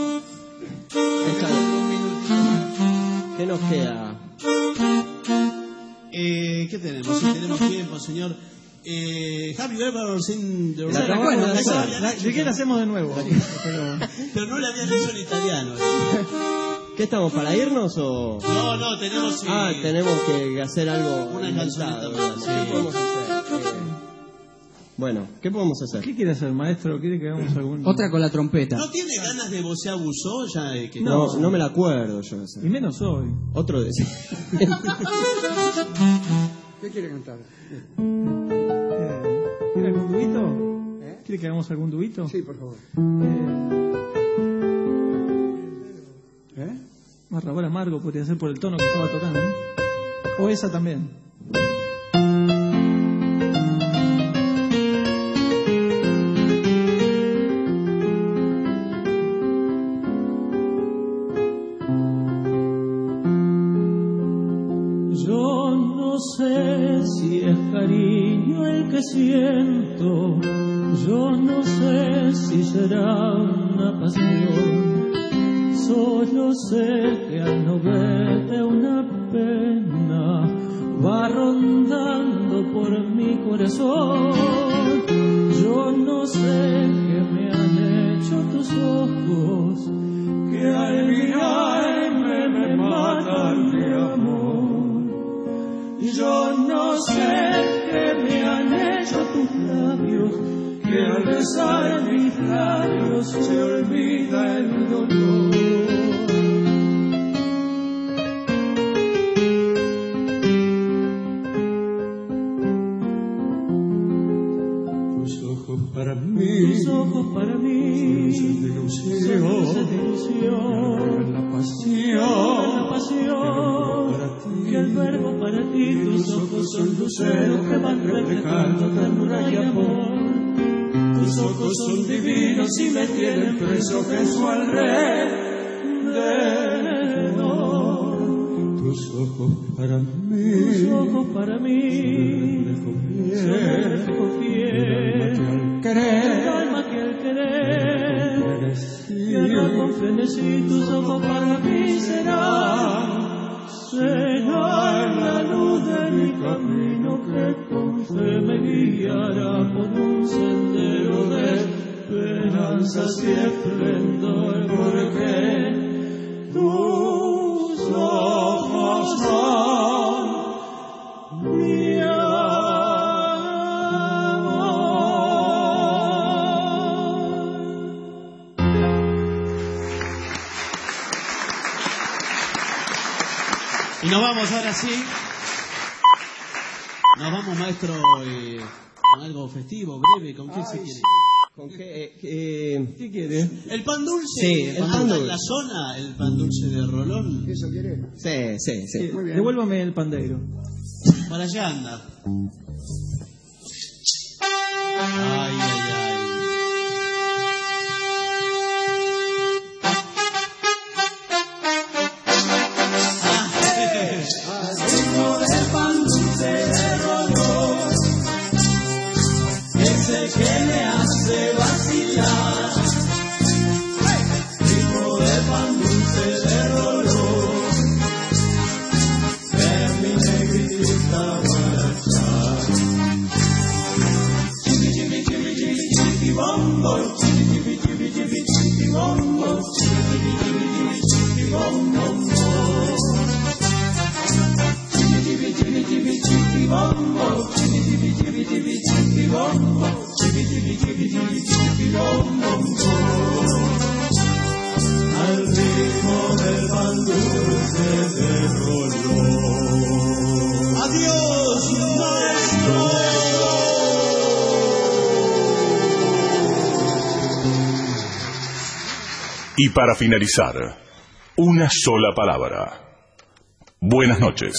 ¿Qué nos queda? ¿Qué tenemos? Si tenemos tiempo, señor. Have you ever seen the La acabamos de hacer. ¿De qué la hacemos de nuevo? Pero no la habían hecho en italiano. ¿Qué estamos, para irnos o...? No, tenemos... tenemos que hacer algo una inventado. cancionita. ¿Qué podemos hacer? Bueno, ¿qué podemos hacer? ¿Qué quiere hacer, maestro? ¿Quiere que hagamos algún...? Otra con la trompeta. ¿No tiene ganas de vocear Buzó? Ya que No me la acuerdo yo. Y menos hoy. Otro de ¿Qué quiere cantar? ¿Quiere algún duito? ¿Quiere que hagamos algún duito? Sí, por favor. Arrabal amargo podría ser por el tono que estaba tocando. O esa también. Yo no sé si es cariño el que siento, yo no sé si será una pasión. Solo sé que al no verte una pena va rondando por mi corazón. Yo no sé qué me han hecho tus ojos, que al mirarme me matan de amor. Yo no sé qué me han hecho tus labios, que al besar mis labios se olvida el dolor. Tus ojos para mí son de ilusión, la pasión, que el verbo para ti, tus ojos son luceros que van reflejando ternura y amor. Tus ojos son divinos y me tienen preso en su alrededor. Tus ojos para mí son reflejo fiel, el alma que al querer frenesí tus ojos para mí será la luz de mi camino que con fe me guiará por un sendero de esperanzas y esplendor, porque tus ojos son mi Y nos vamos ahora sí. Nos vamos, maestro, con algo festivo, breve. ¿Con qué se quiere? ¿Con qué? ¿Qué quiere? ¿El pan dulce? Sí, el pan dulce. En la zona, el pan dulce de Rolón. ¿Eso quiere? Sí. Muy bien. Devuélvame el pandeiro. Para allá anda. Ay, ay, ay. Al ritmo del pan dulce de Rolón, ese que me hace vacilar. Ritmo de pan dulce de Rolón, que mi negrita marcha. Chibi chibi chibi chibi chibi bombo, chibi chibi chibi chibi bombo, chibi chibi chibi chibi bombo. Chibi chibi chibi chibi bombo, chibi chibi chibi chibi chibi bombo, chibi chibi chibi chibi chibi bombo. Al ritmo del pan dulce de Rolón. Adiós, maestro. Y para finalizar, una sola palabra. Buenas noches.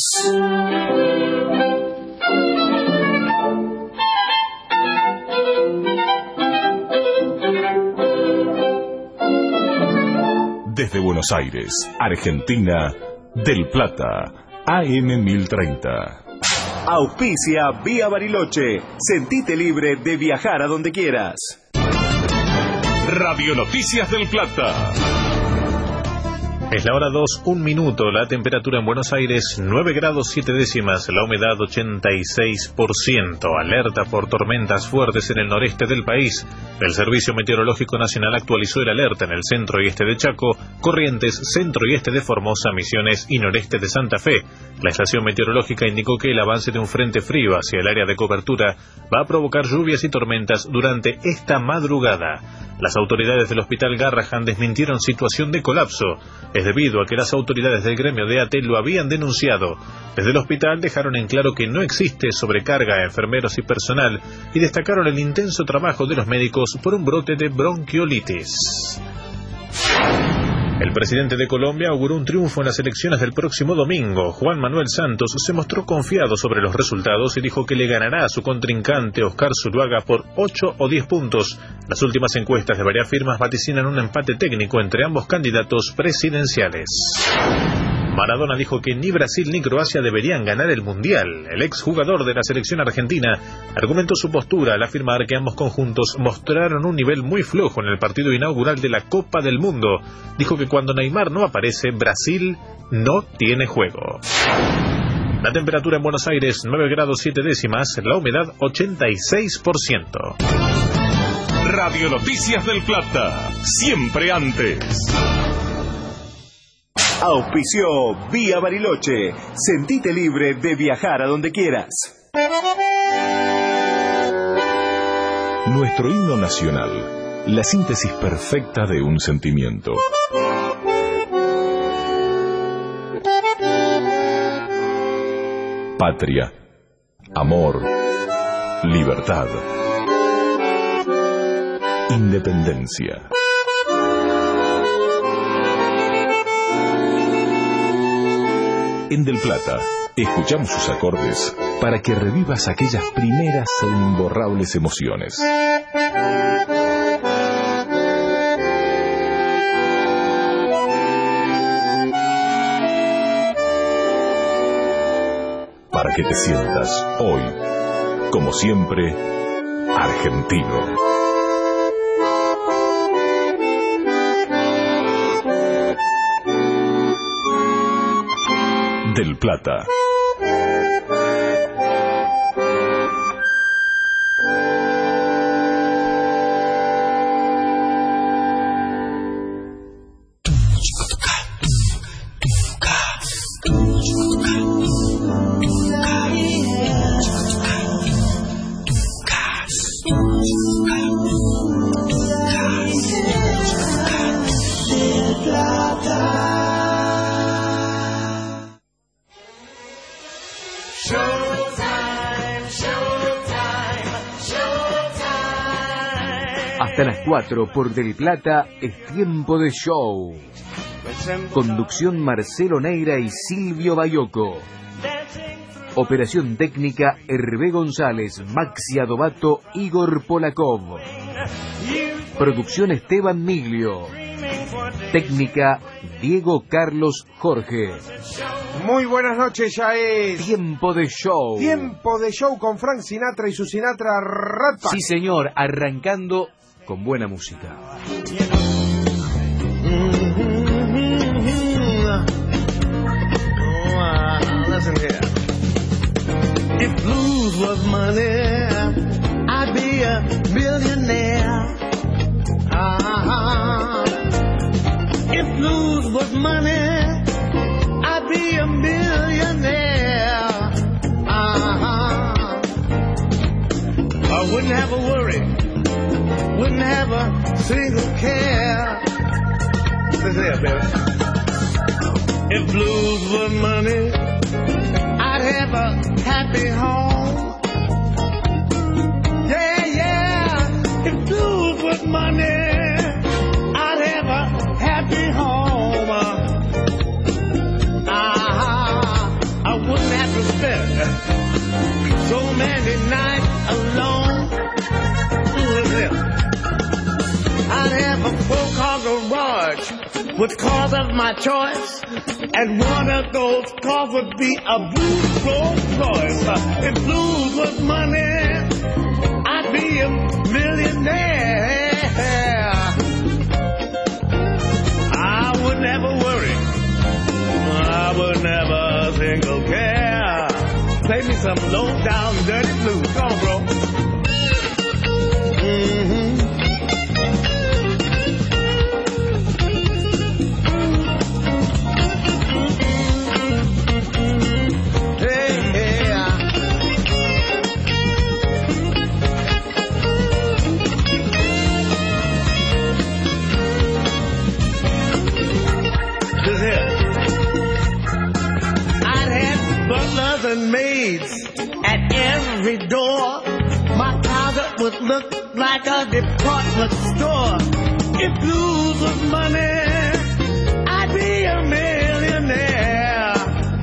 Desde Buenos Aires, Argentina, Del Plata, AM 1030. Auspicia Vía Bariloche. Sentite libre de viajar a donde quieras. Radio Noticias del Plata. Es la hora 2, 1 minuto, la temperatura en Buenos Aires 9 grados 7 décimas, la humedad 86%, alerta por tormentas fuertes en el noreste del país. El Servicio Meteorológico Nacional actualizó el alerta en el centro y este de Chaco, Corrientes, centro y este de Formosa, Misiones y noreste de Santa Fe. La estación meteorológica indicó que el avance de un frente frío hacia el área de cobertura va a provocar lluvias y tormentas durante esta madrugada. Las autoridades del Hospital Garrahan desmintieron situación de colapso. Es debido a que las autoridades del gremio de AT lo habían denunciado. Desde el hospital dejaron en claro que no existe sobrecarga a enfermeros y personal y destacaron el intenso trabajo de los médicos por un brote de bronquiolitis. El presidente de Colombia auguró un triunfo en las elecciones del próximo domingo. Juan Manuel Santos se mostró confiado sobre los resultados y dijo que le ganará a su contrincante Oscar Zuluaga por 8 o 10 puntos. Las últimas encuestas de varias firmas vaticinan un empate técnico entre ambos candidatos presidenciales. Maradona dijo que ni Brasil ni Croacia deberían ganar el Mundial. El exjugador de la selección argentina argumentó su postura al afirmar que ambos conjuntos mostraron un nivel muy flojo en el partido inaugural de la Copa del Mundo. Dijo que cuando Neymar no aparece, Brasil no tiene juego. La temperatura en Buenos Aires 9 grados 7 décimas, la humedad 86%. Radio Noticias del Plata, siempre antes. Auspició Vía Bariloche. Sentite libre de viajar a donde quieras. Nuestro himno nacional, la síntesis perfecta de un sentimiento. Patria, amor, libertad, independencia. En Del Plata, escuchamos sus acordes para que revivas aquellas primeras e imborrables emociones. Para que te sientas hoy, como siempre, argentino. del Plata. Hasta las 4 por Del Plata es tiempo de show. Conducción Marcelo Neira y Silvio Bayoco. Operación técnica Hervé González, Maxi Adobato, Igor Polakov. Producción Esteban Miglio. Técnica Diego Carlos Jorge. Muy buenas noches, ya es Tiempo de show. Tiempo de show con Frank Sinatra y su Sinatra Rat Pack. Sí, señor, arrancando con buena música. Listen here. If blues was money, I'd be a millionaire. If blues was money, I'd be a millionaire. I wouldn't have a worry, wouldn't have a single care. Listen here, baby. If blues was money, I'd have a happy home. Yeah, yeah. If blues was money, I'd have a happy home. I wouldn't have to spend so many nights alone. Listen, I'd have a four-car garage with cars of my choice, and one of those cars would be a blue Rolls Royce. If blues was money, I'd be a millionaire. I would never worry, I would never single care. Play me some low down dirty blues, come on, bro. And maids at every door. My closet would look like a department store. If blues was money, I'd be a millionaire.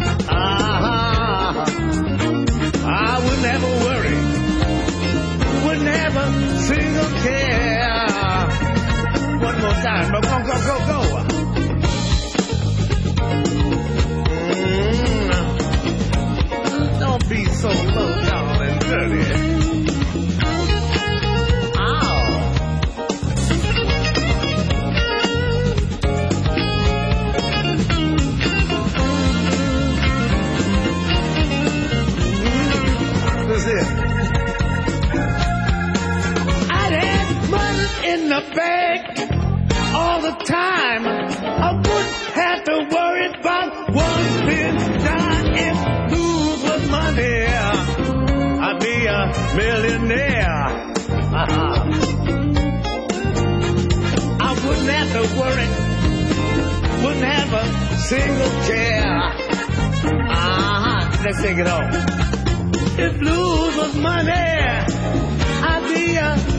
I wouldn't have a worry, wouldn't have a single care. One more time, but go, go, go, go. Don't be so low down and dirty. Ow. That's it. I'd have money in the bank all the time. I wouldn't have to worry about one big dime. If blues was money, I'd be a millionaire. I wouldn't have to worry, wouldn't have a single care. Let's take it home. If blues was money, I'd be a